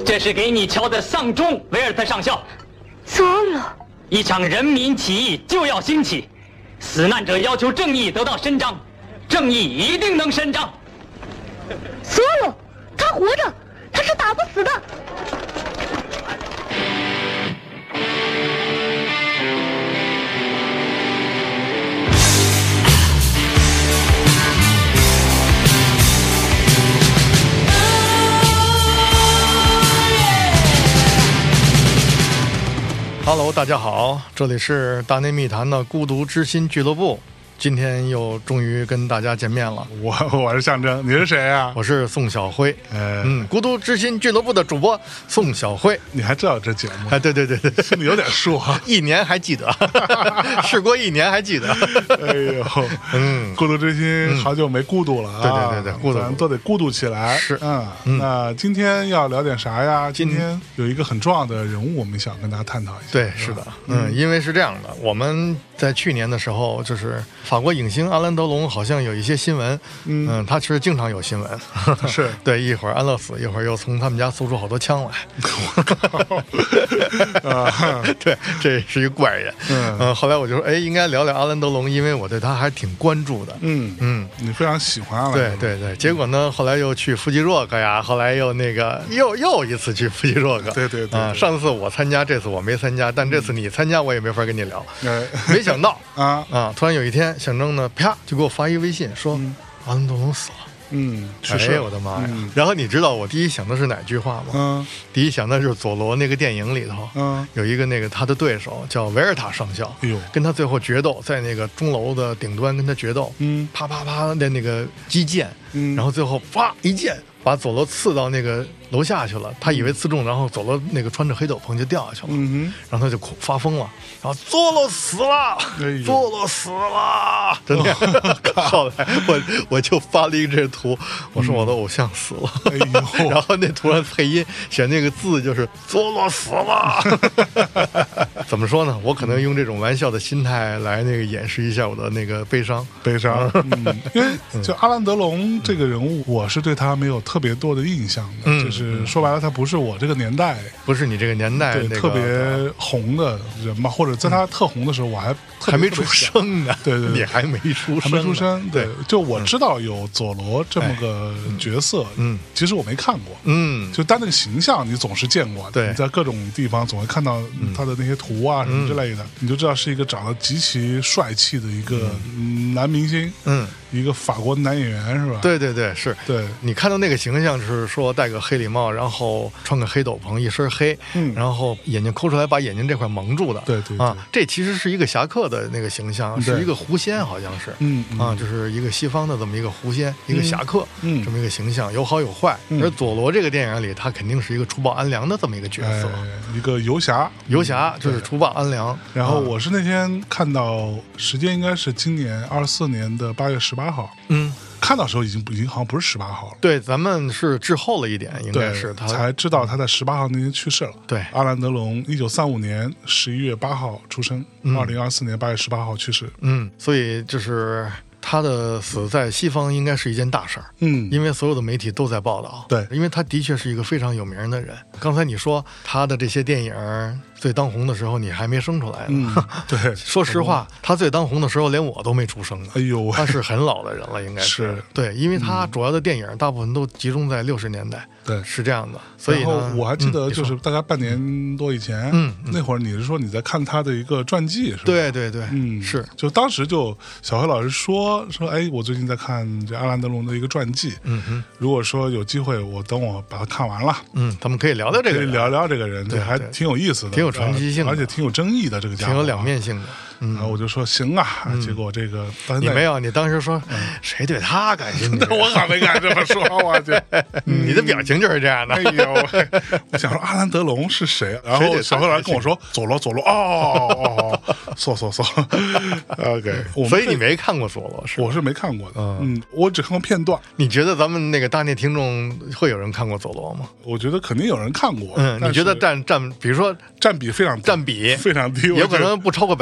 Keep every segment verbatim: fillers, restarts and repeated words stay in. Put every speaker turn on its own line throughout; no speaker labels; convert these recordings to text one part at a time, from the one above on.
这是给你敲的丧钟，维尔特上校。
糟了！
一场人民起义就要兴起，死难者要求正义得到伸张，正义一定能伸张。
糟了，他活着，他是打不死的。
Hello， 大家好，这里是大内密谈的孤独之心俱乐部。今天又终于跟大家见面了。
我我是象征，你是谁啊？
我是宋小辉，
呃，
嗯，孤独之心俱乐部的主播宋小辉。
你还知道这节目？
哎，对对对对，
心里有点数啊。
一年还记得，事过一年还记得。
哎呦，嗯，孤独之心好久没孤独了啊！
对对对对，孤独
咱都得孤独起来。
是，
嗯，
嗯
那今天要聊点啥呀？今天有一个很重要的人物，我们想跟大家探讨一下。
对，是的，嗯，因为是这样的，我们在去年的时候，就是法国影星阿兰德龙好像有一些新闻，嗯，嗯他其实经常有新闻，
是对，
一会儿安乐死，一会儿又从他们家搜出好多枪来，
啊，
对，这是一个怪人，嗯、呃，后来我就说，哎，应该聊聊阿兰德龙，因为我对他还挺关注的，
嗯嗯，你非常喜欢阿兰德龙，
对对对，结果呢，后来又去富吉若克呀，后来又那个又又一次去富吉若克，
对对对，
啊、呃，上次我参加，这次我没参加，但这次你参加，我也没法跟你聊，
嗯、
没想到
啊
啊，突然有一天，象征呢，啪就给我发一微信说，嗯、阿兰德龙死了。
嗯，去世，
哎，我的妈呀！
嗯、
然后你知道我第一想的是哪句话吗？
嗯，
第一想的是佐罗那个电影里头，嗯，有一个那个他的对手叫维尔塔上校，
哎呦，
跟他最后决斗，在那个钟楼的顶端跟他决斗，嗯，啪啪啪的那个击剑，嗯，然后最后啪一剑把佐罗刺到那个楼下去了，他以为刺中，然后佐罗那个穿着黑斗篷就掉下去了，嗯、然后他就哭发疯了，然后佐罗死了，哎、佐罗死了，真的。哦、后来我我就发了一个这图，我说我的偶像死了，哎呦，然后那图上配音写那个字就是佐罗死了。怎么说呢？我可能用这种玩笑的心态来那个掩饰一下我的那个悲伤，
悲伤。嗯，因为就阿兰德龙这个人物，我是对他没有特别多的印象的，嗯、就是说白了，他不是我这个年代，
不是你这个年代、那个、
对特别红的人吧，或者在他特红的时候，我还
还没出生呢，
对 对, 对，
你还没出生，
还没出生，
对，
对就我知道有佐罗这么个角色，嗯，其实我没看过，嗯，就但那个形象你总是见过，
对，
你在各种地方总会看到他的那些图啊什么之类的，你就知道是一个长得极其帅气的一个男明星，嗯。一个法国男演员是吧？
对对对，是。
对，
你看到那个形象是说戴个黑礼帽，然后穿个黑斗篷，一身黑，嗯，然后眼睛抠出来，把眼睛这块蒙住的。
对 对, 对
啊，这其实是一个侠客的那个形象，是一个狐仙，好像是，嗯啊，就是一个西方的这么一个狐仙，一个侠客，嗯，这么一个形象，有好有坏。嗯、而佐罗这个电影里，他肯定是一个除暴安良的这么一个角色，
哎、一个游侠，
游侠就是除暴安良。
然后我是那天看到，时间应该是今年二四年的八月十八号，嗯。看到时候已经已经好像不是十八号了，
对，咱们是滞后了一点，应该是他
才知道他在十八号那天去世了。
对，
阿兰德龙一九三五年十一月八号出生，二零二四年八月十八号去世。
嗯，所以就是他的死在西方应该是一件大事儿，嗯，因为所有的媒体都在报道。
对，
因为他的确是一个非常有名的人。刚才你说他的这些电影最当红的时候，你还没生出来呢。
嗯、对，
说实话，他最当红的时候，连我都没出生呢。
哎呦，
他是很老的人了，应该是。
是
对，因为他主要的电影大部分都集中在六十年代。
对，
是这样的。所以呢，
我还记得，就是大概半年多以前，嗯，那会儿你是说你在看他的一个传记，是吧？
对对对，
嗯，
是。
就当时就小黑老师说说，哎，我最近在看这阿兰德龙的一个传记，嗯哼。如果说有机会，我等我把它看完了，
嗯，咱们可以聊聊这个人，
可以聊聊这个人，对，还挺有意思的，
挺有传奇性的，
而且挺有争议的，这个家伙，
挺有两面性的。
然后我就说行啊，结果这个
你没有，你当时说谁对他感兴趣？
我可没敢这么说，我去，
你的表情就是这样的。
哎呦，我想说阿兰德龙是谁？然后小黑老师跟我说佐罗佐罗，哦哦，错错错 ，OK，
所以你没看过佐罗是？
我是没看过的，嗯，我只看过片段。
你觉得咱们那个大内听众会有人看过佐罗吗？
我觉得肯定有人看过，
嗯，你觉得占占，比如说
占比非常
占比
非常低，
有可能不超过百分之十。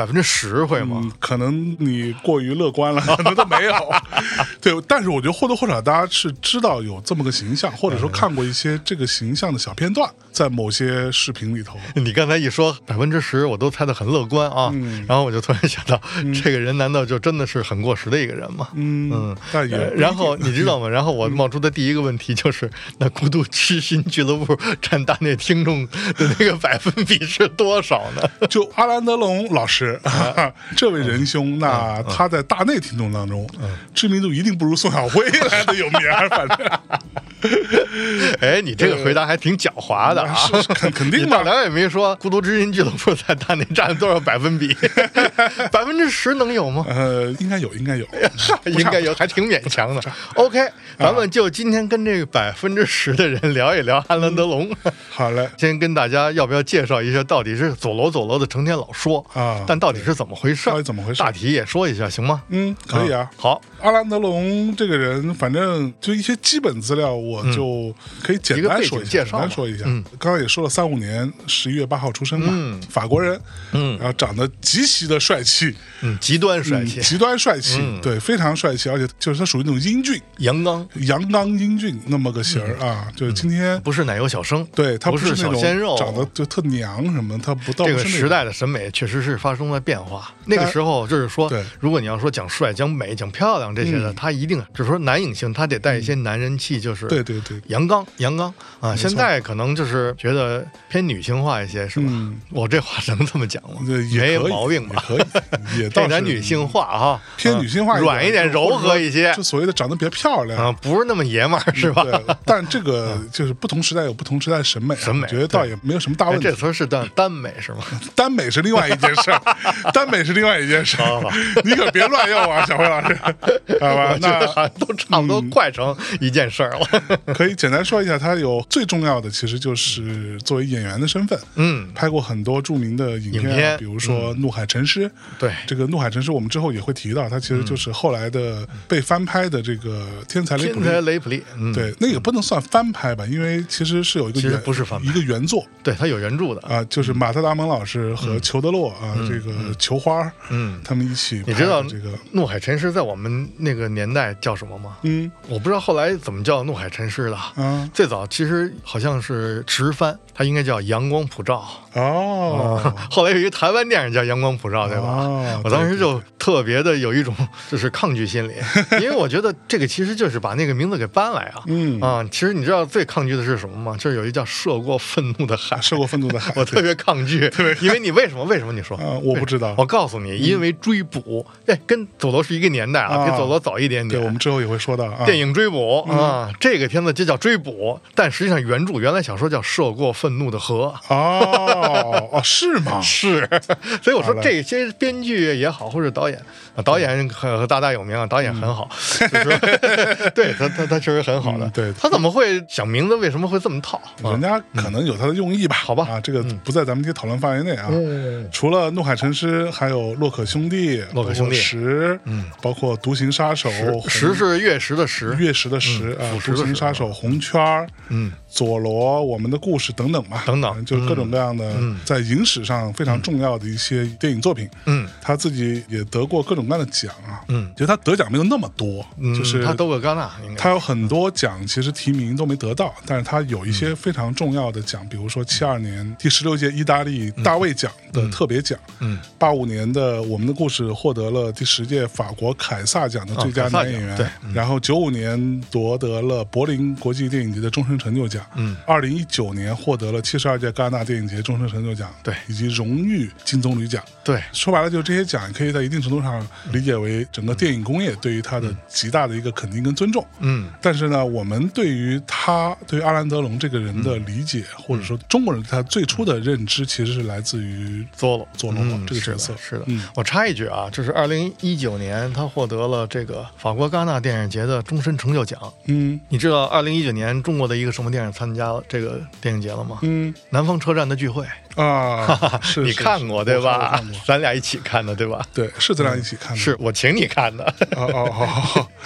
实惠吗？
嗯，可能你过于乐观了，可能都没有。对，但是我觉得或多或少大家是知道有这么个形象，或者说看过一些这个形象的小片段，在某些视频里头。
你刚才一说百分之十，我都猜得很乐观啊。嗯、然后我就突然想到、嗯，这个人难道就真的是很过时的一个人吗？
嗯嗯。但也、呃、
然后你知道吗？然后我冒出的第一个问题就是，那孤独痴心俱乐部占大内听众的那个百分比是多少呢？
就阿兰德龙老师、啊、这位仁兄，嗯、那他在大内听众当中、嗯、知名度一定不如宋晓辉来的有名，反正。
哎，你这个回答还挺狡猾的啊！
是是肯肯定嘛，
大梁也没说孤独之心俱乐部在大内占多少百分比，百分之十能有吗？
呃，应该有，应该有，
应该有，还挺勉强的。OK， 咱们就今天跟这个百分之十的人聊一聊阿兰德龙。
嗯、好嘞，
先跟大家要不要介绍一下，到底是左楼左楼的成天老说啊，但到底是怎么回事？
到底怎么回事？
大体也说一下行吗？
嗯，可以啊。
啊好，
阿兰德龙这个人，反正就一些基本资料，我就可以简单说一下。
介绍
简单说一下，嗯，刚刚也说了，三五年十一月八号出生嘛，嗯，法国人，嗯，然后长得极其的帅气，
嗯，极端帅气，
嗯、极端帅气，嗯、对，非常帅气，而且就是他属于那种英俊、
阳刚、
阳刚英俊那么个型儿、嗯、啊，就是今天、
嗯、不是奶油小生，
对他不
是
那种
小鲜肉，
长得就特娘什么，他不到
这个时代的审美确实是发生了变化。那个时候就是说，如果你要说讲帅、讲美、讲漂亮这些的，嗯、他一定就是说男影星，他得带一些男人气，就是
对对对，
阳刚阳刚啊。现在可能就是觉得偏女性化一些，是吧？嗯、我这话能这么讲吗？没毛病吧？
也可以，也
偏点女性化哈，
偏女性化，
软一点，柔和一些，
就所谓的长得比较漂亮
啊，不是那么爷们儿，是吧？
对，但这个就是不同时代有不同时代审美，
审美，
我觉得倒也没有什么大问题。
这词是单耽美是吗？
耽美是另外一件事，耽美是另外一件事，你可别乱用啊，小辉老师，好吧？那
好像都差不多快成一件事了。
可以简单说一下，他有最重要的其实就是作为演员的身份，嗯，拍过很多著名的影片，
影片
比如说《怒海沉尸》，
对，
这个《怒海沉尸》我们之后也会提到，它其实就是后来的被翻拍的这个《天才雷普利》。
天才雷普利，嗯、
对，那个不能算翻拍吧，因为其实是有一个原
不是翻拍
一个原作，
对，它有原著的
啊，就是马特·达蒙老师和裘德洛啊，
嗯、
这个裘花，嗯，他们一起拍的这个。
你知道《怒海沉尸》在我们那个年代叫什么吗？嗯，我不知道后来怎么叫《怒海沉尸》的。嗯，最早其实好像是直翻，它应该叫《阳光普照》
哦、
嗯。后来有一个台湾电影叫《阳光普照》，对吧？哦、我当时就特别的有一种就是抗拒心理，因为我觉得这个其实就是把那个名字给搬来啊。嗯啊，其实你知道最抗拒的是什么吗？就是有一叫《涉过愤怒的海》，
涉过愤怒的海，
我特别抗拒，
特别
因为你为什么？为什么你说？
啊，我不知道。
我告诉你，因为追捕，哎，跟佐罗是一个年代啊，比佐罗早一点点。
对，我们之后也会说到啊。
电影追捕啊，这个片子就叫追捕，但实际上原著原来小说叫《涉过愤怒的河》。
哦哦，是吗？
是，所以我说这些编剧也好，或者导演，导演和大大有名啊，导演很好，就是对他他他确实很好的。
对，
他怎么会想名字？为什么会这么套？
人家可能有他的用意吧？
好吧，
啊，这个不在咱们这讨论范围内啊。除了《怒海沉尸》，还有《洛可兄弟》、
洛可兄弟
十，嗯，包括《独行杀手》，
十是月食的十，
月食的十啊，《独行杀手》、红圈，嗯，佐罗、我们的故事等等吧，
等等，
就是各种各样的在影史上非常重要的一些电影作品。嗯，他自己也得过各种各样的奖啊。嗯，其实他得奖没有那么多，就是
他得过戛纳，
他有很多奖，其实提名都没得到，但是他有一些非常重要的奖，比如说七二年第十六届意大利大卫奖的特别奖，嗯，八五年的我们的故事获得了第十届法国凯撒奖的最佳男演员，对，然后九五年夺得了柏林国际电影节的终身成就奖，嗯，二零一九年获得了七十二届戛纳电影节终身成就奖，
对，
以及荣誉金棕榈奖，
对，
说白了就是这些奖可以在一定程度上理解为整个电影工业对于他的极大的一个肯定跟尊重，嗯，但是呢，我们对于他对于阿兰德龙这个人的理解，嗯、或者说中国人对他最初的认知，其实是来自于
佐罗
佐罗这个角色。
是的，嗯、我插一句啊，就是二零一九年他获得了这个法国戛纳电影节的终身成就奖。嗯，你知道二零一九年中国的一个什么电影参加了这个电影节了吗？嗯，南方车站的聚会。
啊，是
你看过对吧？咱俩一起看的对吧？
对，是咱俩一起看的。
是我请你看的。
哦哦哦，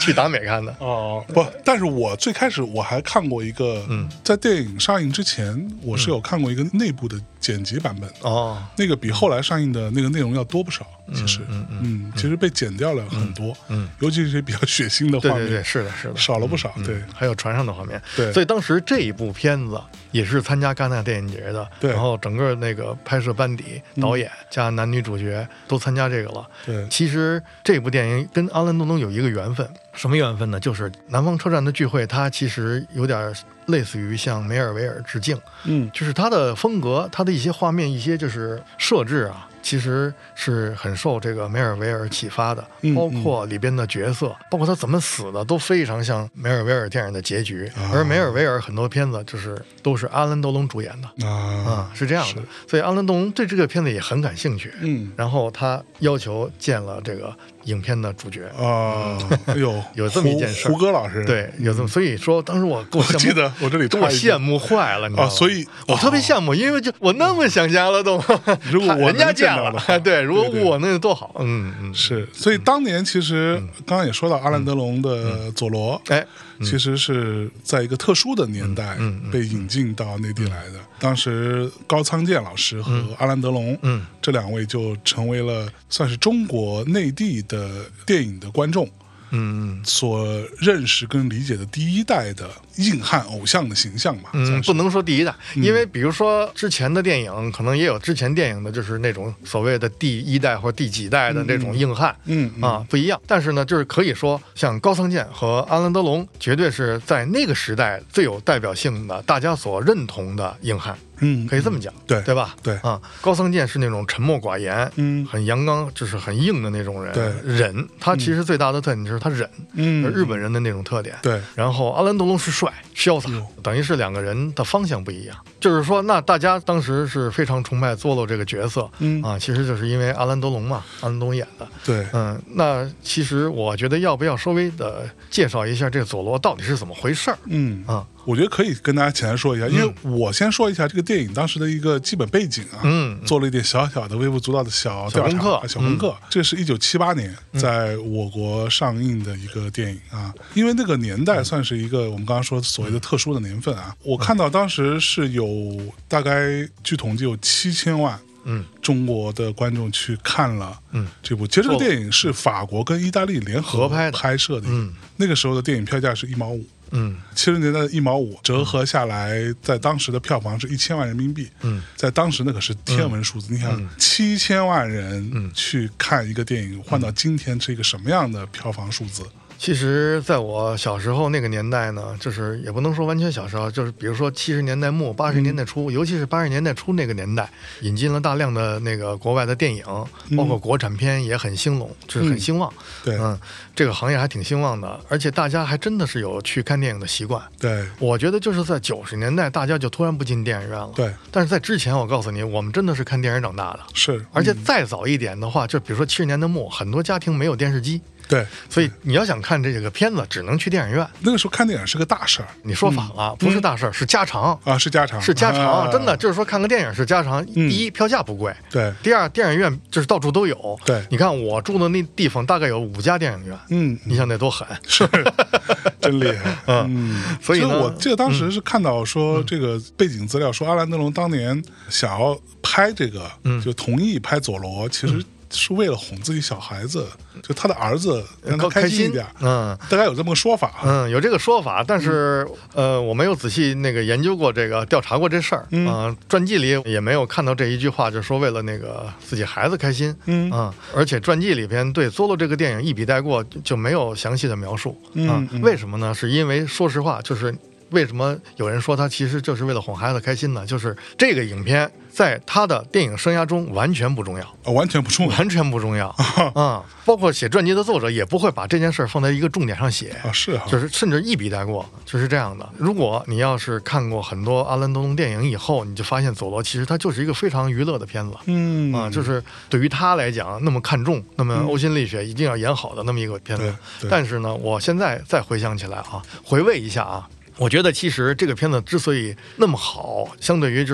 去达美看的。
哦，不，但是我最开始我还看过一个，嗯，在电影上映之前，我是有看过一个内部的剪辑版本。哦，那个比后来上映的那个内容要多不少。其实，嗯嗯嗯，其实被剪掉了很多，嗯，尤其是一些比较血腥的画面，
对对对，是的，是的，
少了不少，对，
还有船上的画面，
对，
所以当时这一部片子也是参加戛纳电影节的，
对，
然后整个那个拍摄班底、导演加男女主角都参加这个了，
对，
其实这部电影跟阿兰·德龙有一个缘分，什么缘分呢？就是南方车站的聚会，它其实有点类似于向梅尔维尔致敬，嗯，就是它的风格，它的一些画面，一些就是设置啊。其实是很受这个梅尔维尔启发的，包括里边的角色，包括他怎么死的，都非常像梅尔维尔电影的结局。而梅尔维尔很多片子就是都是阿兰·德龙主演的啊、嗯，是这样的。所以阿兰·德龙对这个片子也很感兴趣，嗯，然后他要求见了这个影片的主角
啊，哎呦，
有这么一件事，
胡歌老师，
对，有这么，所以说当时我给我羡慕，
我记得我这里
给我羡慕坏了，你知道吗？
啊，所以
我特别羡慕，因为就我那么想家了都，
如果我
人家见了，对，如果我那多好，
嗯嗯，是，所以当年其实刚刚也说到阿兰·德龙的佐罗，哎，其实是在一个特殊的年代被引进到内地来的。当时高仓健老师和阿兰·德龙，嗯，这两位就成为了算是中国内地的电影的观众。嗯，所认识跟理解的第一代的硬汉偶像的形象吧，
嗯，不能说第一代，因为比如说之前的电影，可能也有之前电影的，就是那种所谓的第一代或第几代的这种硬汉，嗯啊，不一样。但是呢，就是可以说，像高仓健和阿兰·德龙，绝对是在那个时代最有代表性的，大家所认同的硬汉。嗯，可以这么讲，
对
对吧？
对
啊，高仓健是那种沉默寡言，嗯，很阳刚，就是很硬的那种人，
对，
忍。他其实最大的特点就是他忍，嗯，日本人的那种特点，
对。
然后阿兰·德龙是帅、潇洒，等于是两个人的方向不一样。就是说，那大家当时是非常崇拜佐罗这个角色，嗯啊，其实就是因为阿兰·德龙嘛，阿兰·德龙演的，
对，
嗯。那其实我觉得要不要稍微的介绍一下这个佐罗到底是怎么回事儿？
嗯啊。我觉得可以跟大家简单说一下，因为我先说一下这个电影当时的一个基本背景啊，嗯，做了一点小小的微不足道的小调查、小功课。这是一九七八年在我国上映的一个电影啊，因为那个年代算是一个我们刚刚说所谓的特殊的年份啊。我看到当时是有大概据统计有七千万。嗯，中国的观众去看了，嗯，这部其实这个电影是法国跟意大利联合
拍
拍摄的，嗯，那个时候的电影票价是一毛五，嗯，七十年代的一毛五折合下来，在当时的票房是一千万人民币，嗯，在当时那可是天文数字，你想七千万人去看一个电影，换到今天是一个什么样的票房数字？
其实在我小时候那个年代呢，就是也不能说完全小时候，就是比如说七十年代末八十年代初、嗯、尤其是八十年代初那个年代，引进了大量的那个国外的电影、嗯、包括国产片也很兴隆，就是很兴旺、嗯、
对，
嗯，这个行业还挺兴旺的，而且大家还真的是有去看电影的习惯。
对，
我觉得就是在九十年代大家就突然不进电影院了。
对，
但是在之前我告诉你，我们真的是看电影长大的。
是，
而且再早一点的话，就比如说七十年代末，很多家庭没有电视机。
对，
所以你要想看这个片子，只能去电影院。
那个时候看电影是个大事儿，
你说反了，嗯、不是大事儿，是家常
啊，是家常，
是家常，啊、真的就是说看个电影是家常。嗯、第一，票价不贵；
对，
第二，电影院就是到处都有。
对，
你看我住的那地方大概有五家电影院，嗯，你想得多狠，
是，真厉害。嗯，
所以呢，
我记得当时是看到说这个背景资料，说阿兰·德龙当年想要拍这个，嗯，就同意拍佐罗，其实。是为了哄自己小孩子，就他的儿子让他开心一点，嗯，大概有这么个说法，
嗯，有这个说法，但是、嗯、呃，我没有仔细那个研究过这个调查过这事儿，嗯、呃，传记里也没有看到这一句话，就是说为了那个自己孩子开心，嗯啊、呃，而且传记里边对佐罗这个电影一笔带过，就没有详细的描述，嗯、呃嗯，为什么呢？是因为说实话，就是为什么有人说他其实就是为了哄孩子开心呢？就是这个影片。在他的电影生涯中完全不重要、
哦、完全不重要，
完全不重要啊、嗯！包括写传记的作者也不会把这件事放在一个重点上写
啊，是啊，
就是甚至一笔带过，就是这样的。如果你要是看过很多阿兰·德龙电影以后，你就发现佐罗其实他就是一个非常娱乐的片子，嗯啊，就是对于他来讲那么看重，那么呕心沥血一定要演好的那么一个片子。
嗯、
但是呢，我现在再回想起来啊，回味一下啊。我觉得其实这个片子之所以那么好，相对于就是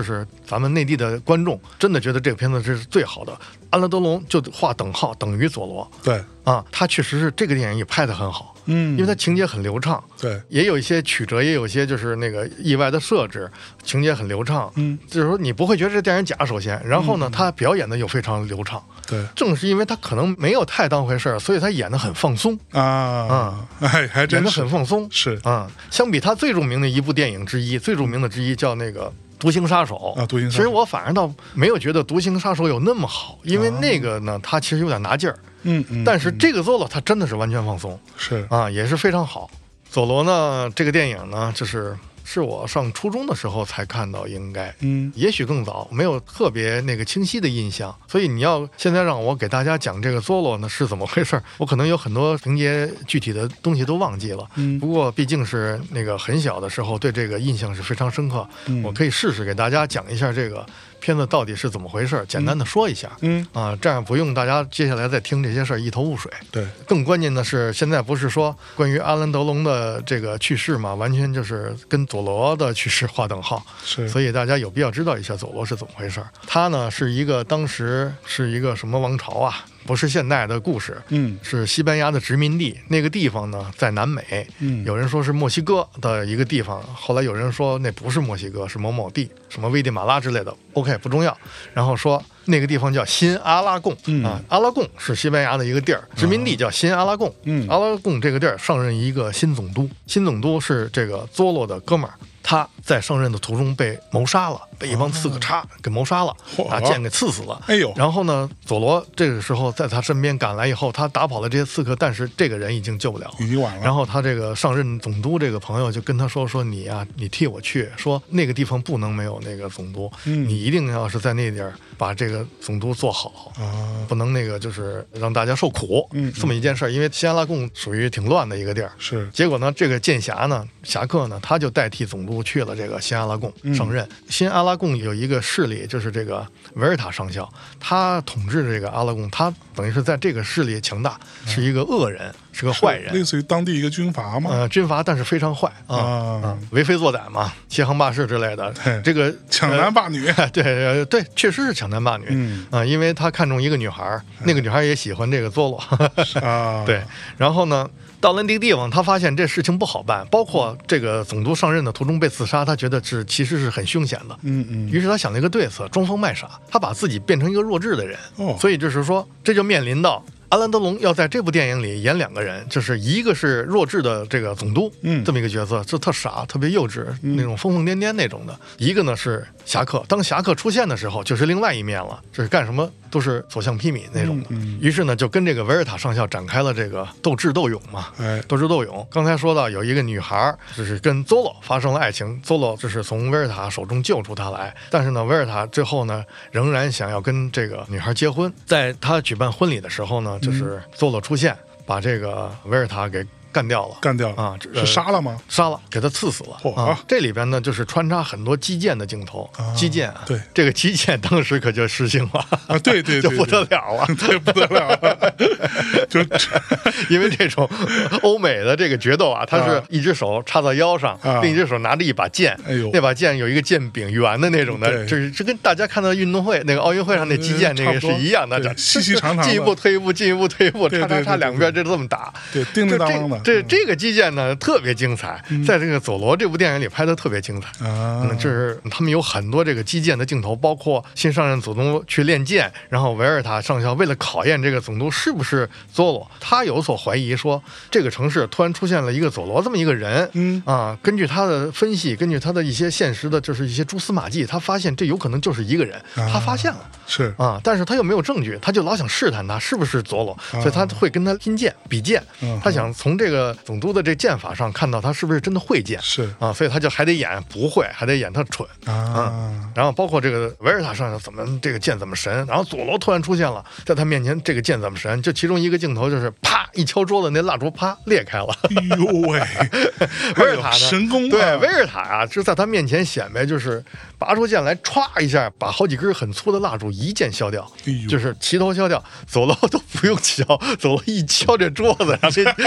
咱们内地的观众真的觉得这个片子是最好的，安乐德龙就画等号等于佐罗。
对
啊，他确实是这个电影也拍得很好，
嗯，
因为他情节很流畅，
对，
也有一些曲折，也有一些就是那个意外的设置，情节很流畅，
嗯，
就是说你不会觉得这电影假，首先，然后呢，嗯、他表演的又非常流畅，
对，
正是因为他可能没有太当回事儿，所以他演得很放松
啊，啊、嗯，哎，还真
演得很放松，
是
啊、嗯，相比他最著名的一部电影之一，最著名的之一叫那个。独行杀手
啊，独行杀手。
其实我反而倒没有觉得独行杀手有那么好，因为那个呢，他其实有点拿劲儿。
嗯嗯。
但是这个佐罗他真的是完全放松，
是
啊，也是非常好。佐罗呢，这个电影呢，就是是我上初中的时候才看到，应该，
嗯，
也许更早，没有特别那个清晰的印象。所以你要现在让我给大家讲这个佐罗呢是怎么回事，我可能有很多情节具体的东西都忘记了。
嗯，
不过毕竟是那个很小的时候，对这个印象是非常深刻。
嗯，
我可以试试给大家讲一下这个片子到底是怎么回事，简单的说一下。
嗯
啊，这样不用大家接下来再听这些事儿一头雾水。
对，
更关键的是，现在不是说关于阿兰德龙的这个去世嘛，完全就是跟佐罗的去世划等号。
是，
所以大家有必要知道一下佐罗是怎么回事。他呢是一个当时是一个什么王朝啊？不是现代的故事，
嗯，
是西班牙的殖民地。那个地方呢，在南美，
嗯，
有人说是墨西哥的一个地方，后来有人说那不是墨西哥，是某某地，什么危地马拉之类的。OK， 不重要。然后说那个地方叫新阿拉贡，
嗯
啊，阿拉贡是西班牙的一个地儿，殖民地叫新阿拉贡。
嗯，
阿拉贡这个地儿上任一个新总督，新总督是这个佐罗的哥们儿。他在上任的途中被谋杀了，被一帮刺客插给谋杀了，把剑给刺死了。
哎呦！
然后呢，佐罗这个时候在他身边赶来以后，他打跑了这些刺客，但是这个人已经救不了了，
已经晚了。
然后他这个上任总督这个朋友就跟他说：“说你啊，你替我去，说那个地方不能没有那个总督，
嗯，
你一定要是在那地儿把这个总督做好
啊，
不能那个就是让大家受苦。
嗯，
这么一件事儿，因为西安拉贡属于挺乱的一个地儿，
是。
结果呢，这个剑侠呢，侠客呢，他就代替总督去了这个西安拉贡上任。嗯、新阿拉贡有一个势力，就是这个维尔塔上校，他统治这个阿拉贡，他等于是在这个势力强大，是一个恶人，是个坏人，
类似于当地一个军阀嘛。
呃，军阀，但是非常坏啊，
啊
啊为非作歹嘛，欺行霸市之类的。这个
抢男霸女，
呃、对对，确实是抢男霸女。
嗯
啊，因为他看中一个女孩，那个女孩也喜欢这个佐罗。
啊，
对，然后呢？到了那个地方，他发现这事情不好办，包括这个总督上任的途中被刺杀，他觉得是其实是很凶险的。
嗯嗯。
于是他想了一个对策，装疯卖傻，他把自己变成一个弱智的人。
哦。
所以就是说，这就面临到阿兰德龙要在这部电影里演两个人，就是一个是弱智的这个总督，
嗯，
这么一个角色，就特傻、特别幼稚、嗯、那种疯疯癫癫那种的；一个呢是侠客，当侠客出现的时候，就是另外一面了，就是干什么都是所向披靡那种的。
嗯嗯、
于是呢，就跟这个维尔塔上校展开了这个斗智斗勇嘛，
哎，
斗智斗勇。刚才说到有一个女孩，就是跟佐罗发生了爱情，佐罗就是从维尔塔手中救出她来，但是呢，维尔塔最后呢，仍然想要跟这个女孩结婚。在他举办婚礼的时候呢，就是佐罗出现，把这个维尔塔给干掉了，
干掉了
啊！
是杀了吗？
杀了，给他刺死了。
哦、
啊！这里边呢，就是穿插很多击剑的镜头，
啊、
击剑啊，
对，
这个击剑当时可就实行了
啊，对对，
就不得了了，
对，不得了了，就
因为这种欧美的这个决斗啊，他是一只手插到腰上，
啊、
另一只手拿着一把剑，
哎呦，
那把剑有一个剑柄圆的那种的，就是这跟大家看到运动会那个奥运会上那击剑那个是一样的，
细细长长，
进一步退一步，进一步退一步，叉叉叉两边就这么打，
对，叮叮当当的。
这这个击剑呢特别精彩，在这个佐罗这部电影里拍的特别精彩
啊，
嗯，就是他们有很多这个击剑的镜头，包括新上任总督去练剑，然后维尔塔上校为了考验这个总督是不是佐罗，他有所怀疑，说这个城市突然出现了一个佐罗这么一个人，
嗯
啊，根据他的分析，根据他的一些现实的，就是一些蛛丝马迹，他发现这有可能就是一个人，
啊、
他发现了，
是
啊，但是他又没有证据，他就老想试探他是不是佐罗，
啊、
所以他会跟他拼剑比剑，
嗯、
他想从这个总督的这剑法上看到他是不是真的会剑，
是
啊，所以他就还得演不会，还得演他蠢
啊、
嗯，然后包括这个维尔塔上校怎么这个剑怎么神，然后佐罗突然出现了，在他面前这个剑怎么神，就其中一个镜头就是啪一敲桌子，那蜡烛啪裂开了，
哎呦喂，
维尔塔呢
神功、啊，
对，维尔塔啊就在他面前显摆，就是拔出剑来歘一下，把好几根很粗的蜡烛一剑削掉，
哎、
就是齐头削掉，佐罗都不用敲，佐罗一敲这桌子，然后这这些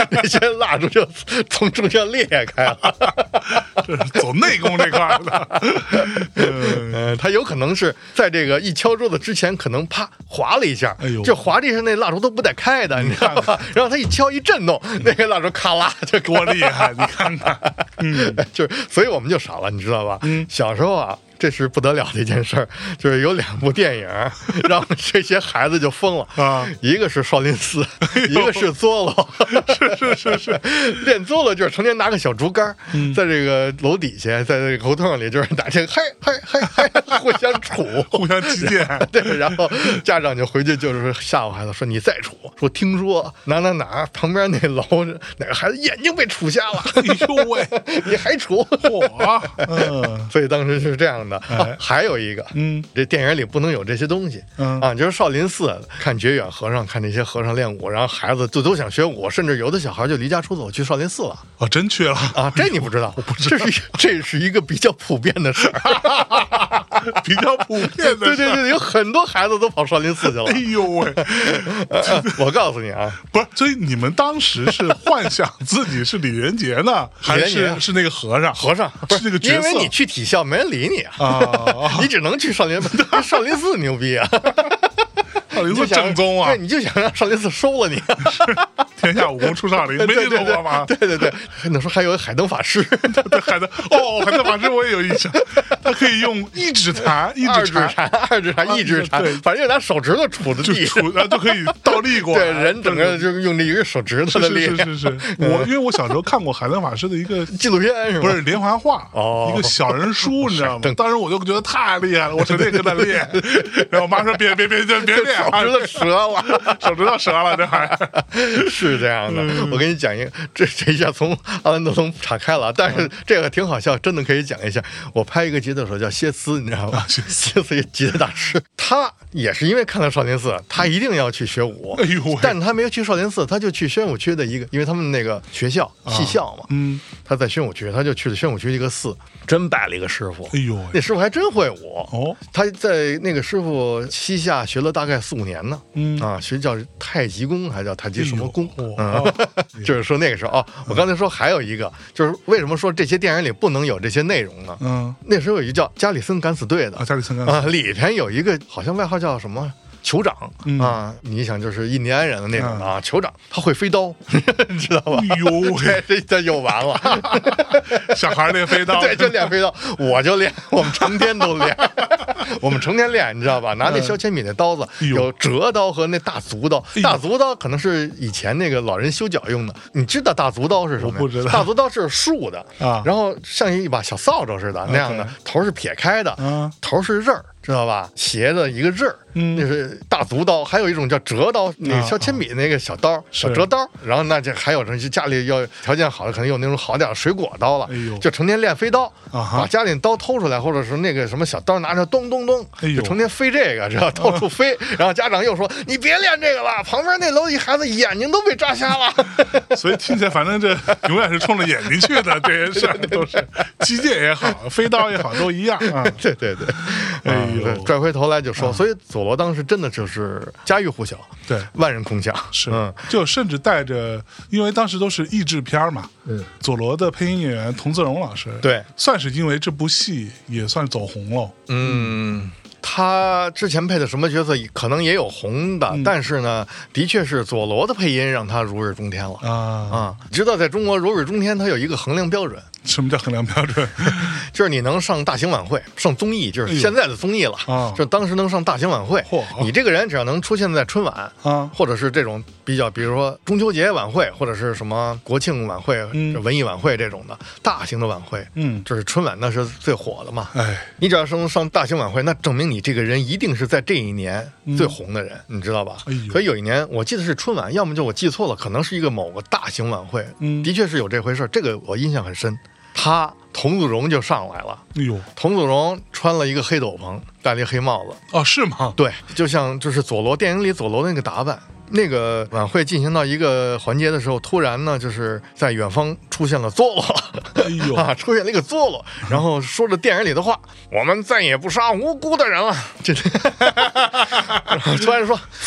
间蜡烛就从中间裂开了。
这是走内功这块的。
嗯，他有可能是在这个一敲桌子之前，可能啪划了一下，
哎呦，
这划地上那蜡烛都不带开的，你知道吧？然后他一敲一震动，那个蜡烛咔啦就
多厉害！你看看，嗯，
就是所以我们就少了，你知道吧？嗯，小时候啊。这是不得了的一件事儿，就是有两部电影让这些孩子就疯了啊！一个是少林寺，哎、一个是佐罗，
是是是是，
练佐罗就是成天拿个小竹竿，嗯、在这个楼底下，在这个胡同里，就是打这个嗨嗨嗨嗨，互相杵，
互相击剑。
对，然后家长就回去就是吓唬孩子说：“你再杵，说听说哪哪哪旁边那楼哪个孩子眼睛被杵瞎了。”
哎呦喂，
你还杵？
嚯！嗯，
所以当时是这样的。
哎
啊、还有一个，
嗯，
这电影里不能有这些东西，嗯啊，就是少林寺看觉远和尚，看这些和尚练武，然后孩子就都想学武，甚至有的小孩就离家出走去少林寺了。
哦，真去了
啊？这你不知道？
我不知道，
这是这是一个比较普遍的事儿，
比较普遍的事儿。
对对对，有很多孩子都跑少林寺去了。
哎呦喂！
我告诉你啊，
不是，所以你们当时是幻想自己是李连杰呢，还是是那个和尚？
和尚
是那个角色，
因为你去体校没人理你啊。啊，你只能去少林，少林寺牛逼啊！
少林寺正宗啊！
对，你就想让少林寺收了你。
天下武功出少林，没听说过吗？
对对对，那时候还有海灯法师，
对海灯哦，海灯法师我也有印象，他可以用一指禅、一指禅、
二指禅、一指禅，反正就拿手指头杵在地，
杵，然后就可以倒立过来。
对，人整个就用这一个手指头的力。
是是是是，我因为我小时候看过海灯法师的一个
纪录片，是吧？
不是连环画，哦，一个小人书，你知道吗？当时我就觉得太厉害了，我整天跟他练，然后我妈说别别别别别练，
手指头折了，
手指头折了，这还
是这样的。我跟你讲一个，这这一下从阿兰德从岔开了，但是这个挺好笑，真的可以讲一下。我拍一个吉他手叫歇斯，你知道吗？歇斯一吉他大师，他也是因为看了少林寺，他一定要去学武。
哎呦，
但是他没有去少林寺，他就去宣武区的一个，因为他们那个学校戏校嘛，嗯，他在宣武区，他就去了宣武区一个寺，真拜了一个师傅。
哎呦，
那师傅还真会武
哦，
他在那个师傅膝下学了大概四五年呢，嗯啊，学叫太极功还叫太极什么功？嗯，就是说那个时候啊，我刚才说还有一个，就是为什么说这些电影里不能有这些内容呢？嗯，那时候有一个叫加里森敢死队的
啊，加里森敢死
啊，里边有一个好像外号叫什么？酋长、嗯、啊，你想就是印第安人的那种的啊，嗯、酋长他会飞刀，你知道吧？
哎呦，
这这就完了。
小孩练飞刀，
对，就练飞刀，我就练，我们成天都练，我们成天练，你知道吧？拿那削铅笔那刀子，嗯、有折刀和那大足刀。哎、大足刀可能是以前那个老人修脚用的，你知道大足刀是什么？
我不知道。
大足刀是竖的啊，然后像一把小扫帚似的那样的，头是撇开的，啊、头是刃儿。知道吧？斜的一个刃儿，嗯，那是大足刀，还有一种叫折刀，那削铅笔那个小刀，小折刀。然后那这还有这家里要条件好的，可能有那种好点的水果刀了，哎呦，就成天练飞刀，把家里刀偷出来，或者是那个什么小刀拿着咚咚咚，就成天飞这个，知道到处飞。然后家长又说你别练这个了，旁边那楼里孩子眼睛都被扎瞎了。
所以听起来反正这永远是冲着眼睛去的，这些事儿都是击剑也好，飞刀也好，都一样啊。
对对对，哎。拽回头来就说，所以佐罗当时真的就是家喻户晓，
对，
万人空巷，
是，嗯，就甚至带着，因为当时都是译制片嘛，嗯，佐罗的配音演员童自荣老师，
对，
算是因为这部戏也算走红了，
嗯。他之前配的什么角色可能也有红的，嗯、但是呢，的确是佐罗的配音让他如日中天了啊啊！知道在中国如日中天，它有一个衡量标准。
什么叫衡量标准？
就是你能上大型晚会，上综艺，就是现在的综艺了啊。就当时能上大型晚会，你这个人只要能出现在春晚啊，或者是这种比较，比如说中秋节晚会，或者是什么国庆晚会、嗯、文艺晚会这种的大型的晚会，嗯，就是春晚那是最火的嘛。哎，你只要能上大型晚会，那证明你这个人一定是在这一年最红的人，嗯、你知道吧？哎、所以有一年我记得是春晚，要么就我记错了，可能是一个某个大型晚会，嗯，的确是有这回事，这个我印象很深。他童自荣就上来了，哎呦，童自荣穿了一个黑斗篷，戴了一个黑帽子。
哦，是吗？
对，就像就是佐罗电影里佐罗那个打扮。那个晚会进行到一个环节的时候，突然呢，就是在远方出现了佐罗，哎呦啊，出现了一个佐罗，然后说着电影里的话：“我们再也不杀无辜的人了。”这，然后突然说：“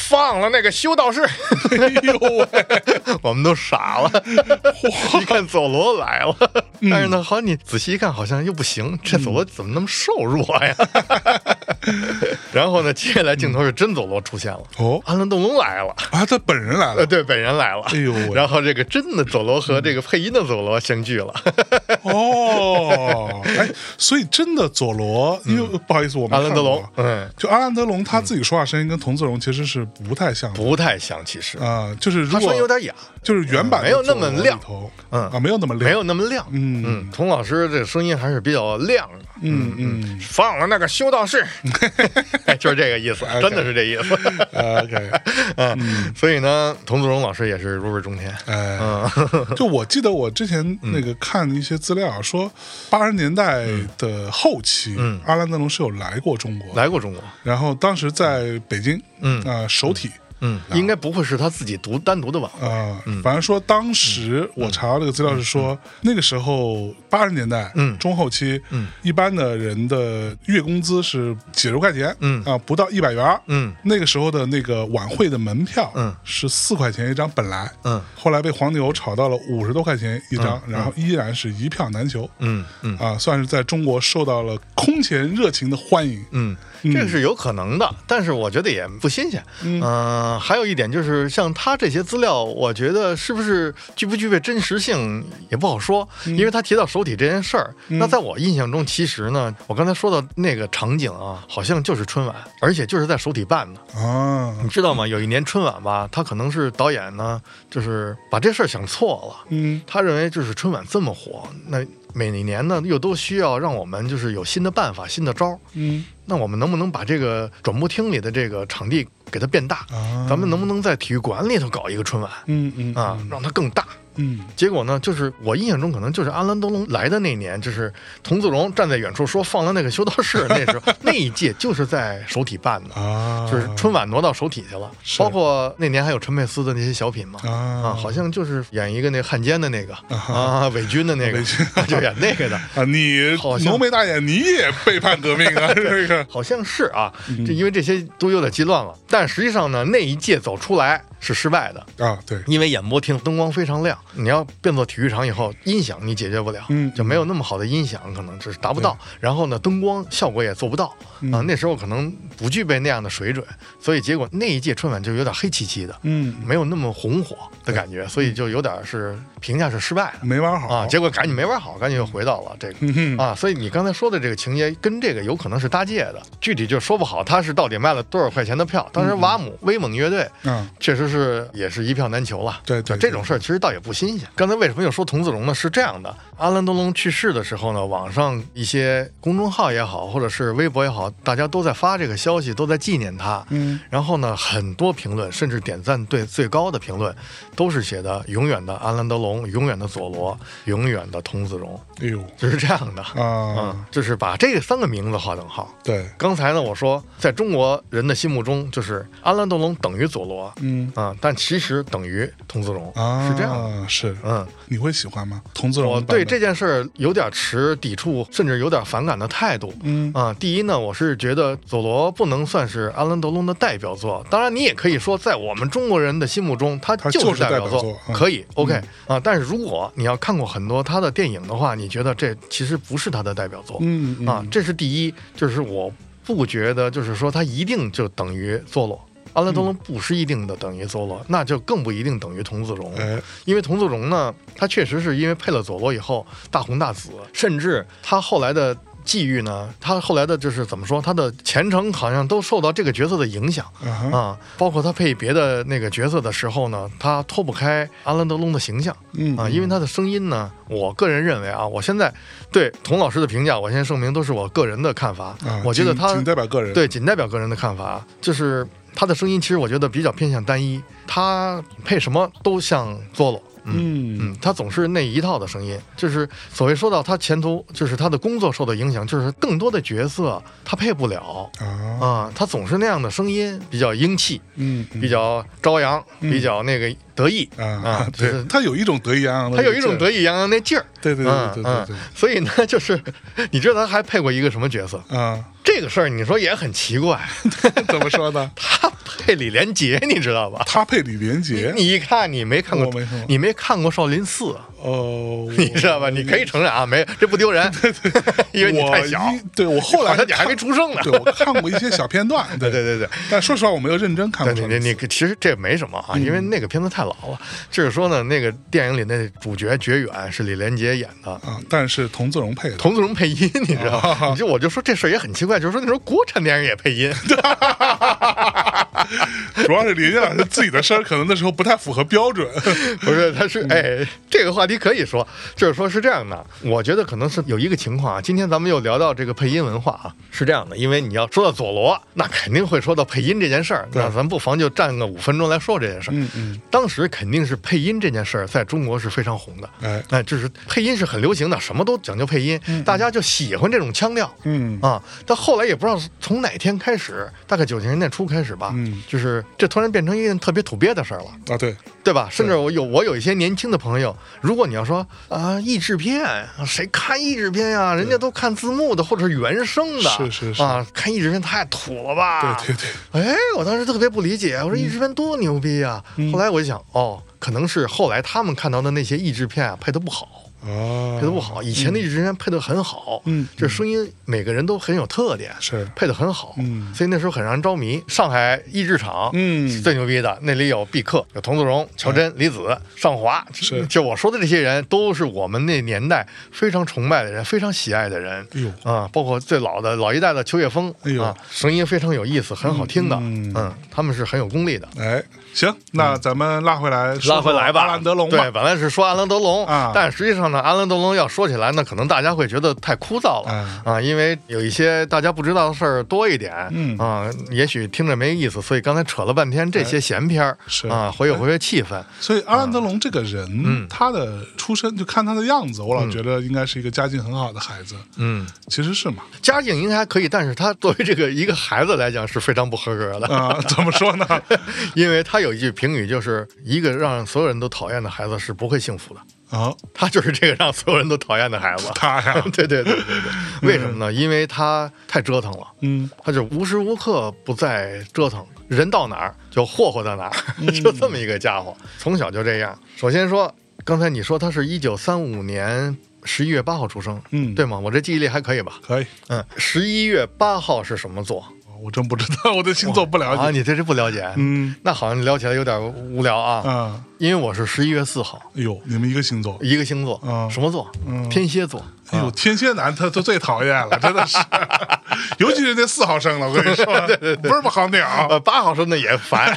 放了那个修道士。
哎呦喂，
我们都傻了，一看佐罗来了，
嗯、
但是呢，好像你仔细一看，好像又不行，这佐罗怎么那么瘦弱呀？然后呢，接下来镜头是真佐罗出现了，
哦，
阿兰德龙来了
啊，他本人来了，
呃，对，本人来了。
哎呦，
然后这个真的佐罗和这个配音的佐罗相聚了。
哦，哎，所以真的佐罗，因为、嗯、不好意思，我们
阿兰德龙，嗯，
就阿兰德龙他自己说话声音跟童自荣其实是不太像的，
不太像，其实
啊、呃，就是如果
他声音有点哑，
就是原版、
嗯、没有那么亮，
嗯啊，没有那么亮，
没有那么亮，嗯嗯，童老师这个声音还是比较亮的，
嗯嗯，
放了那个修道士，就是这个意思，真的是这意思。
OK，
嗯，所以呢，童自荣老师也是如日中天。
哎，嗯，就我记得我之前那个看一些资料说，八十年代的后期，嗯，阿兰德龙是有来过中国，
来过中国，
然后当时在北京，嗯啊、呃，首体。
嗯，应该不会是他自己独单独的网
啊、呃嗯，反正说当时我查到这个资料是说，嗯、那个时候八十年代，嗯，中后期，嗯，一般的人的月工资是几十块钱，嗯啊、呃，不到一百元，嗯，那个时候的那个晚会的门票，嗯，是四块钱一张本来，嗯，后来被黄牛炒到了五十多块钱一张，嗯、然后依然是一票难求，嗯嗯啊，算是在中国受到了空前热情的欢迎，
嗯。这个是有可能的，但是我觉得也不新鲜。嗯、呃，还有一点就是，像他这些资料，我觉得是不是具不具备真实性也不好说，嗯、因为他提到手体这件事儿。嗯、那在我印象中，其实呢，我刚才说到那个场景啊，好像就是春晚，而且就是在手体办的啊。你知道吗？有一年春晚吧，他可能是导演呢，就是把这事儿想错了。嗯，他认为就是春晚这么火，那每年呢又都需要让我们就是有新的办法、新的招。嗯。那我们能不能把这个转播厅里的这个场地给它变大？啊、咱们能不能在体育馆里头搞一个春晚？嗯嗯啊，让它更大。嗯，结果呢，就是我印象中可能就是阿兰德龙来的那年，就是童自荣站在远处说放了那个修道士，那时候那一届就是在首体办的啊，就是春晚挪到首体去了。包括那年还有陈佩斯的那些小品嘛啊, 啊，好像就是演一个那汉奸的那个啊，伪军的那个，就演那个的
啊。你浓眉大眼，你也背叛革命啊？这个
好像是啊，这因为这些都有点记乱了。但实际上呢，那一届走出来是失败的
啊，对，
因为演播厅灯光非常亮。你要变做体育场以后，音响你解决不了，嗯，就没有那么好的音响，可能就是达不到。然后呢，灯光效果也做不到啊、嗯呃。那时候可能不具备那样的水准，所以结果那一届春晚就有点黑漆漆的，嗯，没有那么红火的感觉，所以就有点是评价是失败的，
没玩好
啊。结果赶紧没玩好，赶紧又回到了这个、嗯、啊。所以你刚才说的这个情节跟这个有可能是搭界的，具体就说不好，他是到底卖了多少块钱的票。当时瓦姆、威猛乐队，嗯，确实是也是一票难求了。
对 对, 对，
这种事儿其实倒也不新鲜。刚才为什么又说童自荣呢？是这样的，阿兰德龙去世的时候呢，网上一些公众号也好，或者是微博也好，大家都在发这个消息，都在纪念他。嗯，然后呢，很多评论，甚至点赞对最高的评论，都是写的永远的阿兰德龙，永远的佐罗，永远的童自荣。
哎呦，
就是这样的啊、嗯，就是把这三个名字划等号。
对，
刚才呢，我说在中国人的心目中，就是阿兰德龙等于佐罗，嗯啊，但其实等于童自荣啊，是这样的。
是，
嗯，
你会喜欢吗？童自荣，
我对这件事儿有点持抵触，甚至有点反感的态度。嗯啊，第一呢，我是觉得佐罗不能算是阿兰德龙的代表作，当然你也可以说，在我们中国人的心目中，他就是代表作，
表作嗯、
可以 OK、嗯、啊。但是如果你要看过很多他的电影的话，你觉得这其实不是他的代表作，嗯, 嗯啊，这是第一，就是我不觉得，就是说他一定就等于佐罗。阿兰德龙不是一定的等于佐罗、嗯，那就更不一定等于童自荣、哎。因为童自荣呢，他确实是因为配了佐罗以后大红大紫，甚至他后来的际遇呢，他后来的就是怎么说，他的前程好像都受到这个角色的影响、uh-huh. 啊，包括他配别的那个角色的时候呢，他脱不开阿兰德龙的形象，嗯啊，因为他的声音呢，我个人认为啊，我现在对童老师的评价，我先声明都是我个人的看法，啊、我觉得他
仅代表个人，
对，仅代表个人的看法，就是他的声音其实我觉得比较偏向单一，他配什么都像佐罗。嗯嗯，他总是那一套的声音，就是所谓说到他前途，就是他的工作受到影响，就是更多的角色他配不了啊、呃，他总是那样的声音，比较英气，嗯，比较张扬、嗯，比较那个得意啊
啊，对、就是，他有一种得意洋洋的，
他有一种得意洋洋那劲儿，
对对对对对 对, 对, 对、嗯嗯，
所以呢，就是你知道他还配过一个什么角色啊？这个事儿你说也很奇怪，
怎么说呢？
他配李连杰，你知道吧？
他配李连杰，
你一看你没看过，
没看过
你没看过少林寺。
哦，
你知道吧？你可以承认啊，没这不丢人，对对因为你太小。
对我后来
好像你还没出生呢。
对我看过一些小片段，
对对对对。
但说实话，我没有认真看过。
对对对，你其实这没什么啊，因为那个片子太老了。就是说呢，那个电影里那主角绝远是李连杰演的
啊，但是童自荣配的，
童自荣配音，你知道吗？你就我就说这事儿也很奇怪，就是说那时候国产电影也配音。
主要是李连杰老师自己的声可能那时候不太符合标准。
不是，他是哎，这个话题可以说。就是说是这样的，我觉得可能是有一个情况啊。今天咱们又聊到这个配音文化啊，是这样的，因为你要说到佐罗，那肯定会说到配音这件事儿。那咱不妨就占个五分钟来说这件事儿。
嗯嗯，
当时肯定是配音这件事儿在中国是非常红的。
哎，
哎，就是配音是很流行的，什么都讲究配音，
嗯、
大家就喜欢这种腔调。
嗯
啊，但后来也不知道从哪天开始，大概九十年代初开始吧，
嗯，
就是这突然变成一件特别土鳖的事儿了。
啊，对。
对吧？甚至我有我有一些年轻的朋友，如果你要说啊，译制片谁看译制片呀？人家都看字幕的或者是原声的，
是是是
啊，看译制片太土了吧？
对对对。
哎，我当时特别不理解，我说译制片多牛逼啊！
嗯、
后来我就想，哦，可能是后来他们看到的那些译制片啊，配得不好。
哦，
配的不好，以前的译制片配的很好，
嗯，
这声音每个人都很有特点，
是配
的很好，
嗯，
所以那时候很让人着迷。上海译制厂，
嗯，
最牛逼的，那里有毕克、有童自荣、乔真、李子、尚华，
是
就我说的这些人，都是我们那年代非常崇拜的人，非常喜爱的人。
哎呦
啊，包括最老的老一代的邱岳峰，
哎呦，
啊，声音非常有意思，很好听的，
嗯，
嗯，他们是很有功力的。
哎。行，那咱们拉回来，
拉回来吧。
阿兰德龙吧，
对，本来是说阿兰德龙
啊，
但实际上呢，阿兰德龙要说起来呢，可能大家会觉得太枯燥了、
啊,
啊，因为有一些大家不知道的事儿多一点，
嗯
啊，也许听着没意思，所以刚才扯了半天这些闲篇儿、
哎、
啊，活跃活跃气氛。
所以阿兰德龙这个人，
嗯，
他的出身就看他的样子，我老觉得应该是一个家境很好的孩子，
嗯，
其实是嘛，
家境应该还可以，但是他作为这个一个孩子来讲是非常不合格的
啊。怎么说呢？
因为他有一句评语，就是一个让所有人都讨厌的孩子是不会幸福的。
啊，
他就是这个让所有人都讨厌的孩子。
他呀，
对对对对对，为什么呢？因为他太折腾了，
嗯，
他就无时无刻不在折腾，人到哪儿就霍霍到哪儿，
嗯、
就这么一个家伙，从小就这样。首先说，刚才你说他是一九三五年十一月八号出生，
嗯，
对吗？我这记忆力还可以吧？
可以，
嗯，十一月八号是什么座？
我真不知道，我对星座不了解
啊！你对这不了解？
嗯，
那好像聊起来有点无聊啊。
嗯，
因为我是十一月四号。
哎呦，你们一个星座，
一个星座，
嗯，
什么座？
嗯，
天蝎座。
哎呦，天蝎男他他最讨厌了，真的是，尤其是那四号生的，我跟你说，
对对对，
不是不好鸟，
呃，八号生的也烦。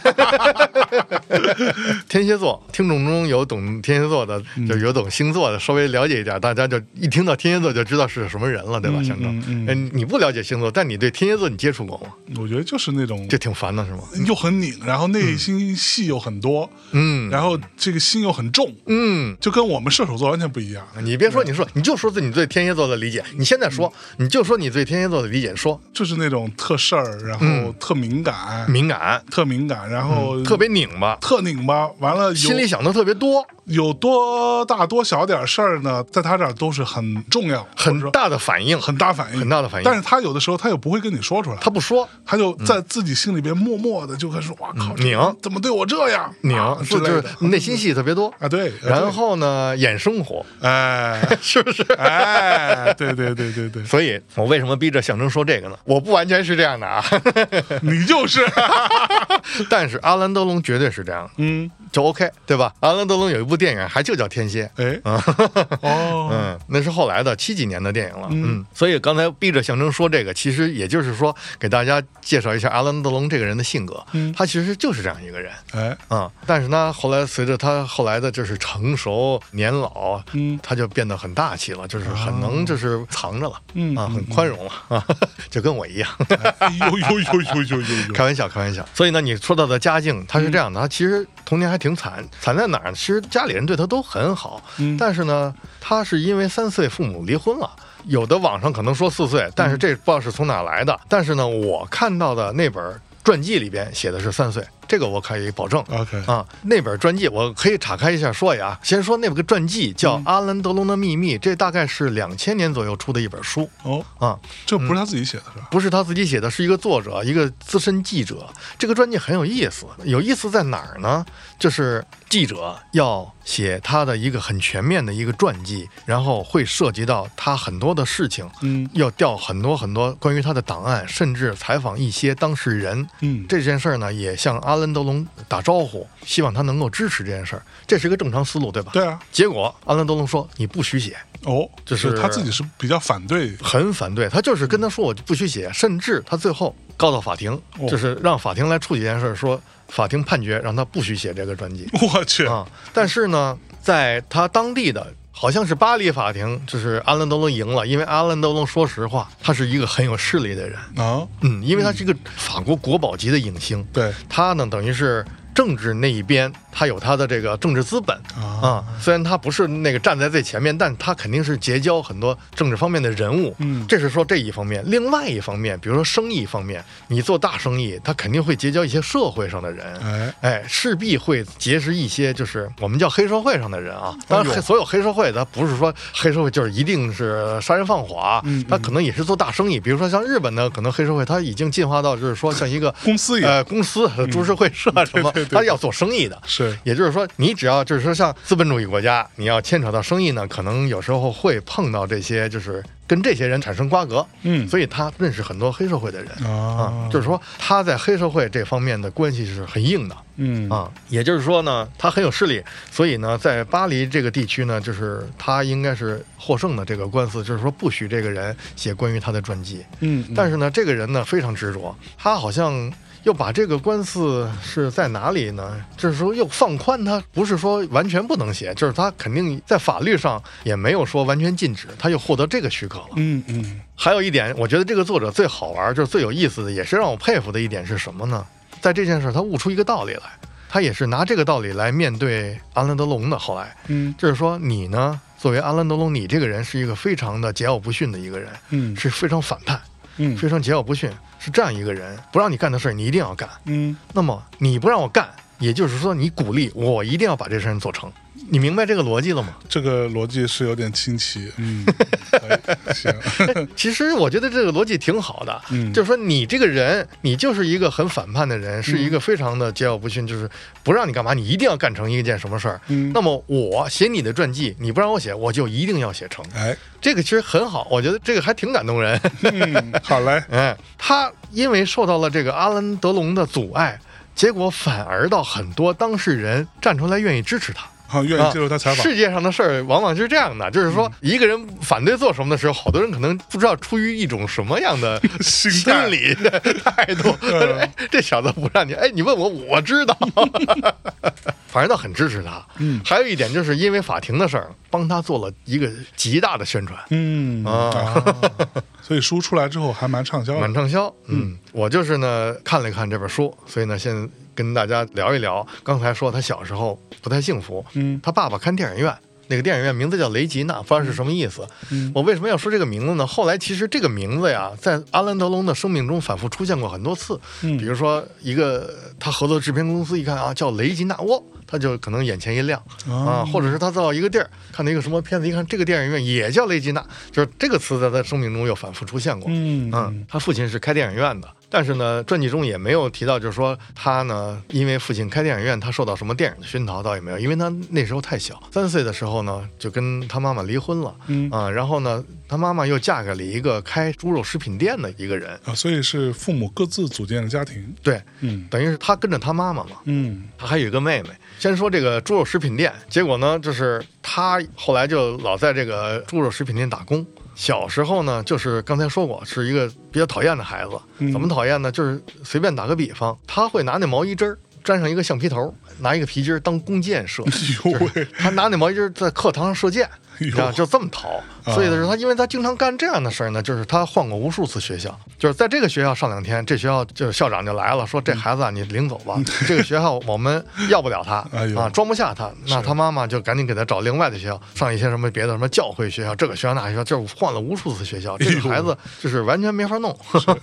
天蝎座，听众中有懂天蝎座的，就有懂星座的，稍微了解一点，大家就一听到天蝎座就知道是什么人了，对吧？象征，
嗯
嗯，你不了解星座，但你对天蝎座你接触过吗？
我觉得就是那种，
就挺烦的，是吗？
又很拧，然后内心戏又很多，
嗯，
然后这个心又很重，
嗯，
就跟我们射手座完全不一样。
你别说，你说，你就说自己对天蝎座的理解。你现在说，你就说你对天蝎座的理解，说
就是那种特事儿，然后特敏感，
敏感，
特敏感，然后
特别拧巴，
特拧巴，完了
心里想的特别多。
有多大多小点事儿呢，在他这儿都是很重要，
很大的反应，
很大反应，
很大的反应。
但是他有的时候他又不会跟你说出来，
他不说，
他就在自己心里边默默的就开始哇靠，
拧，
怎么对我这样？
拧，
之类的，
内心戏特别多
啊。对，
然后呢，演生活，
哎，
是不是？
哎，对对对对对。
所以我为什么逼着象征说这个呢？我不完全是这样的啊，
你就是。
但是阿兰德龙绝对是这样，
嗯，
就 OK， 对吧？阿兰德龙有一部电影还就叫天蝎，
哎，
哦，嗯，那是后来的七几年的电影了，嗯，所以刚才逼着象征说这个，其实也就是说给大家介绍一下阿兰德龙这个人的性格，
嗯，
他其实就是这样一个人，
哎，
啊、嗯，但是呢，后来随着他后来的就是成熟年老，
嗯，
他就变得很大气了，就是很能就是藏着了，
嗯
啊，很宽容了啊，就跟我一样，
有有有有有有，
开玩笑开玩笑。所以呢，你说到的家境，他是这样的，他其实童年还挺惨，惨在哪儿？其实家里人对他都很好，
嗯，
但是呢，他是因为三岁父母离婚了。有的网上可能说四岁，但是这不知道是从哪来的。但是呢，我看到的那本传记里边写的是三岁。 这个我可以保证。
OK
啊，那本传记我可以岔开一下说呀。先说那个传记叫《阿兰·德龙的秘密》，这大概是两千年左右出的一本书。
哦
啊，
这不是他自己写的是吧？
不是他自己写的，是一个作者，一个资深记者。这个传记很有意思，有意思在哪儿呢？就是记者要写他的一个很全面的一个传记，然后会涉及到他很多的事情，
嗯，
要调很多很多关于他的档案，甚至采访一些当事人。
嗯，
这件事儿呢，也向阿兰·德龙打招呼，希望他能够支持这件事儿，这是一个正常思路，对吧？
对啊。
结果阿兰·德龙说：“你不许写。”
哦，
就是
他自己是比较反对，
很反对，他就是跟他说我不许写，甚至他最后告到法庭，
哦、
就是让法庭来处理这件事，说法庭判决让他不许写这个传记。
我去
啊！但是呢，在他当地的好像是巴黎法庭，就是阿兰·德龙赢了，因为阿兰·德龙说实话，他是一个很有势力的人
啊，
嗯，因为他是一个法国国宝级的影星，
对
他呢等于是政治那一边，他有他的这个政治资本啊、嗯。虽然他不是那个站在最前面，但他肯定是结交很多政治方面的人物。
嗯，
这是说这一方面。另外一方面，比如说生意方面，你做大生意，他肯定会结交一些社会上的人。
哎
哎，势必会结识一些就是我们叫黑社会上的人啊。当然，所有黑社会他不是说黑社会就是一定是杀人放火啊，
嗯、
他可能也是做大生意。比如说像日本的可能黑社会，他已经进化到就是说像一个
公司
呃公司株式会社什么。
对对对
他要做生意的，
是，
也就是说，你只要就是说，像资本主义国家，你要牵扯到生意呢，可能有时候会碰到这些，就是跟这些人产生瓜葛。
嗯，
所以他认识很多黑社会的人
啊，
啊，就是说他在黑社会这方面的关系是很硬的。
嗯
啊，也就是说呢，他很有势力，所以呢，在巴黎这个地区呢，就是他应该是获胜的这个官司，就是说不许这个人写关于他的传记。
嗯，嗯
但是呢，这个人呢非常执着，他好像又把这个官司是在哪里呢？就是说又放宽他，不是说完全不能写，就是他肯定在法律上也没有说完全禁止，他又获得这个许可了。
嗯嗯。
还有一点，我觉得这个作者最好玩，就是最有意思的，也是让我佩服的一点是什么呢？在这件事他悟出一个道理来，他也是拿这个道理来面对阿兰·德龙的。后来，
嗯，
就是说你呢，作为阿兰·德龙，你这个人是一个非常的桀骜不驯的一个人，
嗯，
是非常反叛，
嗯，
非常桀骜不驯，是这样一个人，不让你干的事儿你一定要干，
嗯，
那么你不让我干，也就是说你鼓励我一定要把这事情做成。你明白这个逻辑了吗？
这个逻辑是有点清奇，嗯，行。
其实我觉得这个逻辑挺好的，
嗯，
就是说你这个人，你就是一个很反叛的人，是一个非常的桀骜不驯，就是不让你干嘛，你一定要干成一件什么事儿。
嗯，
那么我写你的传记，你不让我写，我就一定要写成。
哎，
这个其实很好，我觉得这个还挺感动人。
嗯，好嘞。
哎，他因为受到了这个阿兰·德龙的阻碍，结果反而到很多当事人站出来愿意支持他。
好，愿意接受他采访、
啊。世界上的事儿往往就是这样的，就是说一个人反对做什么的时候，好多人可能不知道出于一种什么样的
心
理的态度。嗯、哎，这小子不让你，哎，你问我，我知道。反正倒很支持他。嗯，还有一点就是因为法庭的事儿，帮他做了一个极大的宣传。
嗯啊，所以书出来之后还蛮畅销的，
蛮畅销。嗯，我就是呢看了看这本书，所以呢现在跟大家聊一聊。刚才说他小时候不太幸福，
嗯，
他爸爸看电影院，那个电影院名字叫雷吉娜，不知道是什么意思。
嗯，
我为什么要说这个名字呢？后来其实这个名字呀，在阿兰·德龙的生命中反复出现过很多次。
嗯，
比如说一个他合作制片公司一看啊，叫雷吉娜，哇，他就可能眼前一亮、哦、啊，或者是他到一个地儿看到一个什么片子，一看这个电影院也叫雷吉娜，就是这个词在他生命中又反复出现过。
嗯
嗯，他父亲是开电影院的。但是呢，传记中也没有提到，就是说他呢，因为父亲开电影院，他受到什么电影的熏陶，倒也没有，因为他那时候太小，三岁的时候呢，就跟他妈妈离婚了，
嗯
啊，然后呢，他妈妈又嫁给了一个开猪肉食品店的一个人
啊，所以是父母各自组建的家庭，
对，
嗯，
等于是他跟着他妈妈嘛，
嗯，
他还有一个妹妹。先说这个猪肉食品店，结果呢，就是他后来就老在这个猪肉食品店打工。小时候呢，就是刚才说过，是一个比较讨厌的孩子。怎么讨厌呢？就是随便打个比方，他会拿那毛衣针儿粘上一个橡皮头，拿一个皮筋当弓箭射。
哎呦喂！
他拿那毛衣针在课堂上射箭， 你知道就这么淘。所以的是他，因为他经常干这样的事儿呢，就是他换过无数次学校，就是在这个学校上两天，这学校就是校长就来了，说这孩子啊，你领走吧，这个学校我们要不了他啊，装不下他，那他妈妈就赶紧给他找另外的学校，上一些什么别的什么教会学校，这个学校那学校，就是换了无数次学校，这个孩子就是完全没法弄。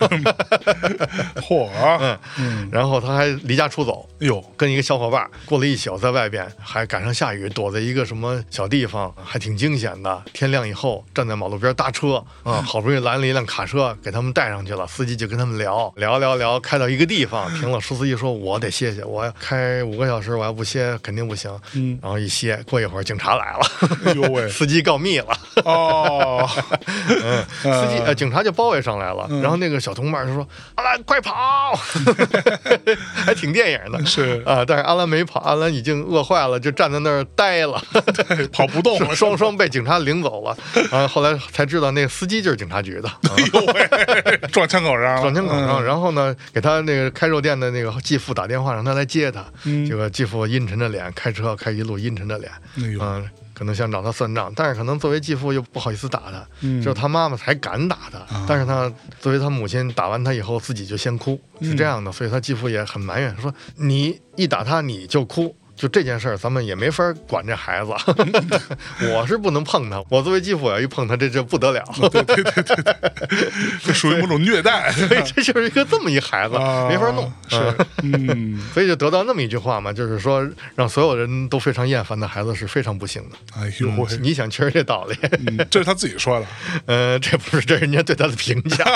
嚯，
嗯，然后他还离家出走，
哟，
跟一个小伙伴过了一宿，在外边还赶上下雨，躲在一个什么小地方，还挺惊险的。天亮以后，站在马路边搭车啊，好不容易拦了一辆卡车，给他们带上去了。司机就跟他们聊聊聊聊，开到一个地方停了，司机说：“我得歇歇，我开五个小时，我要不歇肯定不行。”嗯，然后一歇，过一会儿警察来了，
哎呦喂，
司机告密了。
哦，
嗯，司机呃，警察就包围上来了，然后那个小同伴就说：“阿兰，快跑！”还挺电影的，
是
啊，但是阿兰没跑，阿兰已经饿坏了，就站在那儿呆了，
对，跑不动了，
双双被警察领走了。啊，后来才知道那个司机就是警察局的，
哎呦喂，撞枪口上了，
撞枪口上。然后呢，给他那个开肉店的那个继父打电话让他来接他，结果继父阴沉着脸开车开一路阴沉着脸，嗯。可能想找他算账，但是可能作为继父又不好意思打他，嗯，只有他妈妈才敢打他。啊、但是他作为他母亲打完他以后，自己就先哭，是这样的，所以他继父也很埋怨，说你一打他你就哭。就这件事儿，咱们也没法管这孩子，我是不能碰他。我作为继父要一碰他，这这不得了。
对对对对对，这属于某种虐待。
所以这就是一个这么一孩子，啊、没法弄。
是，嗯，
所以就得到那么一句话嘛，就是说让所有人都非常厌烦的孩子是非常不幸的。
哎呦、嗯，
你想，确实这道理、
嗯，这是他自己说的。
呃，这不是，这是人家对他的评价。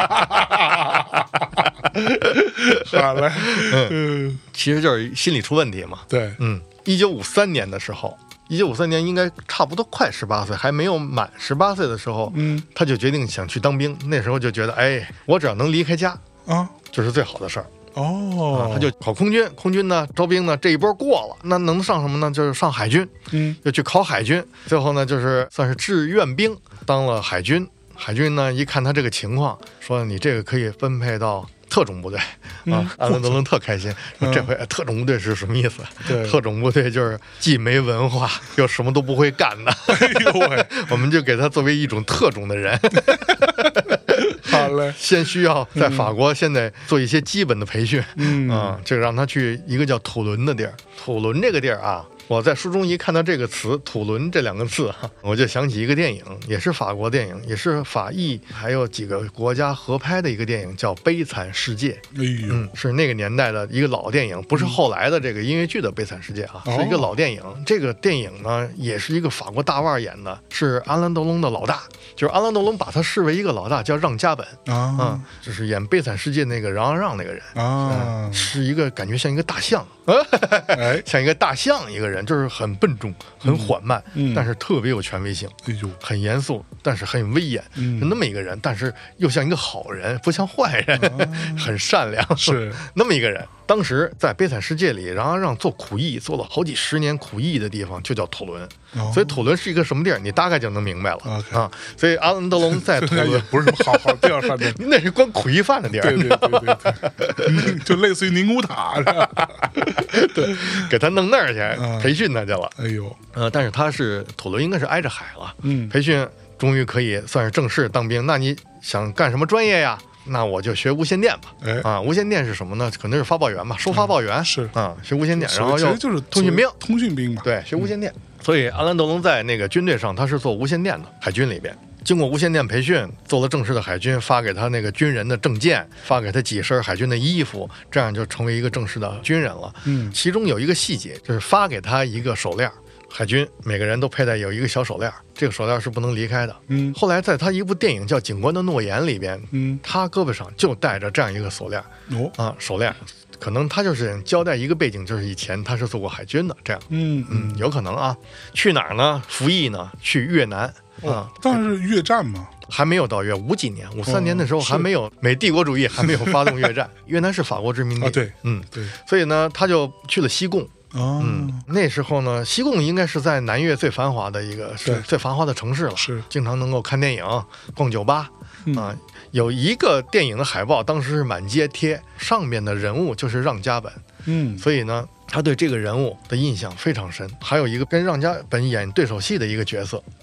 好嘞，
嗯，其实就是心理出问题嘛。
对，
嗯，一九五三年的时候，一九五三年应该差不多快十八岁，还没有满十八岁的时候，嗯，他就决定想去当兵。那时候就觉得，哎，我只要能离开家啊，就是最好的事儿。
哦、
啊，他就考空军，空军呢招兵呢这一波过了，那能上什么呢？就是上海军，嗯，就去考海军。最后呢，就是算是志愿兵，当了海军。海军呢一看他这个情况，说你这个可以分配到特种部队啊，阿伦德伦特开心，说这回特种部队是什么意思？
对，
特种部队就是既没文化又什么都不会干的。
哎呦喂，
我们就给他作为一种特种的人。
好嘞，
先需要在法国现在做一些基本的培训，嗯啊，这个让他去一个叫土伦的地儿。土伦这个地儿啊，我在书中一看到这个词“土伦”这两个字哈，我就想起一个电影，也是法国电影，也是法意还有几个国家合拍的一个电影，叫《悲惨世界》。
哎呦，
嗯，是那个年代的一个老电影，不是后来的这个音乐剧的《悲惨世界》啊，是一个老电影。这个电影呢，也是一个法国大腕演的，是阿兰·德龙的老大，就是阿兰·德龙把他视为一个老大，叫让加本啊，嗯，就是演《悲惨世界》那个让让那个人啊、嗯，是一个感觉像一个大象。哎，像一个大象一个人，就是很笨重很缓慢、嗯、但是特别有权威性，哎呦，很严肃但是很威严、嗯、是那么一个人，但是又像一个好人不像坏人、啊、很善良，
是
那么一个人。当时在悲惨世界里，然后让做苦役做了好几十年苦役的地方就叫土伦、哦、所以土伦是一个什么地儿你大概就能明白了、okay. 啊。所以阿兰德龙在土伦
不是什么好好地儿饭店
那是关苦役犯的地儿，
对对对对对就类似于宁古塔
对，给他弄那儿去、嗯、培训他去了。
哎呦，
呃，但是他是土伦应该是挨着海了，嗯，培训终于可以算是正式当兵。那你想干什么专业呀？那我就学无线电吧。哎啊，无线电是什么呢？可能是发报员吧，收发报员、嗯、是啊，学无线电，然后要
就是
通讯兵，
通讯兵嘛。
对，学无线电。嗯、所以阿兰德龙在那个军队上，他是做无线电的，海军里边。经过无线电培训，做了正式的海军，发给他那个军人的证件，发给他几身海军的衣服，这样就成为一个正式的军人了。嗯，其中有一个细节，就是发给他一个手链，海军每个人都佩戴有一个小手链，这个手链是不能离开的。嗯，后来在他一部电影叫《警官的诺言》里边，嗯，他胳膊上就带着这样一个手链。哦啊，手链。可能他就是交代一个背景，就是以前他是做过海军的，这样，嗯嗯，有可能啊。去哪儿呢？服役呢？去越南啊、
哦，当然是越战嘛，
还没有到越五几年，五三年的时候还没有、哦、美帝国主义还没有发动越战，越南是法国殖民地、
啊、对，
嗯
对，
所以呢，他就去了西贡。哦，嗯，那时候呢，西贡应该是在南越最繁华的一个，是最繁华的城市了，
是经
常能够看电影、逛酒吧、嗯、啊。有一个电影的海报，当时是满街贴，上面的人物就是让加本，嗯，所以呢，他对这个人物的印象非常深。还有一个跟让加本演对手戏的一个角色，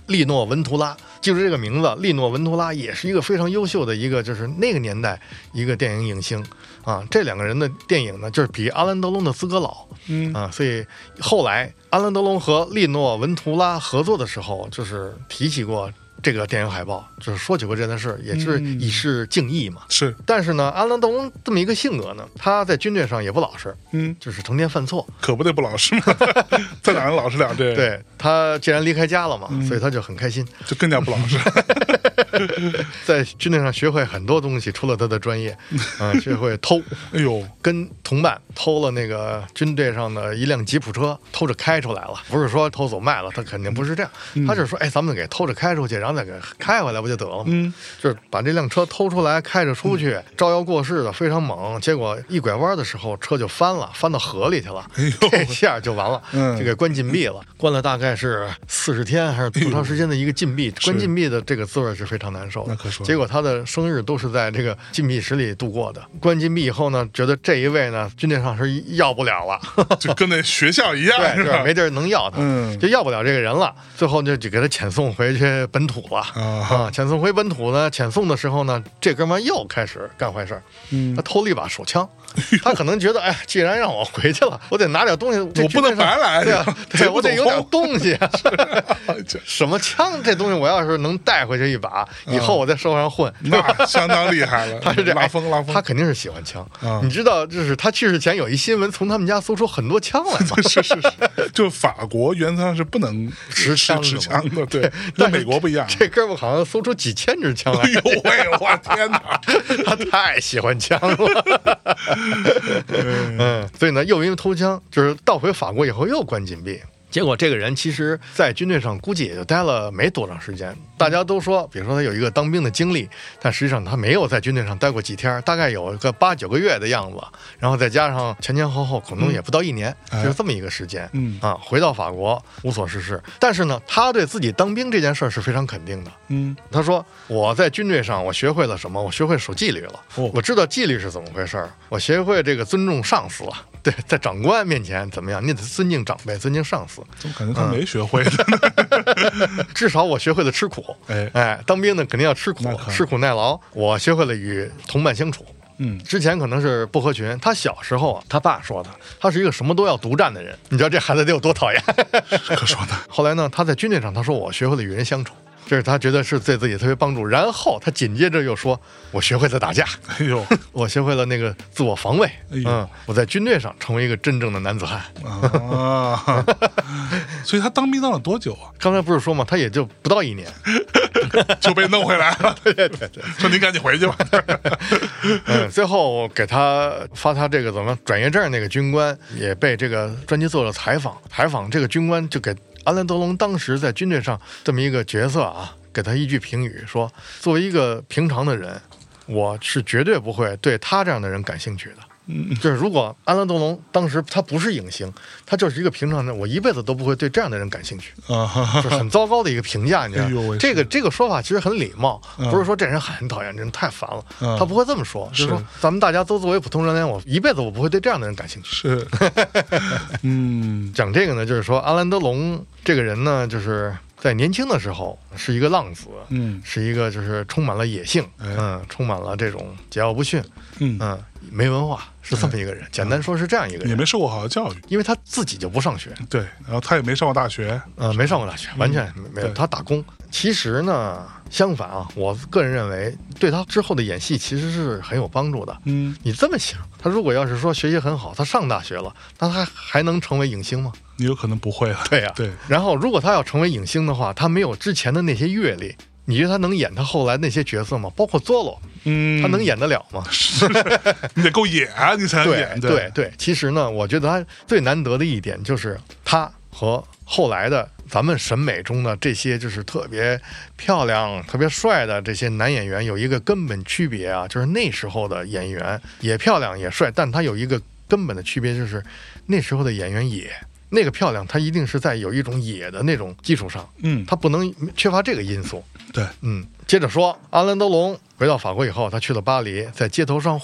利诺文图拉，记住这个名字，利诺文图拉也是一个非常优秀的一个，就是那个年代一个电影影星啊。这两个人的电影呢，就是比阿兰德龙的资格老，嗯啊，所以后来阿兰德龙和利诺文图拉合作的时候，就是提起过这个电影海报，就是说起过这件事，也是以示敬意嘛。
嗯、是，
但是呢，阿兰德龙这么一个性格呢，他在军队上也不老实，
嗯，
就是成天犯错，
可不得不老实嘛，在哪儿老实点？对，
对他既然离开家了嘛，嗯、所以他就很开心，
就更加不老实。
在军队上学会很多东西，除了他的专业，啊、呃，学会偷，
哎呦，
跟同伴偷了那个军队上的一辆吉普车，偷着开出来了，不是说偷走卖了，他肯定不是这样，嗯、他就是说，哎，咱们给偷着开出去，然后再给开回来不就得了吗？嗯，就是把这辆车偷出来，开着出去，嗯、招摇过市的非常猛，结果一拐弯的时候车就翻了，翻到河里去了，哎呦，这下就完了，嗯、就给关禁闭了，关了大概是四十天还是多长时间的一个禁闭，哎、关禁闭的这个滋味是非常难受的。
那可说，
结果他的生日都是在这个禁闭室里度过的。关禁闭以后呢，觉得这一位呢，军队上是要不了了，
就跟那学校一样，
对，
是吧？
没地儿能要他，嗯，就要不了这个人了。最后就就给他遣送回去本土了啊！啊遣送回本土呢，遣送的时候呢，这哥们又开始干坏事儿，嗯，他偷了一把手枪。他可能觉得，哎，既然让我回去了，我得拿点东西，
我不能白来，
对啊，对，我得有点东西啊。什么枪？这东西我要是能带回去一把，以后我在社会上混，
那相当厉害了。
他是这
拉风拉风，
他肯定是喜欢枪。你知道，就是他去世前有一新闻，从他们家搜出很多枪来嘛。
是是是，就法国原则上是不能
持枪
持枪的，对。但美国不一样，
这哥们好像搜出几千支枪来。
哎呦喂，我天哪，
他太喜欢枪了。嗯，所以呢，又因为偷枪，就是到回法国以后又关禁闭。结果这个人其实在军队上估计也就待了没多长时间。大家都说，比如说他有一个当兵的经历，但实际上他没有在军队上待过几天，大概有个八九个月的样子。然后再加上前前后后可能也不到一年，嗯、就是这么一个时间。嗯啊，回到法国无所事事。但是呢，他对自己当兵这件事是非常肯定的。嗯，他说我在军队上我学会了什么？我学会守纪律了。哦、我知道纪律是怎么回事，我学会这个尊重上司了。对，在长官面前怎么样？你得尊敬长辈，尊敬上司。
我感觉他没学会的，
嗯、至少我学会了吃苦。哎哎，当兵的肯定要吃苦，吃苦耐劳。我学会了与同伴相处。嗯，之前可能是不合群。他小时候啊，他爸说他，他是一个什么都要独占的人。你知道这孩子得有多讨厌？
可说呢。
后来呢，他在军队上，他说我学会了与人相处。这是他觉得是对自己特别帮助，然后他紧接着又说：“我学会了打架，
哎呦，
我学会了那个自我防卫，哎呦嗯，我在军队上成为一个真正的男子汉
啊！”所以他当兵当了多久啊？
刚才不是说嘛，他也就不到一年
就被弄回来了。
对对对，
说您赶紧回去吧。
嗯，最后给他发他这个怎么转业证那个军官也被这个专辑做了采访，采访这个军官就给阿兰德龙当时在军队上这么一个角色啊，给他一句评语说：作为一个平常的人，我是绝对不会对他这样的人感兴趣的。嗯，就是如果阿兰德龙当时他不是影星，他就是一个平常人，我一辈子都不会对这样的人感兴趣啊，就是很糟糕的一个评价。你知道，哎、这个这个说法其实很礼貌，嗯、不是说这人很讨厌，这人太烦了，嗯、他不会这么说，就是说咱们大家都作为普通人，我一辈子我不会对这样的人感兴趣。
是，嗯，
讲这个呢，就是说阿兰德龙这个人呢，就是在年轻的时候是一个浪子，嗯，是一个就是充满了野性，嗯，充满了这种桀骜不驯，嗯嗯，没文化，是这么一个人。简单说是这样一个人，
也没受过好的教育，
因为他自己就不上学，
对，然后他也没上过大学，
呃，没上过大学，完全没有，他打工。其实呢，相反啊，我个人认为对他之后的演戏其实是很有帮助的。嗯，你这么想，他如果要是说学习很好，他上大学了，那他还能成为影星吗？
你有可能不会了。
对呀、啊，
对。
然后，如果他要成为影星的话，他没有之前的那些阅历，你觉得他能演他后来那些角色吗？包括佐罗，嗯，他能演得了吗？
是你得够野啊，你才能演。
对对对，其实呢，我觉得他最难得的一点就是他和后来的咱们审美中的这些就是特别漂亮、特别帅的这些男演员有一个根本区别啊，就是那时候的演员也漂亮也帅，但他有一个根本的区别，就是那时候的演员野。那个漂亮，它一定是在有一种野的那种基础上，嗯，它不能缺乏这个因素。
对，
嗯。接着说，阿兰德龙回到法国以后，他去了巴黎，在街头上混，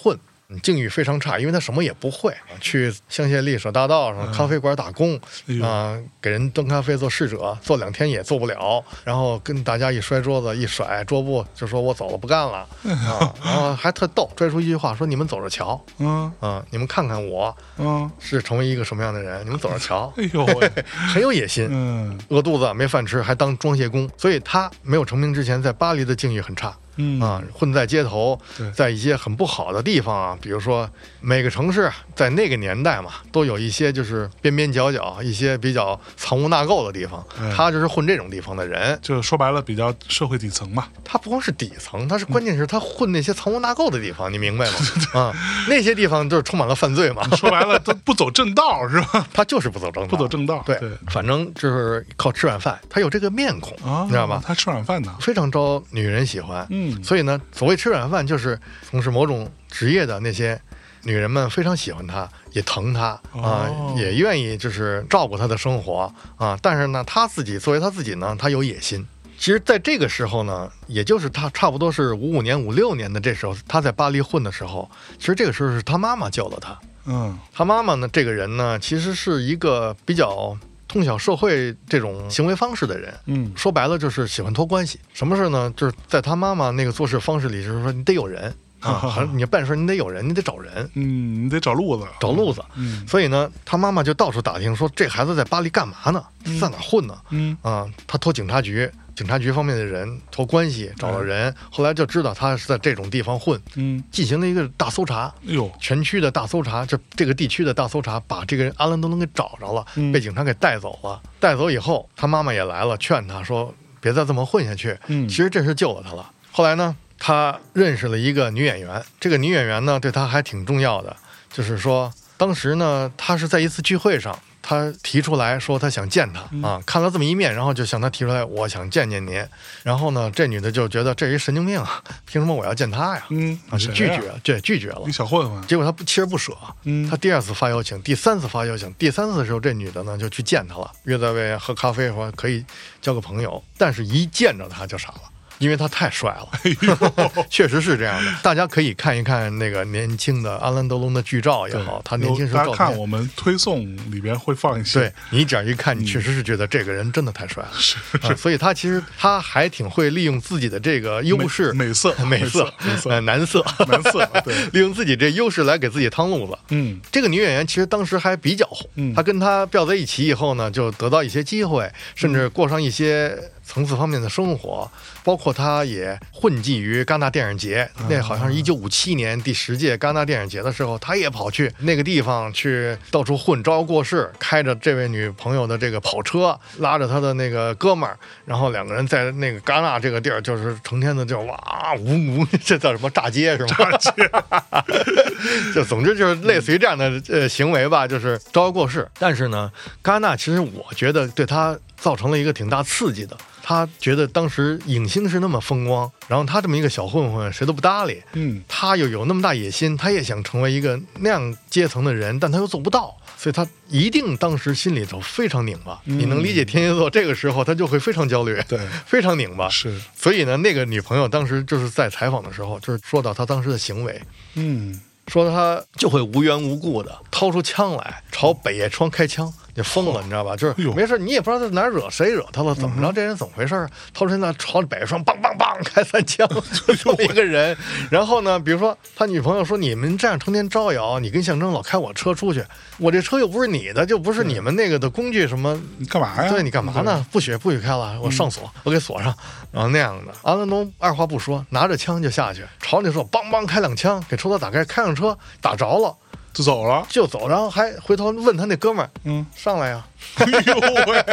境遇非常差，因为他什么也不会，去香榭丽舍大道上咖啡馆打工啊、
嗯
呃，给人端咖啡做侍者，做两天也做不了，然后跟大家一摔桌子一甩桌布，就说我走了不干了啊，然后还特逗，拽出一句话说你们走着瞧，
嗯
啊，你们看看我，
嗯，
是成为一个什么样的人，你们走着瞧，
哎呦喂，
很有野心，
嗯，
饿肚子没饭吃，还当装卸工，所以他没有成名之前，在巴黎的境遇很差。
嗯
啊，混在街头，在一些很不好的地方啊，比如说每个城市在那个年代嘛，都有一些就是边边角角一些比较藏污纳垢的地方，
嗯、
他就是混这种地方的人，
就说白了比较社会底层嘛。
他不光是底层，他是关键是他混那些藏污纳垢的地方，你明白吗？啊，那些地方就是充满了犯罪嘛。
说白了都不走正道是吧？
他就是不走正道，
不走正道。
对，
对
反正就是靠吃软饭，他有这个面孔，
啊、
你知道吧？
他吃软饭呢，
非常招女人喜欢。
嗯，
所以呢。所谓吃软饭，就是从事某种职业的那些女人们非常喜欢他，也疼他啊、
哦
呃，也愿意就是照顾他的生活啊。但是呢，他自己作为他自己呢，他有野心。其实，在这个时候呢，也就是他差不多是五五年、五六年的这时候，他在巴黎混的时候，其实这个时候是他妈妈救了他。
嗯，
他妈妈呢，这个人呢，其实是一个比较通晓社会这种行为方式的人，
嗯，
说白了就是喜欢托关系。什么事呢？就是在他妈妈那个做事方式里，就是说你得有人啊，你办事你得有人，你得找人，
嗯，你得找路子，
找路子。
嗯，
所以呢，他妈妈就到处打听，说这孩子在巴黎干嘛呢？在哪混呢？
嗯
啊，他托警察局。警察局方面的人托关系找到人，嗯、后来就知道他是在这种地方混，
嗯，
进行了一个大搜查，
哎呦，
全区的大搜查，就这个地区的大搜查，把这个人阿兰德龙给找着了，
嗯、
被警察给带走了。带走以后，他妈妈也来了，劝他说别再这么混下去。
嗯，
其实这是救了他了。后来呢，他认识了一个女演员，这个女演员呢对他还挺重要的，就是说当时呢，他是在一次聚会上。他提出来说他想见他啊，看了这么一面，然后就向他提出来我想见见您。然后呢，这女的就觉得这一神经病啊，凭什么我要见他呀？
嗯，
啊，就拒绝，对，拒绝了。
你小混混。
结果他不锲而不舍，
嗯，
他第二次发邀请，第三次发邀请，第三次的时候，这女的呢就去见他了，约在外喝咖啡，说可以交个朋友。但是一见着他就傻了。因为他太帅了，确实是这样的。大家可以看一看那个年轻的阿兰德龙的剧照也好，他年轻时候照片。
大家看我们推送里边会放一些。
对，你这样一看，你确实是觉得这个人真的太帅了。
是、
嗯啊，所以他其实他还挺会利用自己的这个优势，
美色、
美色、
美色、
呃、男色、
男色，对，
利用自己这优势来给自己趟路子。
嗯，
这个女演员其实当时还比较红，
嗯，
她跟他调在一起以后呢，就得到一些机会，甚至过上一些层次方面的生活，包括他也混迹于戛纳电影节，那好像是一九五七年第十届戛纳电影节的时候，他也跑去那个地方去到处混，招摇过市，开着这位女朋友的这个跑车，拉着他的那个哥们儿，然后两个人在那个戛纳这个地儿，就是成天的就哇呜呜，这叫什么炸街是吗？
炸街，
就总之就是类似于这样的呃行为吧，就是招摇过市。但是呢，戛纳其实我觉得对他造成了一个挺大刺激的。他觉得当时影星是那么风光，然后他这么一个小混混，谁都不搭理。
嗯，
他又有那么大野心，他也想成为一个那样阶层的人，但他又做不到，所以他一定当时心里头非常拧巴。嗯、你能理解天蝎座这个时候他就会非常焦虑，
对，
非常拧巴。
是，
所以呢，那个女朋友当时就是在采访的时候，就是说到他当时的行为，
嗯，
说他就会无缘无故的掏出枪来朝北叶窗开枪。就疯了，你知道吧？就是没事，你也不知道在哪惹谁惹他了，怎么着？这人怎么回事？掏出那朝着北叶窗，梆梆梆开三枪，就这么一个人。然后呢，比如说他女朋友说：“你们这样成天招摇，你跟象征老开我车出去，我这车又不是你的，就不是你们那个的工具，什么
你干嘛呀？
对你干嘛呢？不许不许开了，我上锁，我给锁上。然后那样的，阿兰东二话不说，拿着枪就下去，朝那说梆梆开两枪，给车头打开，开上车打着了。”
就走了，
就走，然后还回头问他那哥们儿，
嗯，
上来呀，
哎呦喂，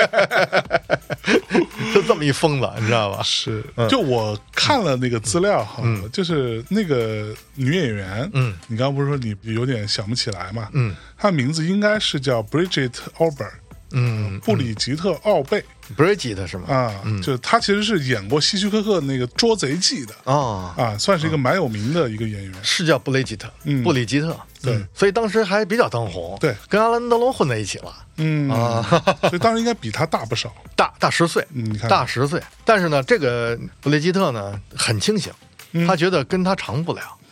就这么一疯子，你知道吧？
是，就我看了那个资料哈，
嗯、
就是那个女演员，
嗯，
你刚刚不是说你有点想不起来嘛，
嗯，
她名字应该是叫 Brigitte Aubert，
嗯，
布里吉特·奥贝。
Brigitte 是吗？
啊，
嗯、
就他其实是演过希区柯克那个《捉贼记》的
哦，
啊，算是一个蛮有名的一个演员，
是叫布雷吉特，
嗯，
布里吉特，
对、
嗯，所以当时还比较当红，
对，
跟阿兰德龙混在一起了，
嗯
啊，
所以当时应该比他大不少，
大大十岁，
嗯，你看
大十岁，但是呢，这个布雷吉特呢很清醒，
嗯、
他觉得跟他长不了。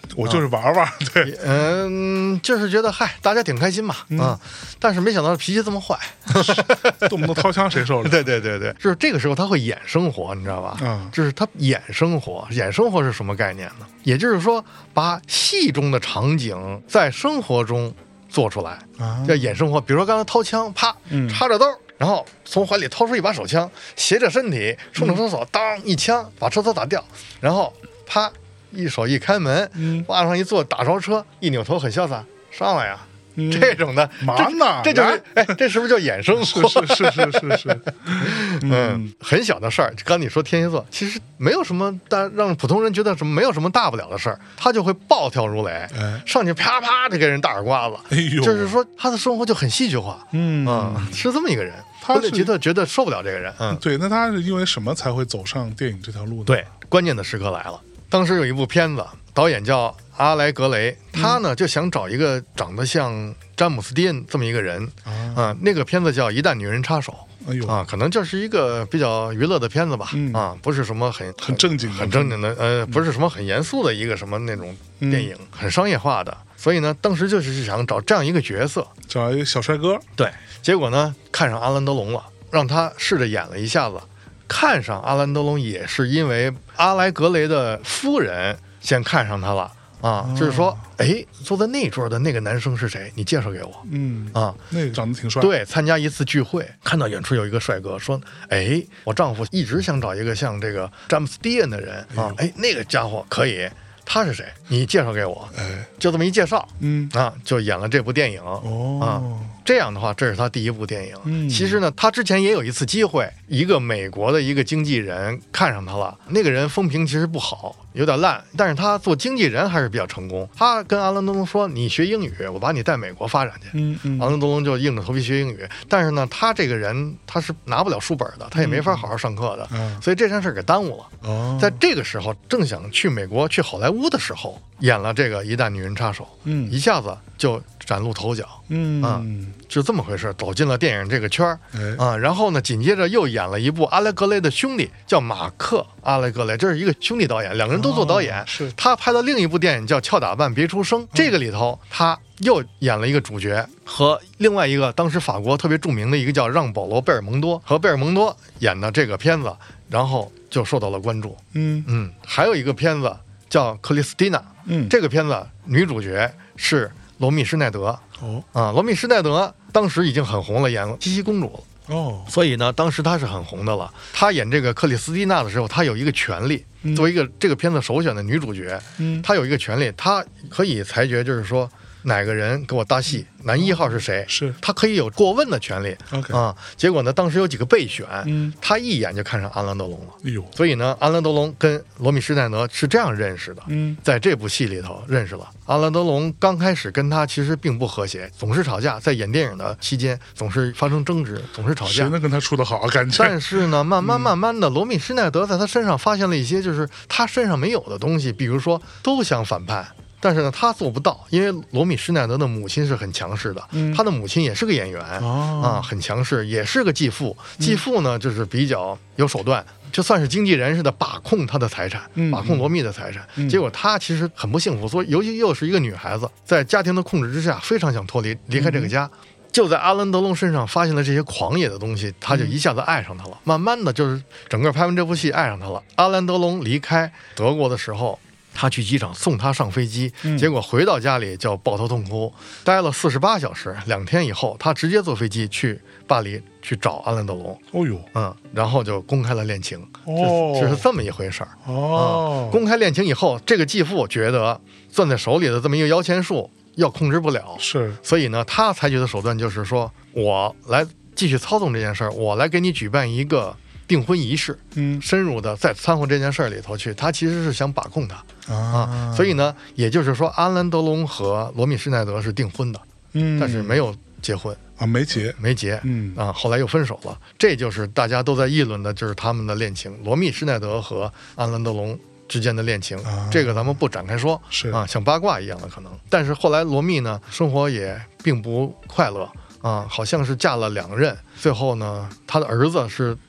我就是玩玩，对，
嗯，就是觉得嗨，大家挺开心嘛，啊，但是没想到脾气这么坏，
动不动掏枪谁受了？
对对对对，就是这个时候他会演生活，你知道吧？
嗯，
就是他演生活，演生活是什么概念呢？也就是说，把戏中的场景在生活中做出来，叫演生活。比如说刚才掏枪，啪，插着兜。然后从怀里掏出一把手枪，斜着身体，冲着厕所，当一枪把厕所打掉，然后啪一手一开门，往上一坐，打着车，一扭头很潇洒，上来呀。这种的
嘛呢？
这就是哎，这是不是叫衍生？
是是是是是是，
嗯，很小的事儿。刚你说天蝎座，其实没有什么大让普通人觉得什么没有什么大不了的事儿，他就会暴跳如雷，
哎、
上去啪啪就给人大耳刮子。
哎呦，
就是说他的生活就很戏剧化，嗯啊，是这么一个人。他觉得觉得受不了这个人，嗯，
对。那他是因为什么才会走上电影这条路呢？
对，关键的时刻来了。当时有一部片子，导演叫阿莱格雷，他呢、嗯、就想找一个长得像詹姆斯·迪恩这么一个人啊、呃，那个片子叫《一旦女人插手》。
哎呦
啊，可能就是一个比较娱乐的片子吧，嗯、啊，不是什么很
很正经、
很正经的，呃，不是什么很严肃的一个什么那种电影，嗯、很商业化的。所以呢，当时就是想找这样一个角色，
找一个小帅哥。
对，结果呢，看上阿兰·德龙了，让他试着演了一下子。看上阿兰·德龙也是因为阿莱格雷的夫人先看上他了。啊，就是说，哎，坐在那桌的那个男生是谁？你介绍给我。
嗯，
啊，
那个长得挺帅。
对，参加一次聚会，看到远处有一个帅哥，说，哎，我丈夫一直想找一个像这个詹姆斯·迪恩的人啊，哎，那个家伙可以。他是谁？你介绍给我。哎，就这么一介绍，嗯啊，就演了这部电影。哦啊，这样的话，这是他第一部电影。嗯，其实呢，他之前也有一次机会，一个美国的一个经纪人看上他了，那个人风评其实不好，有点烂，但是他做经纪人还是比较成功。他跟阿兰·德龙说：“你学英语，我把你带美国发展去。”嗯嗯，阿兰·德龙就硬着头皮学英语。但是呢，他这个人他是拿不了书本的，他也没法好好上课的，嗯、所以这件事给耽误了。哦，在这个时候，正想去美国去好莱坞的时候，演了这个《一旦女人插手》，嗯，一下子就崭露头角，嗯啊，就这么回事，走进了电影这个圈儿，哎、啊，然后呢，紧接着又演了一部阿莱格雷的兄弟，叫马克·阿莱格雷，这是一个兄弟导演，两个人都做导演，哦、
是
他拍了另一部电影叫《俏打扮别出声》，嗯、这个里头他又演了一个主角，和另外一个当时法国特别著名的一个叫让·保罗·贝尔蒙多和贝尔蒙多演的这个片子，然后就受到了关注，嗯嗯，还有一个片子叫《克里斯蒂娜》。嗯，这个片子女主角是罗密施耐德。哦啊，罗密施耐德当时已经很红了，演茜茜公主了。哦，所以呢，当时她是很红的了。她演这个克里斯蒂娜的时候，她有一个权利，作为一个这个片子首选的女主角，嗯，她有一个权利，她可以裁决，就是说哪个人给我搭戏，男一号是谁，
是
她可以有过问的权利。
OK
啊，结果呢，当时有几个备选，嗯，她一眼就看上阿兰·德龙了。哎呦，所以呢，阿兰·德龙跟罗密施耐德是这样认识的。嗯，在这部戏里头认识了。阿兰·德龙刚开始跟他其实并不和谐，总是吵架，在演电影的期间总是发生争执，总是吵架。
谁能跟他处得好啊？感觉。
但是呢，慢慢慢慢的，罗密施耐德在他身上发现了一些就是他身上没有的东西，比如说都想反叛。但是呢，他做不到，因为罗密施耐德的母亲是很强势的，嗯、他的母亲也是个演员、哦、啊，很强势，也是个继父。继父呢，就是比较有手段，就算是经纪人似的把控他的财产，嗯、把控罗密的财产。嗯、结果他其实很不幸福，所以尤其又是一个女孩子，在家庭的控制之下，非常想脱离离开这个家。嗯、就在阿兰·德龙身上发现了这些狂野的东西，他就一下子爱上他了。嗯、慢慢的就是整个拍完这部戏爱上他了。阿兰·德龙离开德国的时候，他去机场送他上飞机，结果回到家里就抱头痛哭，待了四十八小时。两天以后，他直接坐飞机去巴黎去找阿兰·德龙。
哦呦，
嗯，然后就公开了恋情。
哦，
这是这么一回事儿。
哦、
嗯，公开恋情以后，这个继父觉得攥在手里的这么一个摇钱树要控制不了，
是，
所以呢，他采取的手段就是说，我来继续操纵这件事儿，我来给你举办一个订婚仪式，嗯，深入的在掺和这件事里头去，他其实是想把控他 啊, 啊，所以呢，也就是说，阿兰·德龙和罗密施耐德是订婚的，嗯，但是没有结婚
啊，没结，
没结，嗯啊，后来又分手了，这就是大家都在议论的，就是他们的恋情，罗密施耐德和阿兰·德龙之间的恋情，啊、这个咱们不展开说，
是
啊，像八卦一样的可能，但是后来罗密呢，生活也并不快乐。啊，好像是嫁了两任，最后呢，他的儿子是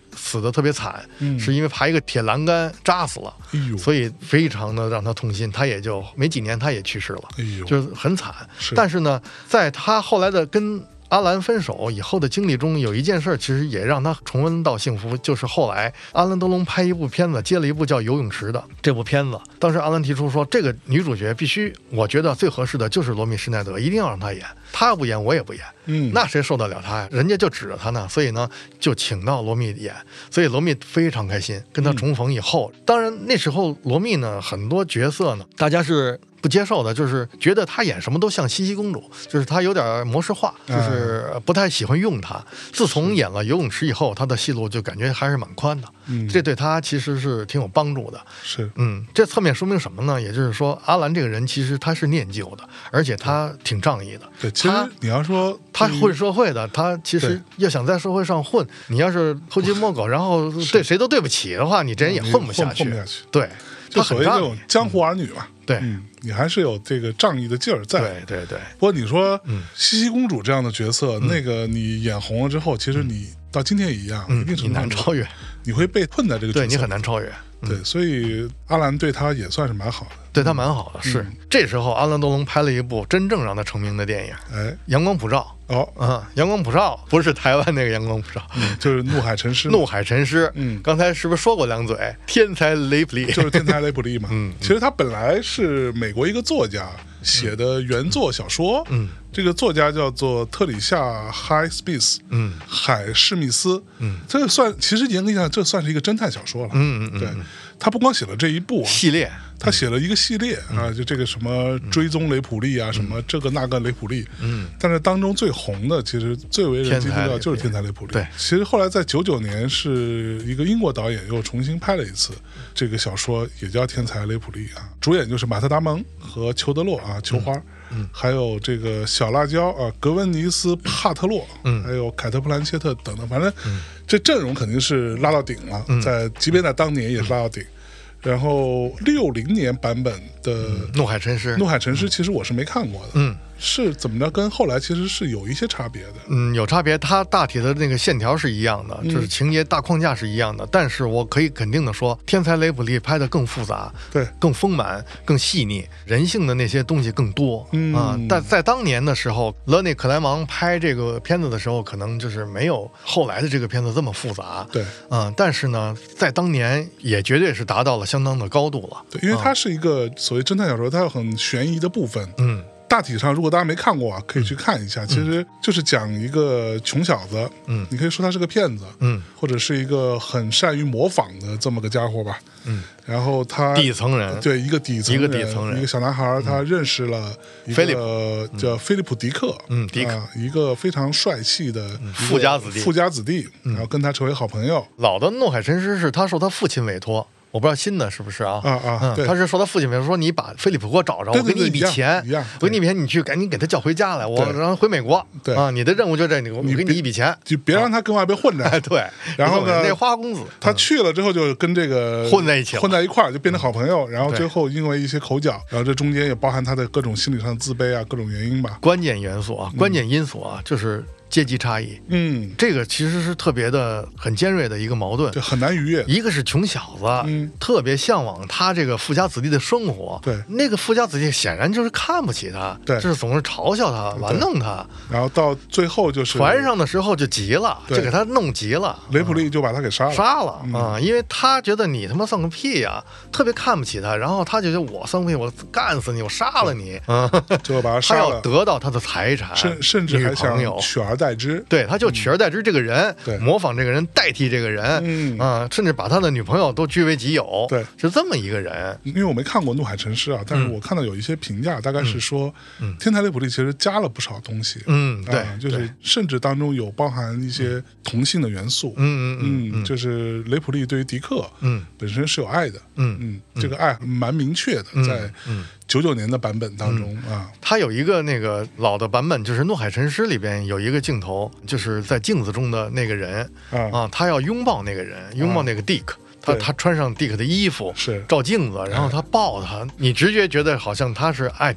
死的特别惨，
嗯
是因为爬一个铁栏杆扎死了，
哎呦，
所以非常的让他痛心，他也就没几年他也去世了，
哎呦，
就是很惨。
是
但是呢，在他后来的跟阿兰分手以后的经历中，有一件事其实也让他重温到幸福，就是后来阿兰德龙拍一部片子，接了一部叫《游泳池》的这部片子。当时阿兰提出说，这个女主角必须，我觉得最合适的就是罗密施耐德，一定要让她演，她不演我也不演。
嗯，
那谁受得了她呀？人家就指着她呢，所以呢就请到罗密演，所以罗密非常开心，跟他重逢以后，嗯、当然那时候罗密呢很多角色呢，大家是不接受的，就是觉得他演什么都像茜茜公主，就是他有点模式化，就是不太喜欢用他。自从演了游泳池以后，他的戏路就感觉还是蛮宽的，
嗯，
这对他其实是挺有帮助的。
是，
嗯，这侧面说明什么呢？也就是说，阿兰这个人其实他是念旧的，而且他挺仗义的。
对，其实你要说
他混社会的，他其实要想在社会上混，你要是偷鸡摸狗，然后对谁都对不起的话，你这人也混不下去。
混不下去。
对，
就所谓这种江湖儿女嘛。
对，
嗯，你还是有这个仗义的劲儿在。
对对对。
不过你说，
嗯，
茜茜公主这样的角色，那个你演红了之后，其实你到今天也一样，一定程度
你难超越，
你会被困在这个角色，
对你很难超越。
对，所以阿兰对他也算是蛮好的，
对他蛮好的。是这时候，阿兰·德龙拍了一部真正让他成名的电影，
哎，
《阳光普照》。
哦，
嗯，阳光普照不是台湾那个阳光普照，
嗯，就是怒海沉尸。
怒海沉尸，
嗯，
刚才是不是说过两嘴？天才雷普利，
就是天才雷普利嘛。
嗯，
其实他本来是美国一个作家写的原作小说，
嗯，
这个作家叫做特里夏·海斯密斯，
嗯，
海史密斯，
嗯，
这算其实严格意义上这算是一个侦探小说了，
嗯嗯嗯，
对，他不光写了这一部、啊、
系列。
他写了一个系列、嗯、啊，就这个什么追踪雷普利啊，嗯、什么这个那个雷普利，
嗯，
但是当中最红的，其实最为人津津乐道就是天才雷普利。
对，
其实后来在九九年，是一个英国导演又重新拍了一次这个小说，也叫《天才雷普利》啊，主演就是马特·达蒙和裘德洛啊，裘花。嗯嗯，还有这个小辣椒啊，格温尼斯·帕特洛，嗯，还有凯特·布兰切特等等，反正、嗯、这阵容肯定是拉到顶了，嗯、在即便在当年也是拉到顶。然后六零年版本的《
怒海沉尸》，
怒海沉尸其实我是没看过的，嗯，是怎么着？跟后来其实是有一些差别的，
嗯，有差别。它大体的那个线条是一样的，就是情节大框架是一样的，嗯、但是我可以肯定的说，天才雷普利拍的更复杂，
对，
更丰满，更细腻，人性的那些东西更多，嗯啊。但在当年的时候，勒内·克莱芒拍这个片子的时候，可能就是没有后来的这个片子这么复杂，
对，
嗯，但是呢，在当年也绝对是达到了相当的高度了，
对，因为它是一个所谓侦探小说，它有很悬疑的部分，嗯。大体上，如果大家没看过啊，可以去看一下。嗯、其实就是讲一个穷小子，嗯，你可以说他是个骗子，嗯，或者是一个很善于模仿的这么个家伙吧，嗯。然后他
底层人，
对，一个底层人，
一个底层人，
一个小男孩，他认识了一个叫菲利普·迪克，
嗯，迪克、
啊，一个非常帅气的
富家子弟，
富家子弟，然后跟他成为好朋友。
老的怒海沉尸是他受他父亲委托。我不知道新的是不是啊？
啊啊！
嗯，他是说他父亲说你把菲利普给我找着，我给你一笔钱，我给你一笔钱，你去赶紧给他叫回家来，我让他回美国。对啊，你的任务就这，我给你一笔钱，
就别让他跟外边混着。
对，
然后呢，
那花花公子，
他去了之后就跟这个
混在一起，
混在一块儿就变成好朋友。然后最后因为一些口角，然后这中间也包含他的各种心理上的自卑啊，各种原因吧。
关键元素啊，关键因素啊，就是阶级差异，
嗯，
这个其实是特别的很尖锐的一个矛盾，
就很难逾越。
一个是穷小子，嗯，特别向往他这个富家子弟的生活，
对，
那个富家子弟显然就是看不起他，
对，
就是总是嘲笑他、玩弄他，
然后到最后就是
船上的时候就急了，就给他弄急了，
雷普利就把他给杀了，
杀了啊、嗯嗯！因为他觉得你他妈算个屁呀、啊，特别看不起他，然后他就觉得我算个屁，我干死你，我杀了你，嗯，
就把他杀了，
他要得到他的财产，
甚甚至还想取而代之，
对，他就取而代之这个人，
对、
嗯，模仿这个人，代替这个人，嗯啊、呃，甚至把他的女朋友都据为己有，
对，
是这么一个人。
因为我没看过《怒海沉尸》啊，但是我看到有一些评价，大概是说，嗯，天才雷普利其实加了不少东西，
嗯，对，
啊、就是甚至当中有包含一些同性的元素，
嗯
嗯嗯，就是雷普利对于迪克，嗯，本身是有爱的，
嗯
嗯，这个爱蛮明确的，在九九年的版本当中、嗯、啊，
他有一个那个老的版本，就是《怒海沉尸》里边有一个镜头，就是在镜子中的那个人啊，啊他要拥抱那个人，拥抱那个 Dick。他他穿上 Dick 的衣服，
是
照镜子，然后他抱他，你直觉觉得好像他是爱 Dick，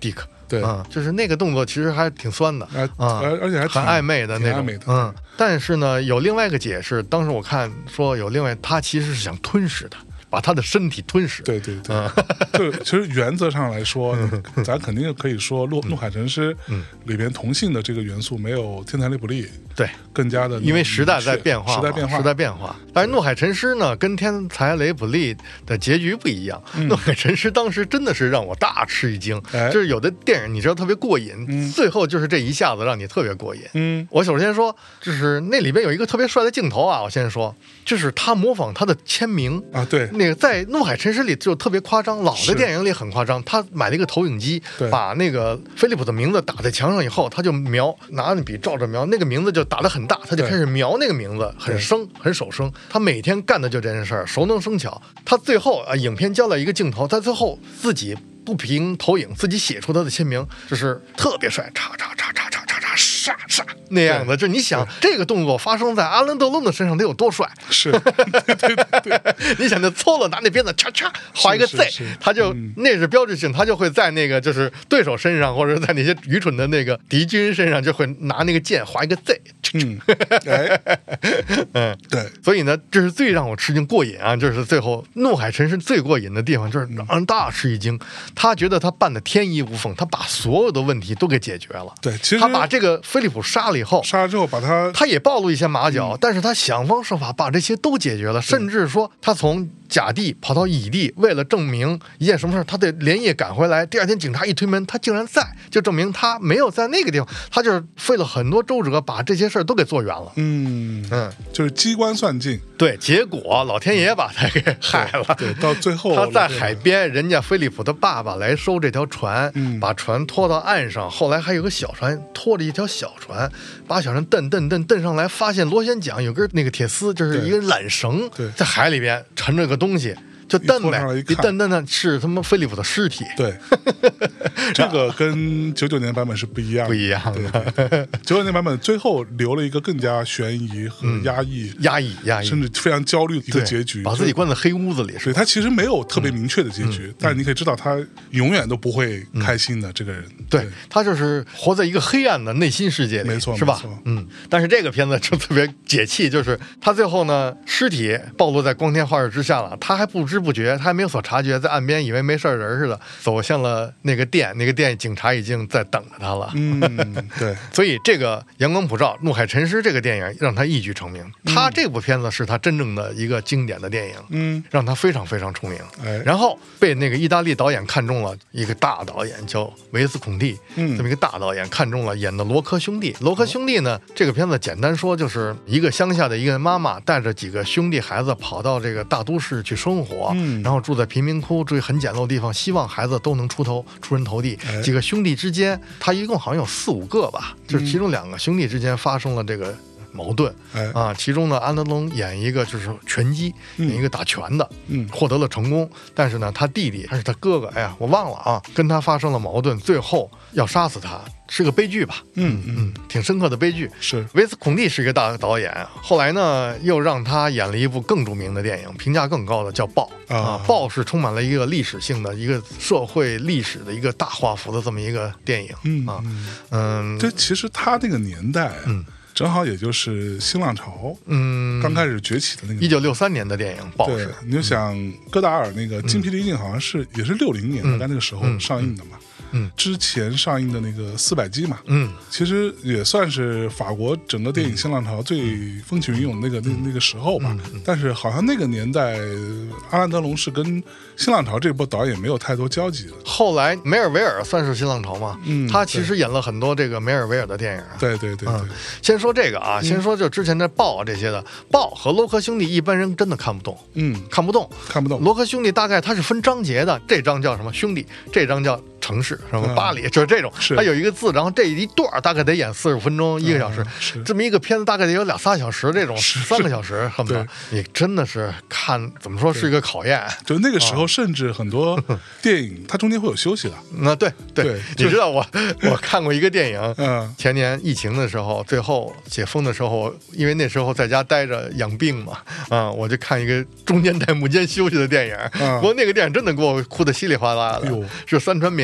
对
啊、嗯，就是那个动作其实还挺酸的啊、嗯，
而而且还
很暧昧的那种，嗯。但是呢，有另外一个解释，当时我看说有另外，他其实是想吞噬他。把他的身体吞噬。
对对对，就其实原则上来说，咱肯定可以说《怒怒海沉尸》里边同性的这个元素没有《天才雷普利》
对
更加的，
因为时代在变化，
时代变化，
时代变化。但是《怒海沉尸》呢，跟《天才雷普利》的结局不一样，《怒海沉尸》当时真的是让我大吃一惊，就是有的电影你知道特别过瘾，最后就是这一下子让你特别过瘾。嗯，我首先说，就是那里边有一个特别帅的镜头啊，我先说，就是他模仿他的签名
啊，对。
那个在《怒海沉尸》里就特别夸张，老的电影里很夸张。他买了一个投影机，把那个菲利普的名字打在墙上以后，他就描，拿着笔照着描，那个名字就打得很大，他就开始描那个名字，很生，很手生。他每天干的就这件事儿，熟能生巧。他最后啊，影片交了一个镜头，他最后自己不凭投影，自己写出他的签名，就是特别帅，叉叉叉叉叉叉叉杀杀那样的。就你想这个动作发生在阿兰德隆的身上得有多帅？
是，对对对，
你想那搓了拿那鞭子叉叉画一个 Z， 他就、嗯、那是标志性，他就会在那个就是对手身上，或者在那些愚蠢的那个敌军身上，就会拿那个剑画一个 Z。
嗯，哎，嗯，对，
所以呢，这是最让我吃惊过瘾啊！就是最后怒海沉尸最过瘾的地方，就是让人大吃一惊。他觉得他办的天衣无缝，他把所有的问题都给解决了。
对，其实
他把这个菲利普杀了以后，
杀了之后把他，
他也暴露一些马脚，嗯、但是他想方设法把这些都解决了，甚至说他从甲地跑到乙地，为了证明一件什么事，他得连夜赶回来。第二天警察一推门，他竟然在，就证明他没有在那个地方。他就是费了很多周折，把这些事都给做圆了。
嗯嗯，就是机关算尽。
对，结果老天爷把他给害了。
对，到最后
他在海边，人家菲利普的爸爸来收这条船，
嗯、
把船拖到岸上。后来还有个小船拖着一条小船，把小船蹬蹬蹬蹬上来，发现螺旋桨有根那个铁丝，就是一个缆绳，在海里边沉着个东西。就蹬呗，一蹬蹬呢是他们菲利普的尸体。
对，这个跟九九年版本是不一样的，
不一样
的。九九年版本最后留了一个更加悬疑和压抑、
嗯、压抑、压抑，
甚至非常焦虑的一个结局，
把自己关在黑屋子里。
对，他其实没有特别明确的结局，
嗯、
但是你可以知道他永远都不会开心的。嗯、这个人，
对, 对他就是活在一个黑暗的内心世界里，
没错，
是吧？嗯。但是这个片子就特别解气，就是他最后呢，尸体暴露在光天化日之下了，他还不知不觉，他还没有所察觉，在岸边以为没事人似的走向了那个店，那个店警察已经在等着他了。
嗯，对。
所以这个《阳光普照》《怒海沉尸》这个电影让他一举成名。嗯、他这部片子是他真正的一个经典的电影，
嗯，
让他非常非常出名。
哎，
然后被那个意大利导演看中了，一个大导演叫维斯孔蒂，
嗯，
这么一个大导演看中了演的罗科兄弟。罗科兄弟呢，这个片子简单说就是一个乡下的一个妈妈带着几个兄弟孩子跑到这个大都市去生活，
嗯，
然后住在贫民窟，住很简陋的地方，希望孩子都能出头出人头地。
哎、
几个兄弟之间，他一共好像有四五个吧，就是其中两个兄弟之间发生了这个矛盾，
哎、
啊，其中呢，安德龙演一个就是拳击，
嗯、
演一个打拳的，
嗯，
获得了成功。但是呢，他弟弟还是他哥哥，哎呀，我忘了啊，跟他发生了矛盾，最后要杀死他，是个悲剧吧？
嗯
嗯，挺深刻的悲剧。
是
维斯孔蒂是一个大导演，后来呢，又让他演了一部更著名的电影，评价更高的叫《豹》啊，《豹》是充满了一个历史性的一个社会历史的一个大画幅的这么一个电影。
嗯
啊，嗯，
这其实他那个年代啊。
嗯
正好也就是新浪潮，
嗯，
刚开始崛起的那个
一九六三年的电影《豹》是，
你就想戈达尔那个《精疲力尽》好像是、嗯、也是六零年大概那个时候上映的嘛，
嗯，
之前上映的那个四百击嘛，
嗯，
其实也算是法国整个电影新浪潮最风起云涌的那个、嗯、那那个时候吧、
嗯，
但是好像那个年代阿兰德龙是跟新浪潮这波导演没有太多交集的。
后来梅尔维尔算是新浪潮嘛，
嗯，
他其实演了很多这个梅尔维尔的电影。
对对对对、
嗯，先说这个啊，先说就之前的豹啊这些的，豹和罗科兄弟一般人真的看不懂，
嗯，
看不懂，
看不懂。
罗科兄弟大概它是分章节的，这章叫什么兄弟，这章叫城市，什么巴黎，嗯、就是这种，它有一个字，然后这一段大概得演四十分钟，一个小时，
嗯、
这么一个片子大概得有俩仨小时，这种三个小时，恨不得你真的是看怎么说是一个考验。
就那个时候，甚至很多电影它中间会有休息的。
那对对，
对
你知道我我看过一个电影，
嗯，
前年疫情的时候，最后解封的时候，因为那时候在家待着养病嘛，啊、嗯，我就看一个中间带幕间休息的电影，
嗯、
不过那个电影真的给我哭得稀里哗啦的，是三川敏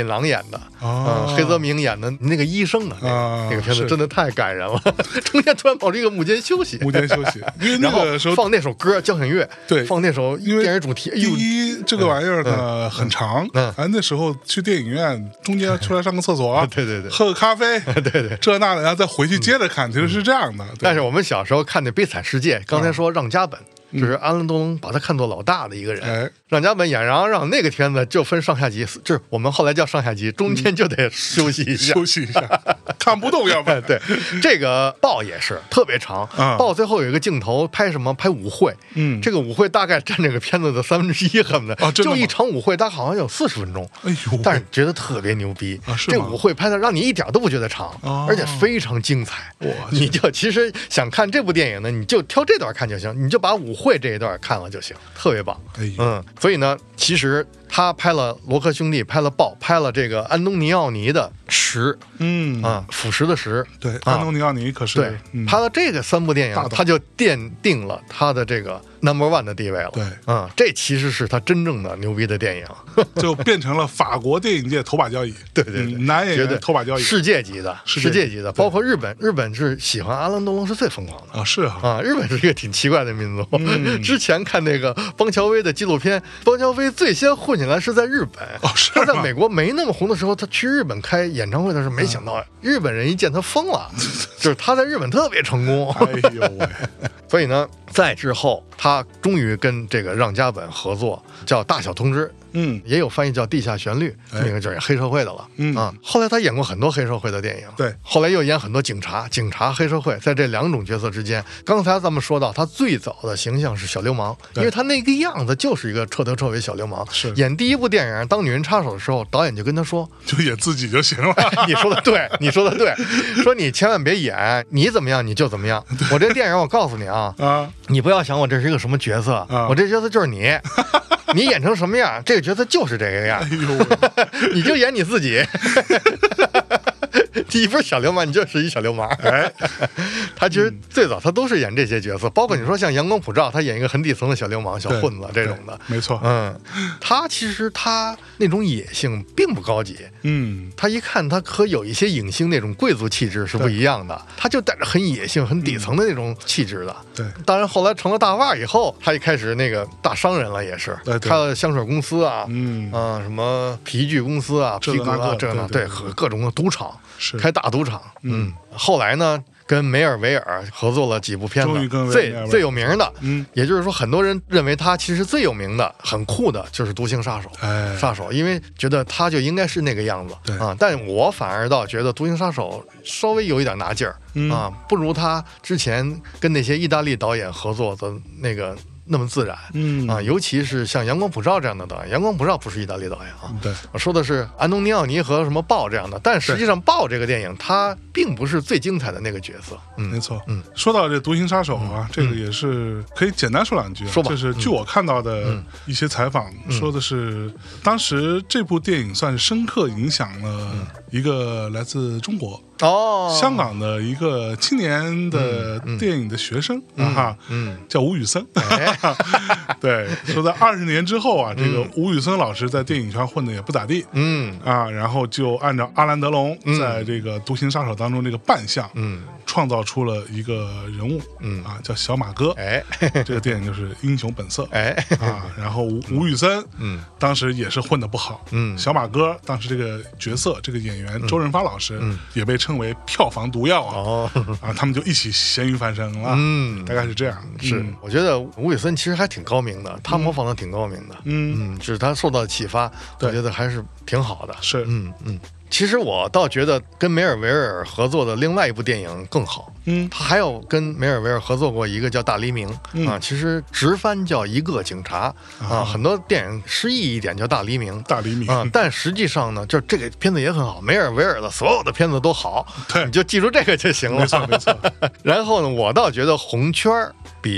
郎演的，
哦
嗯，黑泽明演的那个医生的那个、
啊
那个片子
是
真的太感人了。中间突然跑出一个幕间休息，
幕间休息，因为那
然后
个时候
放那首歌交响乐，
对
放那首
因为
电影主题。哎
第
呦，
一，这个玩意儿呢很长，
嗯
哎，那时候去电影院中间出来上个厕所，
对对对
喝个咖啡，
对对。
这那的，然后再回去接着看，其实是这样的。
但是我们小时候看那《悲惨世界》，刚才说让家本。
嗯
就是安伦多龙把他看作老大的一个人，
哎，
让家本演让让那个片子就分上下集，就是我们后来叫上下集，中间就得休息一下，
休息一下，看不动要不然。
对，这个豹也是特别长，
啊
豹最后有一个镜头拍什么？拍舞会，
嗯
这个舞会大概占这个片子的三分之一，恨不得
啊真的吗
就一场舞会，它好像有四十分钟，
哎呦，
但是觉得特别牛逼
啊是吗
这舞会拍的让你一点都不觉得长，
哦
而且非常精彩。
我
你就其实想看这部电影呢，你就挑这段看就行，你就把舞会这一段看了就行，特别棒。
哎呦
嗯，所以呢，其实他拍了罗克兄弟，拍了豹，拍了这个安东尼奥尼的十
嗯
啊，腐蚀的蚀。
对，
啊
安东尼奥尼可是
对，
嗯
拍了这个三部电影，
大导
他就奠定了他的这个 number one 的地位了。
对
嗯，这其实是他真正的牛逼的电影。
就变成了法国电影界头把交椅，
对对对，
嗯男演
绝对
员头把交椅
世界级的，
世界
世界级的，
对
包括日本，日本是喜欢阿兰多龙是最疯狂的。
啊，是啊，
啊，日本是一个挺奇怪的民族。
嗯
之前看那个邦乔威的纪录片，邦乔威最先混起来是在日本。
哦是吗
他在美国没那么红的时候，他去日本开演唱会的时候，没想到日本人一见他疯了，就是他在日本特别成功。
哎呦喂，
所以呢，在之后，他终于跟这个让家本合作，叫《大小通知》。
嗯，
也有翻译叫《地下旋律》，
哎
那个就是黑社会的了。
嗯
啊，后来他演过很多黑社会的电影，
对，
后来又演很多警察、警察、黑社会，在这两种角色之间，刚才咱们说到他最早的形象是小流氓，
对
因为他那个样子就是一个彻头彻尾小流氓。
是
演第一部电影当女人插手的时候，导演就跟他说
就演自己就行了。：“
你说的对，你说的对，说你千万别演，你怎么样你就怎么样。我这电影我告诉你啊，
啊，
你不要想我这是一个什么角色，
啊
我这角色就是你。”你演成什么样，这个角色就是这个样
哎，呦喂，
你就演你自己。你不是小流氓，你就是一小流氓。
哎，
他其实最早他都是演这些角色，包括你说像阳光普照，他演一个很底层的小流氓、小
对
混子这种的。
对没错，
嗯，他其实他那种野性并不高级，
嗯，
他一看他和有一些影星那种贵族气质是不一样的，他就带着很野性、很底层的那种气质的。
对，
当然后来成了大腕以后，他一开始那个大商人了，也是
对对
开了香水公司啊，
嗯
啊什么皮具公司啊、
这个
皮革啊
那个
这个那对，
对对对
和各种的赌场，
是
开大赌场。
嗯，
后来呢，跟梅尔维尔合作了几部片
终于跟
子，
梅尔维尔
最最有名的，
嗯，
也就是说，很多人认为他其实最有名的、很酷的就是《独行杀手》。
哎，
杀手，因为觉得他就应该是那个样子，
对
啊，但我反而倒觉得《独行杀手》稍微有一点拿劲儿、
嗯
啊，不如他之前跟那些意大利导演合作的那个那么自然，
嗯
啊，尤其是像阳光普照这样的导演，阳光普照不是意大利导演啊，
对，
我说的是安东尼奥尼和什么豹这样的，但实际上豹这个电影它并不是最精彩的那个角色，嗯，
没错，
嗯，
说到这独行杀手啊，这个也是可以简单说两句啊，
说吧
就是据我看到的一些采访，说的是当时这部电影算是深刻影响了一个来自中国、
哦，
香港的一个青年的电影的学生啊哈，
嗯，
叫吴宇森。
哎
对，说在二十年之后啊，这个吴宇森老师在电影圈混的也不咋地，
嗯
啊，然后就按照阿兰德龙在这个《独行杀手》当中这个扮相，
嗯，
创造出了一个人物，
嗯
啊，叫小马哥。
哎
这个电影就是《英雄本色》
哎，
啊，然后吴吴宇森，
嗯，
当时也是混得不好，
嗯
小马哥当时这个角色，这个演员周润发老师，
嗯
也被称为票房毒药啊，
哦，
啊，他们就一起咸鱼翻身了，
嗯
大概是这样，
是
嗯，
我觉得吴宇森其实还挺高明的，他模仿的挺高明的，
嗯
嗯，就是他受到的启发，我
对
觉得还是挺好的，
是
嗯嗯。其实我倒觉得跟梅尔维尔合作的另外一部电影更好，
嗯
他还有跟梅尔维尔合作过一个叫《大黎明》
嗯
啊，其实直翻叫《一个警察》啊，很多电影诗意一点叫《大黎明》。
大黎明
啊，但实际上呢，就这个片子也很好，梅尔维尔的所有的片子都好，
对
你就记住这个就行了。
没错没错。
然后呢，我倒觉得红圈儿比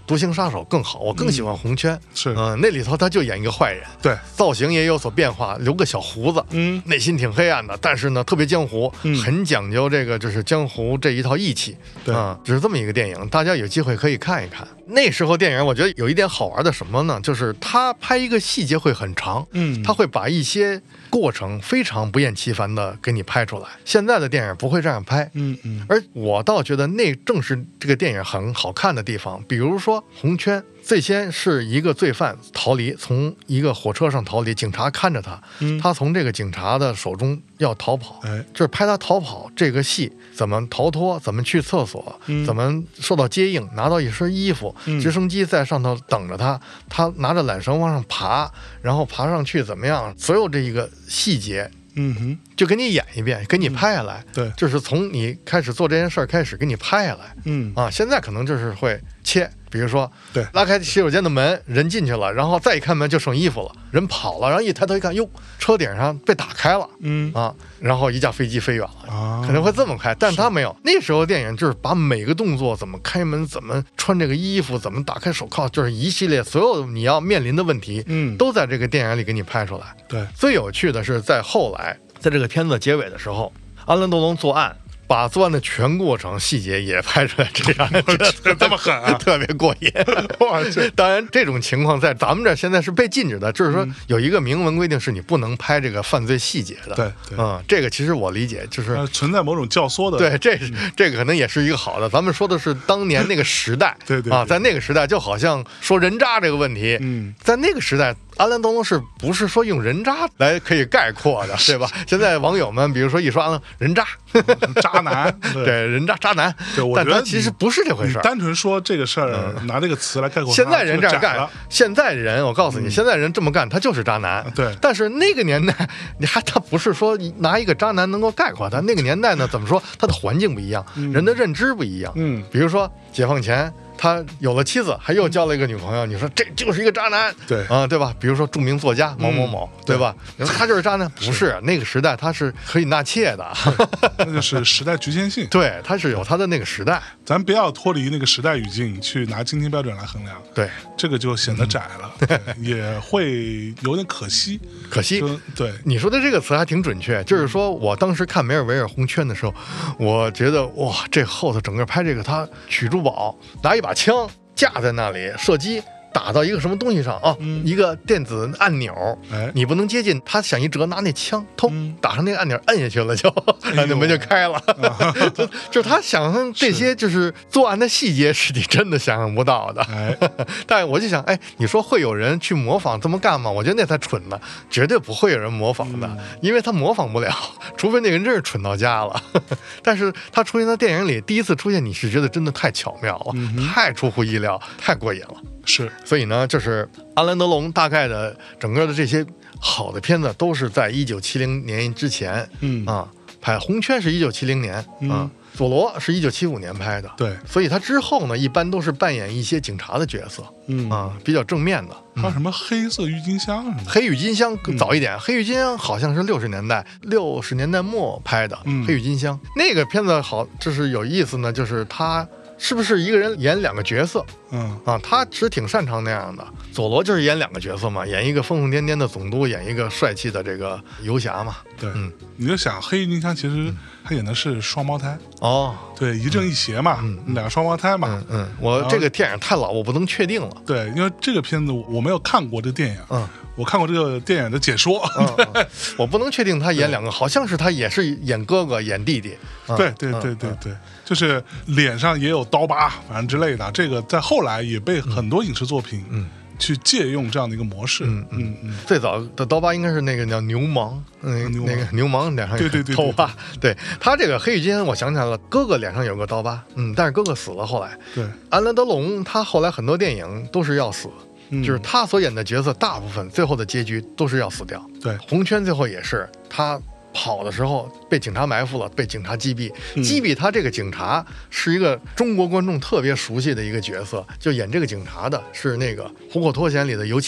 独行杀手更好，我更喜欢红圈。
是，
嗯，那里头他就演一个坏人，
对，
造型也有所变化，留个小胡子，
嗯，
内心挺黑暗的，但是呢特别江湖，
嗯
很讲究这个就是江湖这一套义气。
对，
啊，只是这么一个电影，大家有机会可以看一看。那时候电影我觉得有一点好玩的什么呢？就是他拍一个细节会很长，
嗯，
他会把一些过程非常不厌其烦的给你拍出来。现在的电影不会这样拍，
嗯嗯，
而我倒觉得那正是这个电影很好看的地方。比如说红圈，最先是一个罪犯逃离，从一个火车上逃离，警察看着他，
嗯、
他从这个警察的手中要逃跑，
哎，
就是拍他逃跑这个戏，怎么逃脱，怎么去厕所，
嗯、
怎么受到接应，拿到一身衣服，
嗯、
直升机在上头等着他，他拿着缆绳往上爬，然后爬上去怎么样，所有这一个细节。
嗯哼，
就给你演一遍，给你拍下来。
嗯、对，
就是从你开始做这件事儿开始给你拍下来。
嗯
啊，现在可能就是会切，比如说，
对，
拉开洗手间的门，人进去了，然后再一开门就剩衣服了，人跑了，然后一抬头一看，哟，车顶上被打开了。
嗯
啊，然后一架飞机飞远了，
啊，
可能会这么开，但他没有。那时候电影就是把每个动作，怎么开门，怎么穿这个衣服，怎么打开手铐，就是一系列所有你要面临的问题，
嗯，
都在这个电影里给你拍出来。
对，
最有趣的是在后来。在这个片子结尾的时候，阿兰·德龙作案，把作案的全过程细节也拍出来，这让人觉得
这么狠啊，
特别过瘾。哇，这当然这种情况在咱们这现在是被禁止的，就是说有一个明文规定是你不能拍这个犯罪细节的。
对，对
嗯，这个其实我理解就是、
呃、存在某种教唆的。
对，这是、嗯、这个可能也是一个好的。咱们说的是当年那个时代，
对 对, 对
啊，在那个时代就好像说人渣这个问题，
嗯，
在那个时代。阿兰·德龙是不是说用人渣来可以概括的，对吧？现在网友们，比如说一说啊，人渣、
渣男，
对, 对人渣、渣男，
对，我觉得
但他其实不是这回事。
单纯说这个事儿，嗯、拿这个词来概括，
现在人这样干，
了
现在人，我告诉你，
嗯、
现在人这么干，他就是渣男。
对，
但是那个年代，你还他不是说拿一个渣男能够概括他。那个年代呢，怎么说？他的环境不一样，
嗯、
人的认知不一样。
嗯，
比如说解放前。他有了妻子，还又交了一个女朋友，你说这就是一个渣男，
对
啊，对吧？比如说著名作家某某某，
嗯、
对吧？
对
他就是渣男，不是那个时代他是可以纳妾的，
那就是时代局限性。
对，他是有他的那个时代，
咱不要脱离那个时代语境去拿今天标准来衡量，
对，
这个就显得窄了，嗯、也会有点可惜。
可惜，
对，
你说的这个词还挺准确，就是说我当时看梅尔维尔红圈的时候，我觉得哇，这后头整个拍这个他取珠宝，拿一把枪。架在那里射击，打到一个什么东西上啊？
嗯、
一个电子按钮，
哎，
你不能接近。他想一折，拿那枪，通、嗯、打上那个按钮，摁下去了就，那、哎、门就开了。啊、就就他想象这些就是作案的细节，是你真的想象不到的。
哎，
但我就想，哎，你说会有人去模仿这么干吗？我觉得那才蠢呢，绝对不会有人模仿的，嗯、因为他模仿不了，除非那个人真是蠢到家了。但是他出现在电影里，第一次出现，你是觉得真的太巧妙了，
嗯、
太出乎意料，太过瘾了。
是，
所以呢，就是阿兰·德龙大概的整个的这些好的片子，都是在一九七零年之前，
嗯
啊，拍《红圈》是一九七零年，
嗯、
啊，《佐罗》是一九七五年拍的，
对，
所以他之后呢，一般都是扮演一些警察的角色，
嗯
啊，比较正面的。
还有什么黑色郁金香？
黑郁金香早一点，嗯、黑郁金香好像是六十年代六十年代末拍的，
嗯、
黑郁金香那个片子好，就是有意思呢，就是他。是不是一个人演两个角色？
嗯
啊，他其实挺擅长那样的。佐罗就是演两个角色嘛，演一个疯疯癫癫的总督，演一个帅气的这个游侠嘛。
对，
嗯，
你就想黑郁金香其实他演的是双胞胎
哦，
对，一正一邪嘛，
嗯、
两个双胞胎嘛。
嗯嗯，我这个电影太老，我不能确定了。
对，因为这个片子我没有看过这个电影，
嗯，
我看过这个电影的解说，
嗯嗯、我不能确定他演两个，好像是他也是演哥哥演弟弟。
嗯、对对对对对。就是脸上也有刀疤，反正之类的，这个在后来也被很多影视作品
嗯
去借用这样的一个模式。
嗯嗯嗯。最早的刀疤应该是那个叫牛虻，嗯，那个牛虻脸上有刀疤。对他这个黑郁金香，我想起来了，哥哥脸上有个刀疤，嗯，但是哥哥死了。后来，
对
安兰·德龙，他后来很多电影都是要死。
嗯、
就是他所演的角色，大部分最后的结局都是要死掉。
对，
红圈最后也是他。跑的时候被警察埋伏了，被警察击毙。击毙他这个警察是一个中国观众特别熟悉的一个角色，就演这个警察的是那个《虎口脱险》里的油漆匠。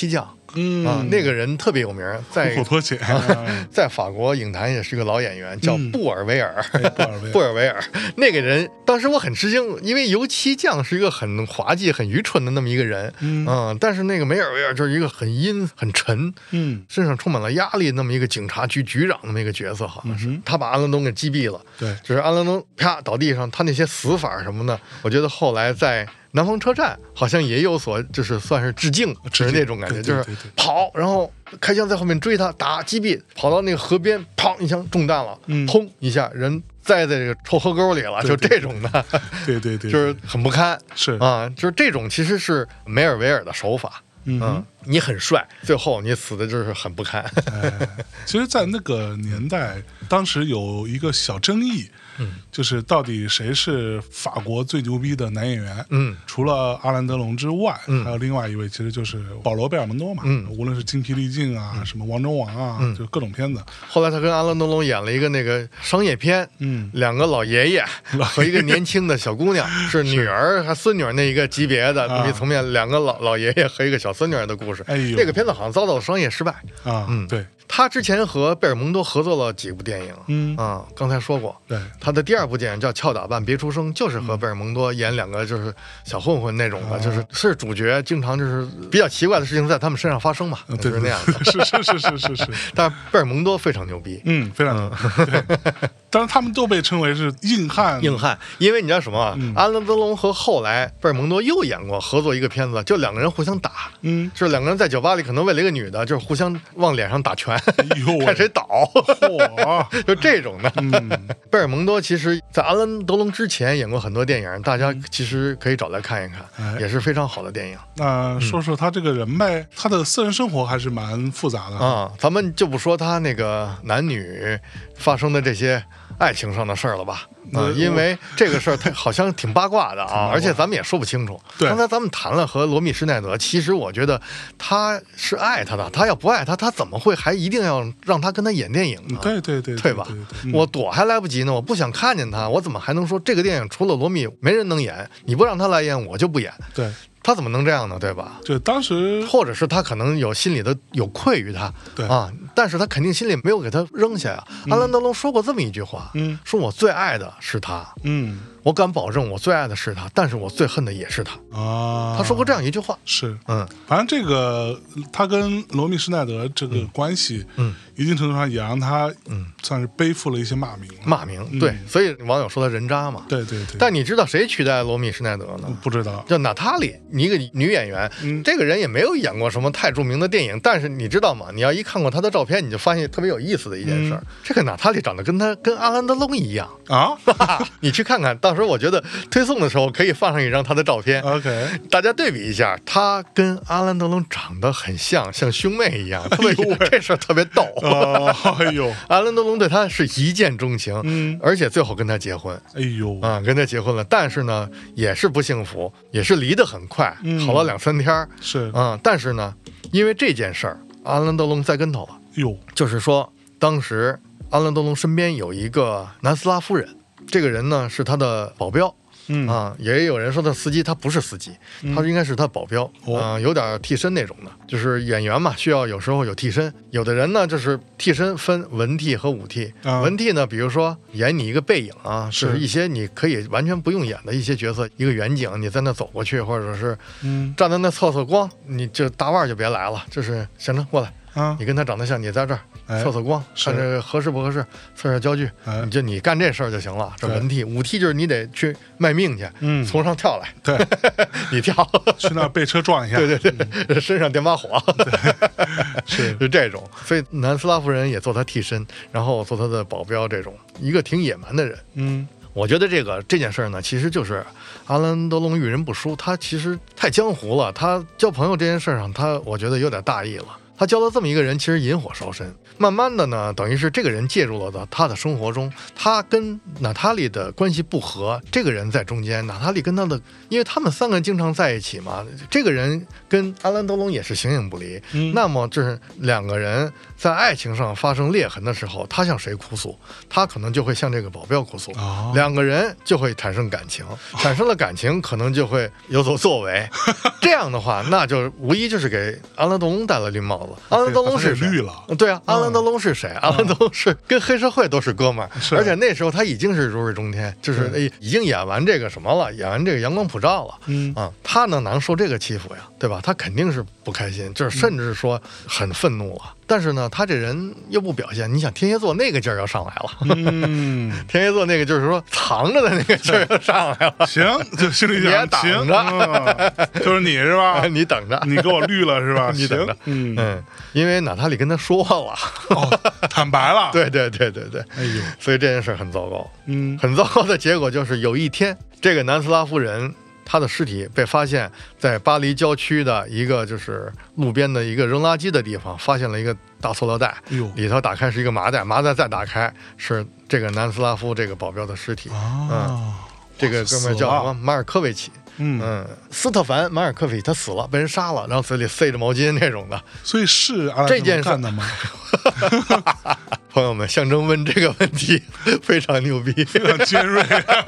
嗯
啊，那个人特别有名，在
苦脱险，
在法国影坛也是个老演员，叫布尔维尔。
嗯、布尔维尔，
布尔维尔那个人，当时我很吃惊，因为油漆匠是一个很滑稽、很愚蠢的那么一个人，嗯，嗯但是那个梅尔维尔就是一个很阴、很沉，嗯，身上充满了压力那么一个警察局局长那么一个角色，好像是、嗯、他把安伦东给击毙了，
对，
就是安伦东啪倒地上，他那些死法什么的，我觉得后来在南方车站好像也有所就是算是致敬，就是那种感觉，就是跑，然后开枪在后面追他，打击毙，跑到那个河边，砰一枪中弹了，嗯，砰一下人栽在这个臭河沟里了，就这种的，
对对 对, 对，
就是很不堪，
是
啊，就是这种其实是梅尔维尔的手法。嗯、啊，你很帅，最后你死的就是很不堪。
哎、其实，在那个年代，当时有一个小争议，嗯，就是到底谁是法国最牛逼的男演员？嗯，除了阿兰德龙之外，嗯，还有另外一位，其实就是保罗贝尔蒙多嘛。嗯，无论是精疲力尽啊，嗯、什么王中王啊，嗯、就各种片子。
后来他跟阿兰德龙演了一个那个商业片，嗯，两个老爷爷和一个年轻的小姑娘，是女儿还孙女儿那一个级别的那一层面，两个老老爷爷和一个小孙女儿的故事。哎呦，那个片子好像遭到商业失败
啊。嗯，对。
他之前和贝尔蒙多合作了几部电影，嗯啊，刚才说过，
对，
他的第二部电影叫《俏打扮别出声》，就是和贝尔蒙多演两个就是小混混那种的，嗯、就是是主角，经常就是比较奇怪的事情在他们身上发生嘛，
嗯、
就是那样的，
是是是是是是。
但是贝尔蒙多非常牛逼，
嗯，非常牛逼。嗯、当然他们都被称为是硬汉，
硬汉，因为你知道什么？嗯、阿兰德龙和后来贝尔蒙多又演过合作一个片子，就两个人互相打，嗯，就是两个人在酒吧里可能为了一个女的，就是互相往脸上打拳，看谁倒，就这种的。嗯、贝尔蒙多其实在阿兰德龙之前演过很多电影，大家其实可以找来看一看，嗯、也是非常好的电影。
那说说他这个人呗，嗯、他的私人生活还是蛮复杂的
啊。咱们就不说他那个男女发生的这些爱情上的事儿了吧。嗯，因为这个事儿他好像挺八卦的啊，而且咱们也说不清楚。
对，
刚才咱们谈了和罗密施耐德，其实我觉得他是爱他的，他要不爱他，他怎么会还一定要让他跟他演电影呢？
对对对，
对吧？
对对
对对，我躲还来不及呢，我不想看见他，我怎么还能说这个电影除了罗密没人能演？你不让他来演，我就不演。
对。
他怎么能这样呢？对吧？
就当时，
或者是他可能有心里的有愧于他，
对
啊，但是他肯定心里没有给他扔下呀。嗯、阿兰德龙说过这么一句话，嗯，说我最爱的是他，嗯，我敢保证我最爱的是他，但是我最恨的也是他啊。他说过这样一句话，
是，
嗯，
反正这个他跟罗密施耐德这个关系，嗯，一定程度上也让他，嗯，算是背负了一些骂名，
骂名，嗯、对，所以网友说他人渣嘛，
对对对。
但你知道谁取代罗密施耐德呢？
不知道，
叫娜塔莉。一个女演员，嗯、这个人也没有演过什么太著名的电影，但是你知道吗？你要一看过她的照片，你就发现特别有意思的一件事，嗯、这个娜塔莉长得跟她跟阿兰德龙一样啊！你去看看，到时候我觉得推送的时候可以放上一张她的照片
，OK，
大家对比一下，她跟阿兰德龙长得很像，像兄妹一样，特别、哎、这事儿特别逗。
哦、哎呦，
阿兰德龙对她是一见钟情，嗯，而且最后跟她结婚。
哎呦，
啊，跟她结婚了，但是呢，也是不幸福，也是离得很快。好了两三天，
是
嗯，但是呢，因为这件事儿，阿兰德龙栽跟头了。
哟，
就是说，当时阿兰德龙身边有一个南斯拉夫人，这个人呢是他的保镖。嗯啊，也有人说他司机，他不是司机，他应该是他保镖啊、嗯呃，有点替身那种的。就是演员嘛，需要有时候有替身。有的人呢，就是替身分文替和武替。嗯、文替呢，比如说演你一个背影啊，是一些你可以完全不用演的一些角色，一个远景，你在那走过去，或者是站在那测测光，你这大腕就别来了，就是行了，过来。啊，你跟他长得像，你在这儿测测光，看这合适不合适，测下焦距，哎、你就你干这事儿就行了。这文替，武替就是你得去卖命去，嗯，从上跳来，
对，
你跳
去那被车撞一下，
对对对，嗯、身上点把火，
是
是这种。所以南斯拉夫人也做他替身，然后做他的保镖，这种一个挺野蛮的人，嗯。我觉得这个这件事儿呢，其实就是阿兰德龙遇人不淑，他其实太江湖了。他交朋友这件事上，他我觉得有点大意了。 他交了这么一个人，其实引火烧身。慢慢的呢，等于是这个人介入了到他的生活中，他跟娜塔莉的关系不和，这个人在中间，娜塔莉跟他的，因为他们三个人经常在一起嘛，这个人跟阿兰德龙也是形影不离。嗯，那么就是两个人在爱情上发生裂痕的时候，他向谁哭诉？他可能就会向这个保镖哭诉。哦，两个人就会产生感情，产生了感情，可能就会有所作为。这样的话，那就无疑就是给阿兰德龙戴了绿帽子。阿兰德龙是
绿了，
对啊，阿兰德龙是谁？阿兰德龙是跟黑社会都是哥们儿，而且那时候他已经是如日中天，就是哎已经演完这个什么了，演完这个阳光普照了。嗯啊，他呢哪能受这个欺负呀？对吧？他肯定是不开心，就是甚至说很愤怒了。但是呢，他这人又不表现。你想天蝎座那个劲儿要上来了，嗯，天蝎座那个就是说藏着的那个劲儿要上来了。
行，就心里想，
等着、
嗯，就是你是吧？
你等着，
你给我绿了是吧？
你等着，嗯嗯，因为娜塔莉跟他说了，
哦，坦白了，
对对对对对，
哎呦，
所以这件事很糟糕，嗯，很糟糕的结果就是有一天，这个南斯拉夫人。他的尸体被发现在巴黎郊区的一个就是路边的一个扔垃圾的地方，发现了一个大塑料袋，里头打开是一个麻袋，麻袋再打开是这个南斯拉夫这个保镖的尸体。哦、嗯，这个哥们叫什么？马尔科维奇。嗯嗯，斯特凡·马尔科维奇他死了，被人杀了，然后嘴里塞着毛巾那种的。
所以是阿
这件
干的吗？
朋友们，象征问这个问题非常牛逼，
非常尖锐。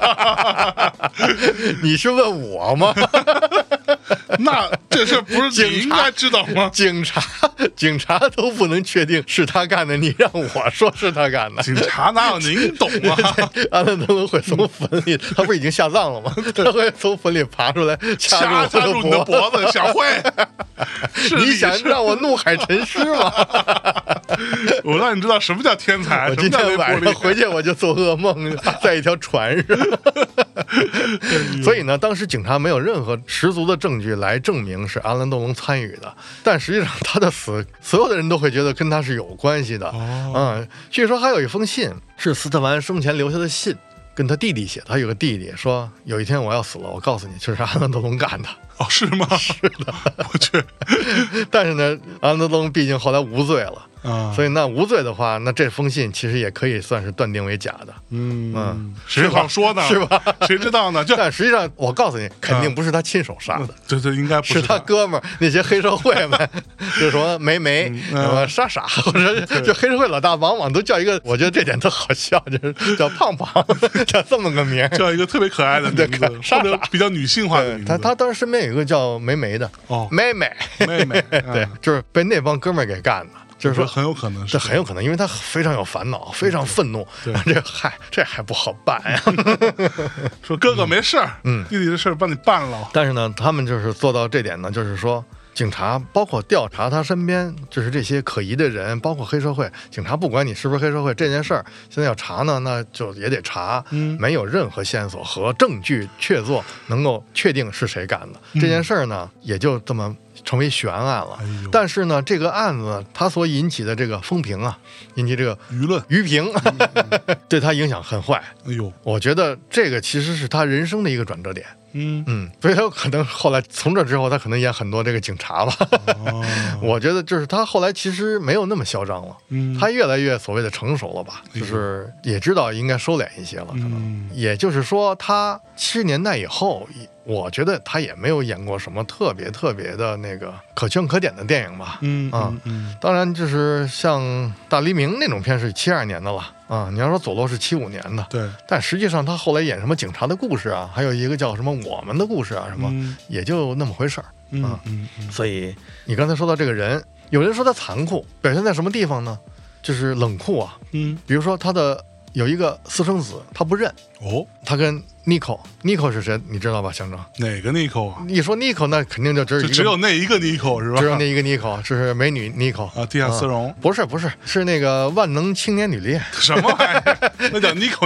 你是问我吗？
那这事不是你应该知道吗？
警察，警察都不能确定是他干的，你让我说是他干的？
警察哪有您懂啊？
阿兰德龙会从坟里，他不是已经下葬了吗？他会从坟里爬出来，
掐住你的脖子，小慧。
你想让我怒海沉尸吗？
我让你知道什么叫天才。
我今天晚上回去我就做噩梦，在一条船上。所以呢，当时警察没有任何十足的证据来证明是阿兰德龙参与的，但实际上他的死，所有的人都会觉得跟他是有关系的。哦、嗯，据说还有一封信是斯特凡生前留下的信，跟他弟弟写的。他有个弟弟说，有一天我要死了，我告诉你，就是阿兰德龙干的。
哦，是吗？
是的，
我去。
但是呢，阿兰德龙毕竟后来无罪了。啊，所以那无罪的话，那这封信其实也可以算是断定为假的。嗯
嗯，谁好说呢？
是吧？
谁知道呢？就
但实际上，我告诉你，肯定不是他亲手杀的。
对对，应该不是
是他哥们儿那些黑社会们，就是说梅梅、什么莎莎，或者就黑社会老大，往往都叫一个，我觉得这点特好笑，就是叫胖胖，叫这么个名，
叫一个特别可爱的名字，
莎莎
比较女性化的名字。
他他当时身边有一个叫梅梅的，哦，妹妹
妹妹，
对，就是被那帮哥们儿给干的。就是说
很有可能是，
这很有可能，因为他非常有烦恼，非常愤怒。
对，
这嗨，这还不好办呀。
说哥哥没事儿，嗯，弟弟的事儿帮你办了。
但是呢，他们就是做到这点呢，就是说，警察包括调查他身边就是这些可疑的人，包括黑社会，警察不管你是不是黑社会，这件事儿现在要查呢，那就也得查。嗯，没有任何线索和证据确凿能够确定是谁干的、嗯、这件事儿呢，也就这么成为悬案了、哎、但是呢，这个案子它所引起的这个风评啊，引起这个
舆论
舆评、嗯、对他影响很坏。
哎呦，
我觉得这个其实是他人生的一个转折点。嗯嗯，所以他可能后来从这之后，他可能演很多这个警察吧。哦、我觉得就是他后来其实没有那么嚣张了，嗯，他越来越所谓的成熟了吧，就是也知道应该收敛一些了，可能。嗯、也就是说，他七十年代以后，我觉得他也没有演过什么特别特别的那个可圈可点的电影吧。嗯啊，嗯嗯当然就是像《大黎明》那种片是七二年的了。啊，你要说佐罗是七五年的，
对，
但实际上他后来演什么警察的故事啊，还有一个叫什么我们的故事啊，什么、嗯、也就那么回事儿、嗯、啊。嗯嗯。所以你刚才说到这个人，有人说他残酷，表现在什么地方呢？就是冷酷啊。嗯，比如说他的有一个私生子，他不认哦，他跟 Nico，Nico 是谁？你知道吧？象征
哪个 Nico 啊？
一说 Nico， 那肯定就只有一个，
就只有那一个 Nico 是吧？
只有那一个 Nico， 就是美女 Nico
啊，地下丝绒、嗯、
不是不是，是那个万能青年旅店。
什么玩意儿？那叫 Nico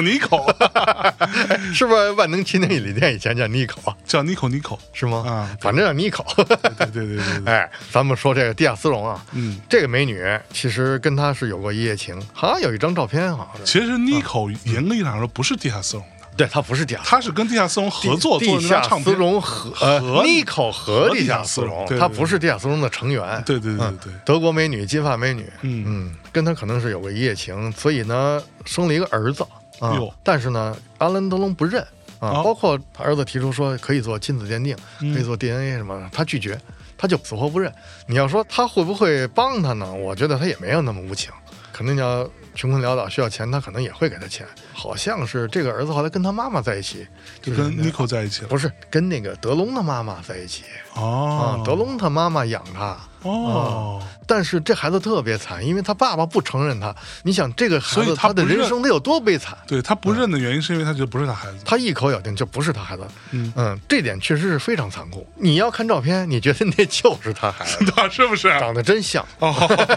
Nico，
是不是万能青年旅店以前叫 Nico 啊？
叫 Nico Nico
是吗？啊，反正叫 Nico。
对对对对对。
哎，咱们说这个地下丝绒啊，嗯，这个美女其实跟他是有过一夜情，好像有一张照片，好像是。
其实 Nico、嗯、严格意义上说不是地下丝绒。
对，他不是地下丝绒，
他是跟地下丝绒合作做的那张唱片。
地下丝绒和呃 Nico 和地下丝绒，他不是地下丝绒的成员。
对对对对，
德国美女，金发美女，嗯嗯，跟他可能是有个一夜情，所以呢生了一个儿子啊。但是呢，阿兰德龙不认啊，包括他儿子提出说可以做亲子鉴定，可以做 D N A 什么的，他拒绝。他就死活不认。你要说他会不会帮他呢？我觉得他也没有那么无情，肯定要穷困潦倒需要钱，他可能也会给他钱。好像是这个儿子后来跟他妈妈在一起，
就跟 Nico 在一起了，
不是跟那个德龙的妈妈在一起。
哦，
啊，德龙他妈妈养他。
哦、
嗯，但是这孩子特别惨，因为他爸爸不承认他。你想这个孩子他的人生得有多悲惨？
对，他不认的原因是因为他觉得不是他孩子，
他一口咬定这不是他孩子。
嗯
嗯，这点确实是非常残酷。你要看照片，你觉得那就是他孩子，
是不是？
长得真像。
哦，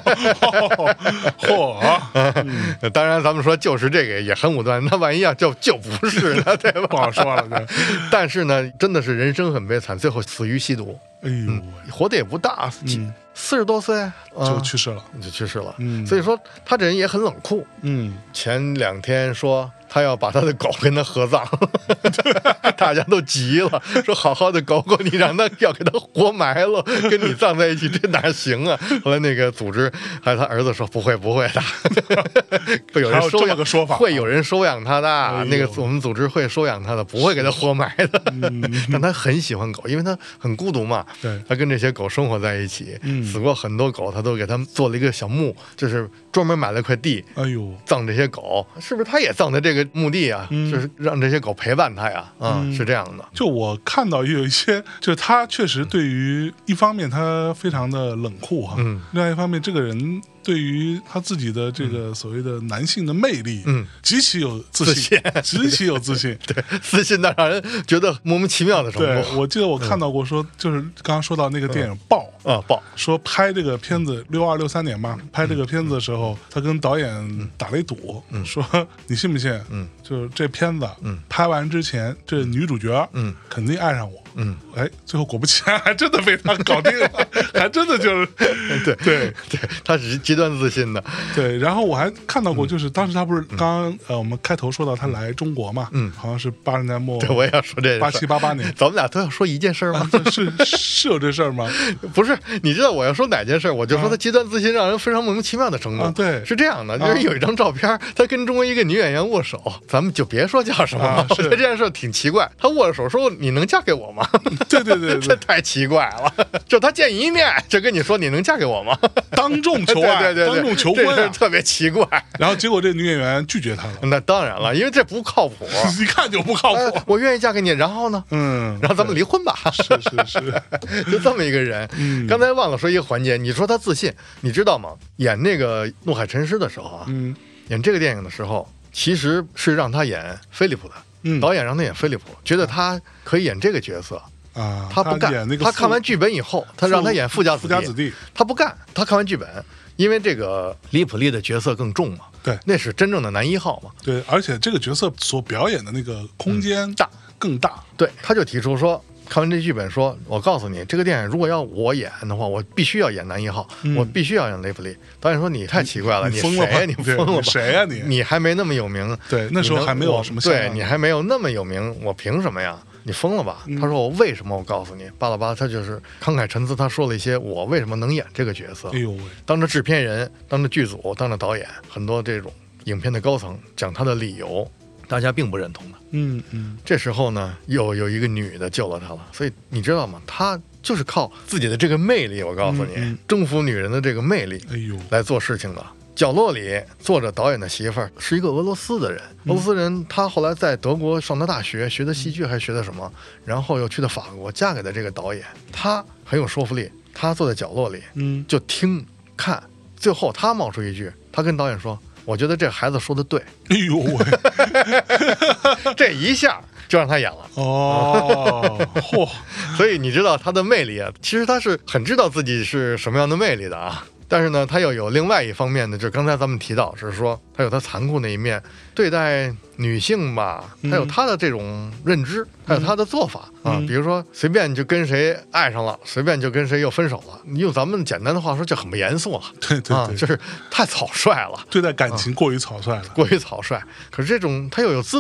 嚯！
嗯、当然，咱们说就是这个也很武断，那万一要就就不是呢，对吧？
不好说了。对，
但是呢，真的是人生很悲惨，最后死于吸毒。
哎呦、嗯，
活得也不大，嗯，四十多岁、
嗯、就去世了，
就去世了。
嗯，
所以说他这人也很冷酷。
嗯，
前两天说他要把他的狗跟他合葬，大家都急了，说好好的狗狗，你让他要给他活埋了，跟你葬在一起，这哪行啊？后来那个组织还有他儿子说不会不会的，会有人收养
个说法，
会有人收养他的，哎、那个我们组织会收养他的，不会给他活埋的。嗯、但他很喜欢狗，因为他很孤独嘛。
对，
他跟这些狗生活在一起，
嗯、
死过很多狗，他都给他们做了一个小墓，就是专门买了块地，
哎呦，
葬这些狗，是不是？他也葬在这个墓地啊，
嗯、
就是让这些狗陪伴他呀，啊、嗯，是这样的。
就我看到也有一些，就是他确实对于一方面他非常的冷酷哈，
嗯，
另外一方面这个人对于他自己的这个所谓的男性的魅力，
嗯，
极其有自信，极其有自信，
对，自信到让人觉得莫名其妙的程度。
对，我记得我看到过说，就是刚刚说到那个电影《爆》
啊，《爆》
说拍这个片子六二六三年吧，拍这个片子的时候，他跟导演打了一赌，
嗯、
说你信不信？
嗯，
就是这片子，
嗯，
拍完之前，这女主角，
嗯，
肯定爱上我。
嗯，
哎，最后果不其然，还真的被他搞定了，还真的就是，
对
对
对，他是极端自信的，
对。然后我还看到过，就是当时他不是刚刚呃，我们开头说到他来中国嘛，
嗯，
好像是八十年代末，
对，我也要说这
八七八八年，
咱们俩都要说一件事吗？
啊、是是有这事儿吗？
不是，你知道我要说哪件事，我就说他极端自信让人非常莫名其妙的程度。
啊、对，
是这样的，就是有一张照片，他跟中国一个女演员握手，咱们就别说叫什么了。
啊、
我觉得这件事挺奇怪，他握着手说：“你能嫁给我吗？”
对对对。
这太奇怪了，就他见一面就跟你说你能嫁给我吗？
当众求爱，
对对对对，
当众求婚、啊，
这特别奇怪。
然后结果这女演员拒绝他了。
那当然了，因为这不靠谱，
一看就不靠谱。
哎、我愿意嫁给你，然后呢？
嗯，
然后咱们离婚吧。
是是是，
就这么一个人。
嗯，
刚才忘了说一个环节，你说他自信，你知道吗？演那个《怒海沉尸》的时候啊，
嗯，
演这个电影的时候，其实是让他演菲利普的。
嗯，
导演让他演菲利普，觉得他可以演这个角色。
啊，
他不干，
他,
他看完剧本以后，他让他演富家子弟，
富家子弟，
他不干，他看完剧本，因为这个李普利的角色更重嘛，
对，
那是真正的男一号嘛，
对，而且这个角色所表演的那个空间
大、
嗯、更大，
对，他就提出说，看完这剧本说，我告诉你，这个电影如果要我演的话，我必须要演男一号，
嗯、
我必须要演雷普利。导演说你太奇怪了，
你疯了吧？
你疯了吧？
谁呀你？
你还没那么有名，
对，那时候还没有什么像，
对你还没有那么有名，我凭什么呀？你疯了吧？
嗯、
他说我为什么？我告诉你，巴拉巴拉，他就是慷慨陈词，他说了一些我为什么能演这个角色。
哎呦喂！
当着制片人、当着剧组、当着导演，很多这种影片的高层讲他的理由，大家并不认同的。
嗯嗯。
这时候呢，又有一个女的救了他了，所以你知道吗？他就是靠自己的这个魅力，我告诉你，
嗯嗯、
征服女人的这个魅力，
哎呦，
来做事情的。角落里坐着导演的媳妇儿是一个俄罗斯的人，俄罗斯人，他后来在德国上的大学，学的戏剧还学的什么，然后又去的法国，嫁给了这个导演，他很有说服力，他坐在角落里，
嗯，
就听看，最后他冒出一句，他跟导演说：“我觉得这孩子说的对。”
哎呦喂，
这一下就让他演了
哦，嚯！
所以你知道他的魅力啊，其实他是很知道自己是什么样的魅力的啊。但是呢，他又有另外一方面的，就是刚才咱们提到，是说他有他残酷那一面，对待女性吧，他有他的这种认知，他有他的做法、嗯、啊，比如说随便就跟谁爱上了，随便就跟谁又分手了，用咱们简单的话说，就很不严肃了，
对对对、啊，
就是太草率了，
对待感情过于草率了，
啊、过于草率。可是这种他又有资本。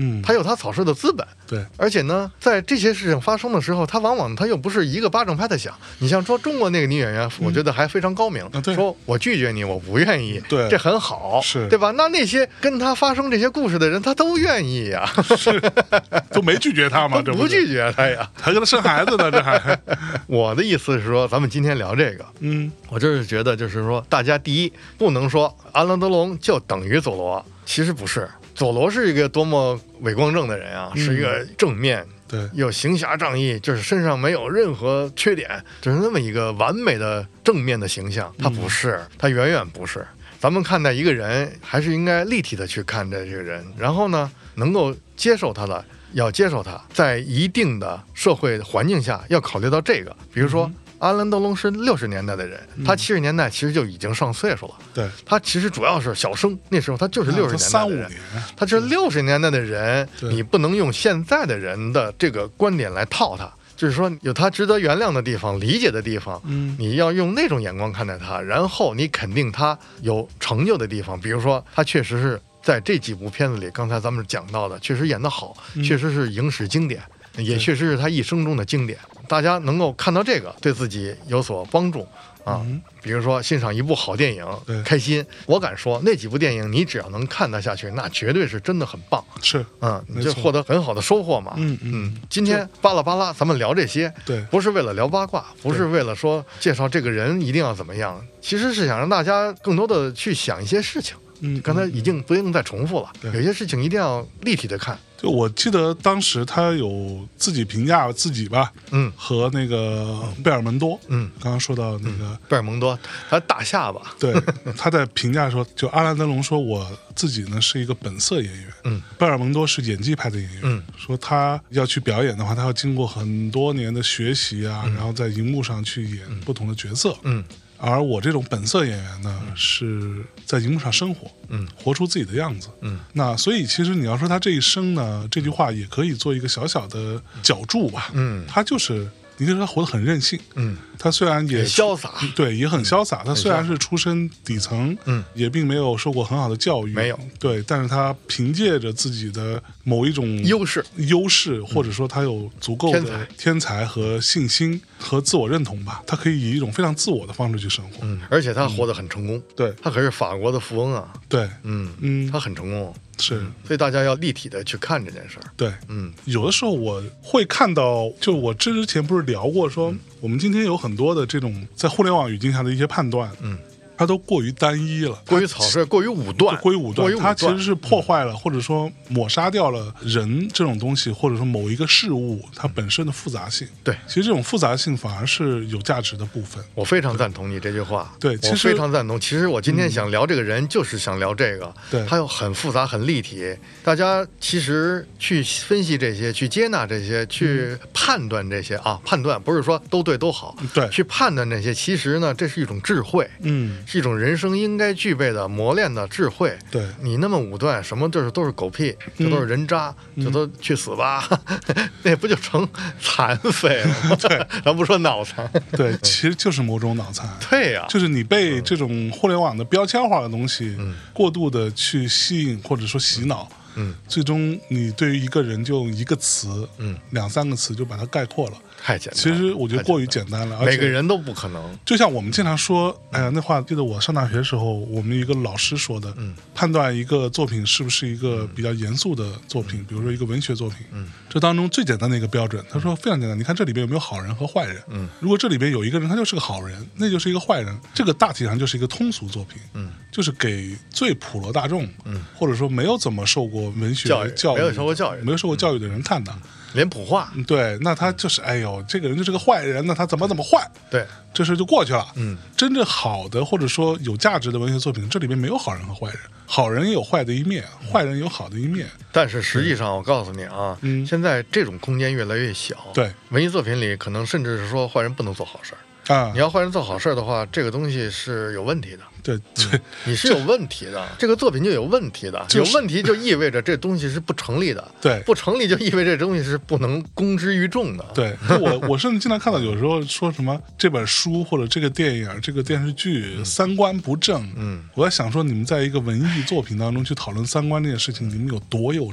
嗯，
他有他草率的资本。
对，
而且呢，在这些事情发生的时候，他往往他又不是一个巴掌拍的响。你像说中国那个女演员，嗯、我觉得还非常高明，
啊、对
说我拒绝你，我不愿意，
对，
这很好，
是
对吧？那那些跟他发生这些故事的人，他都愿意呀，
是都没拒绝他吗？
都不拒绝他呀，
还给他生孩子呢，这还。
我的意思是说，咱们今天聊这个，
嗯，
我就是觉得，就是说，大家第一不能说阿兰德龙就等于佐罗，其实不是。佐罗是一个多么伟光正的人啊，
嗯、
是一个正面，
对，
有行侠仗义，就是身上没有任何缺点，就是那么一个完美的正面的形象。他不是，嗯、他远远不是。咱们看待一个人，还是应该立体的去看待这个人，然后呢，能够接受他的，要接受他，在一定的社会环境下，要考虑到这个，比如说。嗯阿兰德龙是六十年代的人，他七十年代其实就已经上岁数了。
对，
他其实主要是小生，那时候他就是六十年代的人。
啊、
他是六十年代的人，你不能用现在的人的这个观点来套他，就是说有他值得原谅的地方、理解的地方，嗯，你要用那种眼光看待他，然后你肯定他有成就的地方，比如说他确实是在这几部片子里，刚才咱们讲到的，确实演得好，
嗯、
确实是影史经典。也确实是他一生中的经典，大家能够看到这个，对自己有所帮助啊。嗯、比如说欣赏一部好电影，开心。我敢说，那几部电影你只要能看得下去，那绝对是真的很棒。
是，
嗯，你就获得很好的收获嘛。
嗯嗯。
今天巴拉巴拉，咱们聊这些，
对，
不是为了聊八卦，不是为了说介绍这个人一定要怎么样，其实是想让大家更多的去想一些事情。
嗯，
刚才已经不用再重复了，有些事情一定要立体的看。
就我记得当时他有自己评价自己吧，
嗯，
和那个贝尔蒙多，
嗯，
刚刚说到那个、
嗯、贝尔蒙多，他大下巴，
对，他在评价说，就阿兰德龙说我自己呢是一个本色演员，
嗯，
贝尔蒙多是演技派的演员，
嗯，
说他要去表演的话，他要经过很多年的学习啊，嗯、然后在荧幕上去演不同的角色，
嗯。
而我这种本色演员呢，嗯、是在荧幕上生活，
嗯，
活出自己的样子，
嗯，
那所以其实你要说他这一生呢，这句话也可以做一个小小的角注吧，
嗯，
他就是你可以说他活得很任性，
嗯，
他虽然也
潇洒，
对，也很潇洒。他虽然是出身底层，
嗯，
也并没有受过很好的教育，
没有，
对，但是他凭借着自己的某一种
优势，
优势，或者说他有足够的天才和信心和自我认同吧，他可以以一种非常自我的方式去生活，
嗯，而且他活得很成功，
对，
他可是法国的富翁啊，
对，
嗯
嗯，
他很成功。
是，
所以大家要立体的去看这件事儿。
对，
嗯，
有的时候我会看到，就我之前不是聊过说，嗯、我们今天有很多的这种在互联网语境下的一些判断，
嗯，
它都过于单一了，
过于草率，过于武断，
过于武断，它其实是破坏了，
嗯、
或者说抹杀掉了人这种东西，或者说某一个事物它本身的复杂性。
对，
其实这种复杂性反而是有价值的部分。
我非常赞同你这句话。
对，
我非常赞同。其实我今天想聊这个人，就是想聊这个。
对，
他又很复杂、很立体。大家其实去分析这些，去接纳这些，去判断这些、嗯、啊，判断不是说都对都好。
对，
去判断这些，其实呢，这是一种智慧。
嗯，
是一种人生应该具备的磨练的智慧。
对，
你那么武断，什么都是都是狗屁，这都是人渣，
嗯、
这都去死吧，嗯、那不就成残废了吗？
对，
咱不说脑残。
对，其实就是某种脑残。
对呀、啊，
就是你被这种互联网的标签化的东西，
嗯、
过度的去吸引或者说洗脑。
嗯，
最终你对于一个人就用一个词，
嗯，
两三个词就把它概括了，
太简单了。
其实我觉得过于简单了，
每个人都不可能。
就像我们经常说，哎呀，那话记得我上大学的时候，我们一个老师说的，
嗯，
判断一个作品是不是一个比较严肃的作品，嗯、比如说一个文学作品，
嗯，
这当中最简单的一个标准，他说非常简单，你看这里边有没有好人和坏人，
嗯，
如果这里边有一个人他就是个好人，那就是一个坏人，这个大体上就是一个通俗作品，
嗯，
就是给最普罗大众，
嗯，
或者说没有怎么受过文学
教育。
教育
没有受过教育，
没有受过教育的人看的，
脸谱化。
对，那他就是哎呦，这个人就是个坏人，那他怎么怎么坏？
对，
这事就过去了。
嗯，
真正好的或者说有价值的文学作品，这里面没有好人和坏人，好人也有坏的一面，坏人有好的一面。
但是实际上，我告诉你啊，
嗯，
现在这种空间越来越小。
对，
文艺作品里可能甚至是说坏人不能做好事儿。
啊，
你要坏人做好事的话，这个东西是有问题的。
对对、嗯，
你是有问题的，这个作品就有问题的，
就是、
有问题就意味着这东西是不成立的。
对，
不成立就意味着这东西是不能公之于众的。
对，我我甚至经常看到有时候说什么这本书或者这个电影、这个电视剧、嗯、三观不正。
嗯，
我在想说，你们在一个文艺作品当中去讨论三观这件事情，你们有多幼稚？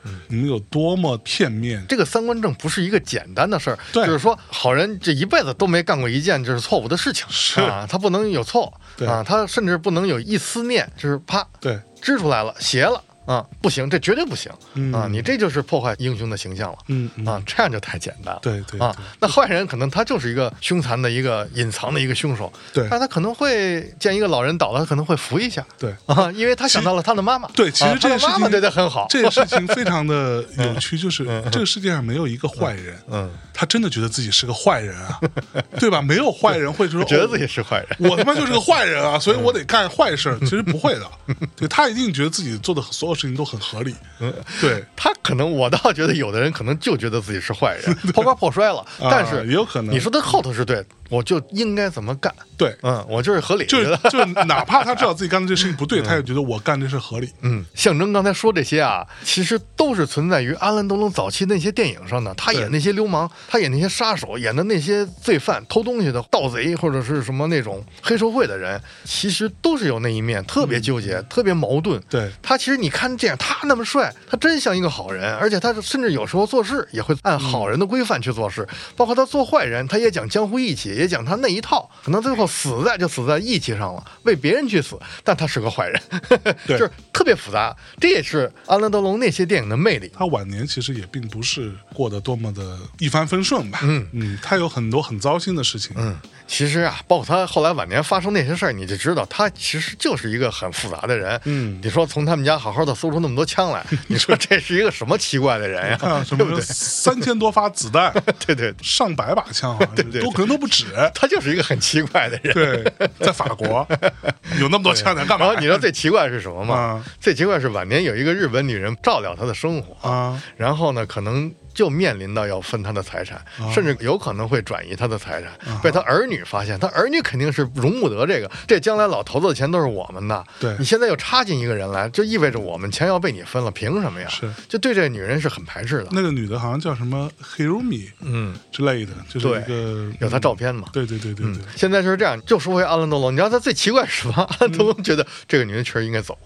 你们有多么片面。
这个三观正不是一个简单的事儿，
对，
就是说好人这一辈子都没干过一件就是错误的事情，
是
啊，他不能有错啊，他甚至不能有一丝念，就是啪，
对，
支出来了，邪了。啊，不行，这绝对不行、
嗯、
啊！你这就是破坏英雄的形象了，
嗯, 嗯
啊，这样就太简单了。
对 对, 对
啊，那坏人可能他就是一个凶残的一个隐藏的一个凶手，
对，
但他可能会见一个老人倒了，他可能会扶一下，
对
啊，因为他想到了他的妈妈，
对，其实这个事情、
啊、妈妈对他很好，
这个事情非常的有趣，就是这个世界上没有一个坏人，
嗯，
他真的觉得自己是个坏人啊，对吧？没有坏人会说
觉得自己是坏人，
哦、我他妈就是个坏人啊，所以我得干坏事。其实不会的，对，他一定觉得自己做的所有事情都很合理。
嗯，
对，
他可能我倒觉得有的人可能就觉得自己是坏人，破罐破摔了，但是
也有可能
你说他后头是对，我就应该怎么干？
对，
嗯，我就是合理，
就是就哪怕他知道自己干的这事情不对，他也觉得我干这事合理。
嗯，象征刚才说这些啊，其实都是存在于阿兰·德龙早期那些电影上的。他演那些流氓，他演那些杀手，演的那些罪犯、偷东西的盗贼，或者是什么那种黑社会的人，其实都是有那一面特别纠结、嗯、特别矛盾。
对，
他其实你看这样，他那么帅，他真像一个好人，而且他甚至有时候做事也会按好人的规范去做事，嗯、包括他做坏人，他也讲江湖义气，也讲他那一套，可能最后死在就死在义气上了，为别人去死，但他是个坏人，就是特别复杂。这也是阿兰·德龙那些电影的魅力。
他晚年其实也并不是过得多么的一帆风顺吧，嗯嗯，他有很多很糟心的事情，
嗯。其实啊，包括他后来晚年发生那些事儿，你就知道他其实就是一个很复杂的人。嗯，你说从他们家好好的搜出那么多枪来，你说这是一个什么奇怪的人呀？
看什么三千多发子弹，
对对，
上百把枪，对对，都可能都不止。
他就是一个很奇怪的人。
对，在法国有那么多枪，能干嘛？
然后你知道最奇怪是什么吗？啊、最奇怪是晚年有一个日本女人照料他的生活啊，然后呢，可能。就面临到要分他的财产，啊、甚至有可能会转移他的财产，啊、被他儿女发现，他儿女肯定是容不得这个，这将来老头子的钱都是我们的，
对，
你现在又插进一个人来，就意味着我们钱要被你分了，凭什么呀？
是，
就对这个女人是很排斥的。
那个女的好像叫什么 Hirumi， 嗯之类的，就是一个
有她照片嘛？
对对对对对、嗯。
现在就是这样，就说回阿兰·德龙，你知道他最奇怪是什么？阿兰·德龙觉得这个女人确实应该走。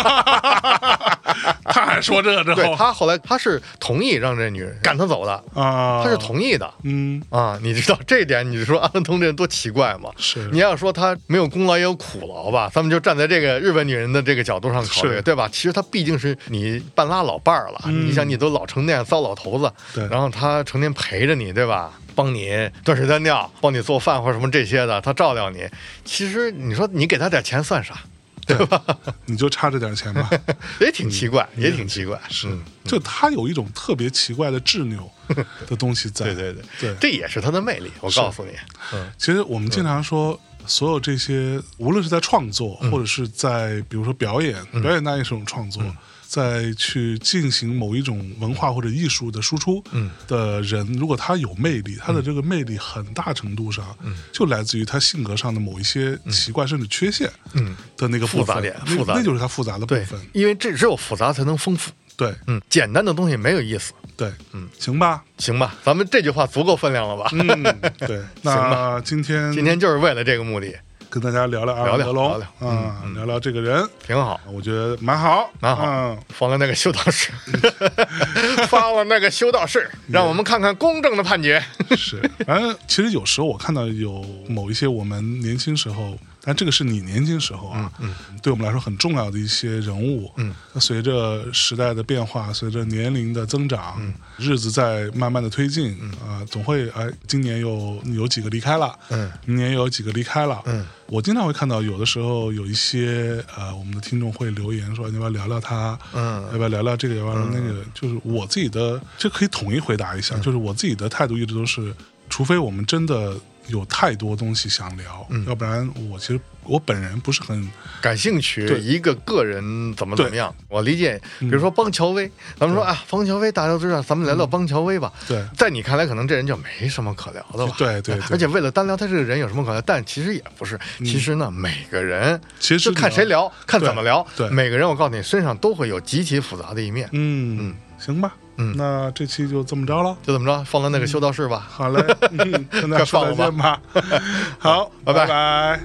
他还说这之后，
对他后来他是同意让这女人赶他走的啊，他是同意的，嗯啊，你知道这一点，你说阿兰·德龙这人多奇怪吗？
是，
你要说他没有功劳也有苦劳吧，咱们就站在这个日本女人的这个角度上考虑，对吧？其实他毕竟是你半拉老伴儿了，嗯、你想你都老成那样糟老头子，
对，
然后他成天陪着你，对吧？帮你断水断尿，帮你做饭或者什么这些的，他照料你。其实你说你给他点钱算啥？对吧？
你就差这点钱吧，
也挺奇怪，嗯、也挺奇怪。
是，就他有一种特别奇怪的执拗的东西在。
对对对
对，
这也是他的魅力。我告诉你，
嗯，其实我们经常说，所有这些，无论是在创作，嗯、或者是在比如说表演，嗯、表演当然也是一种创作。嗯在去进行某一种文化或者艺术的输出的人，嗯、如果他有魅力，他的这个魅力很大程度上，嗯、就来自于他性格上的某一些奇怪甚至缺陷的那个部分，
复杂点，复杂
那就是他复杂的部分。
因为这只有复杂才能丰富。
对，
嗯，简单的东西没有意思。
对，嗯，行吧，
行吧，咱们这句话足够分量了吧？
嗯，对，那今天
今天就是为了这个目的。
跟大家聊聊阿兰·德龙，啊，聊聊这个人，
挺好，
我觉得蛮好，
蛮好。放了那个修道士，放了那个修道士，让我们看看公正的判决。
是，反正其实有时候我看到有某一些我们年轻时候，但这个是你年轻时候啊，嗯嗯、对我们来说很重要的一些人物，嗯，随着时代的变化，随着年龄的增长，嗯、日子在慢慢的推进，嗯、啊，总会哎，今年有有几个离开了，嗯，明年有几个离开了，嗯。我经常会看到，有的时候有一些呃，我们的听众会留言说，你要不要聊聊他？嗯，要不要聊聊这个，要不要聊那个？嗯、就是我自己的，这可以统一回答一下，嗯、就是我自己的态度一直都是，除非我们真的有太多东西想聊，嗯、要不然我其实我本人不是很
感兴趣。一个个人怎么怎么样，我理解。比如说邦乔威，咱们说啊，邦乔威大家都知道，咱们聊聊邦乔威吧。
对，
在你看来，可能这人就没什么可聊的吧？
对对。
而且为了单聊他这个人有什么可聊，但其实也不是。其实呢，每个人
其实
看谁聊，看怎么聊。
对，
每个人我告诉你，身上都会有极其复杂的一面。
嗯嗯，行吧。嗯，那这期就这么着了，
就这么着，放到那个修道士吧。
好嘞，跟大家说再见吧。好，拜拜拜。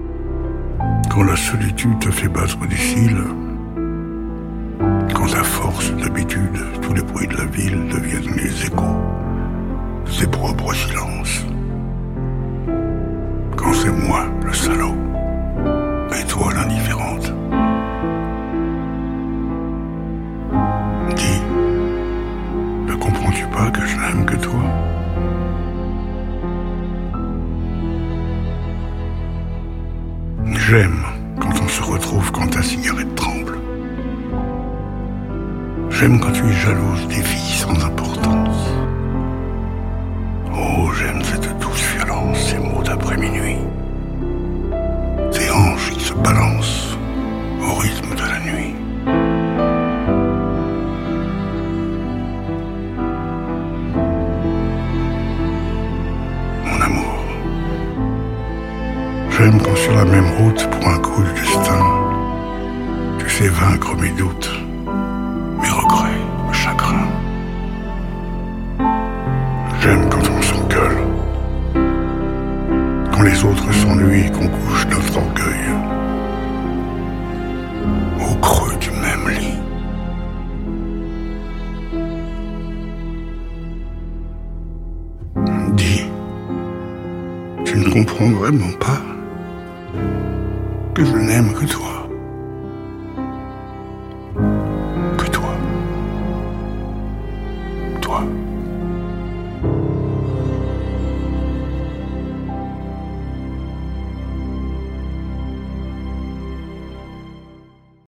Quand la solitude te fait battre des cils, quand à force d'habitude, ta cigarette tremble. J'aime quand tu es jalouse des filles sans importance. Oh, j'aime cette douce violence, ces mots d'après minuit. Ces hanches qui se balancent au rythme de la nuit. Mon amour, j'aime quand sur la même route, pour un coup du destin, tu sais vaincre mes doutes, mes regrets, mes chagrins. J'aime quand on s'engueule, quand les autres s'ennuient et qu'on couche notre orgueil au creux du même lit. Dis, tu ne comprends vraiment pas que je n'aime que toi. Que toi. Toi.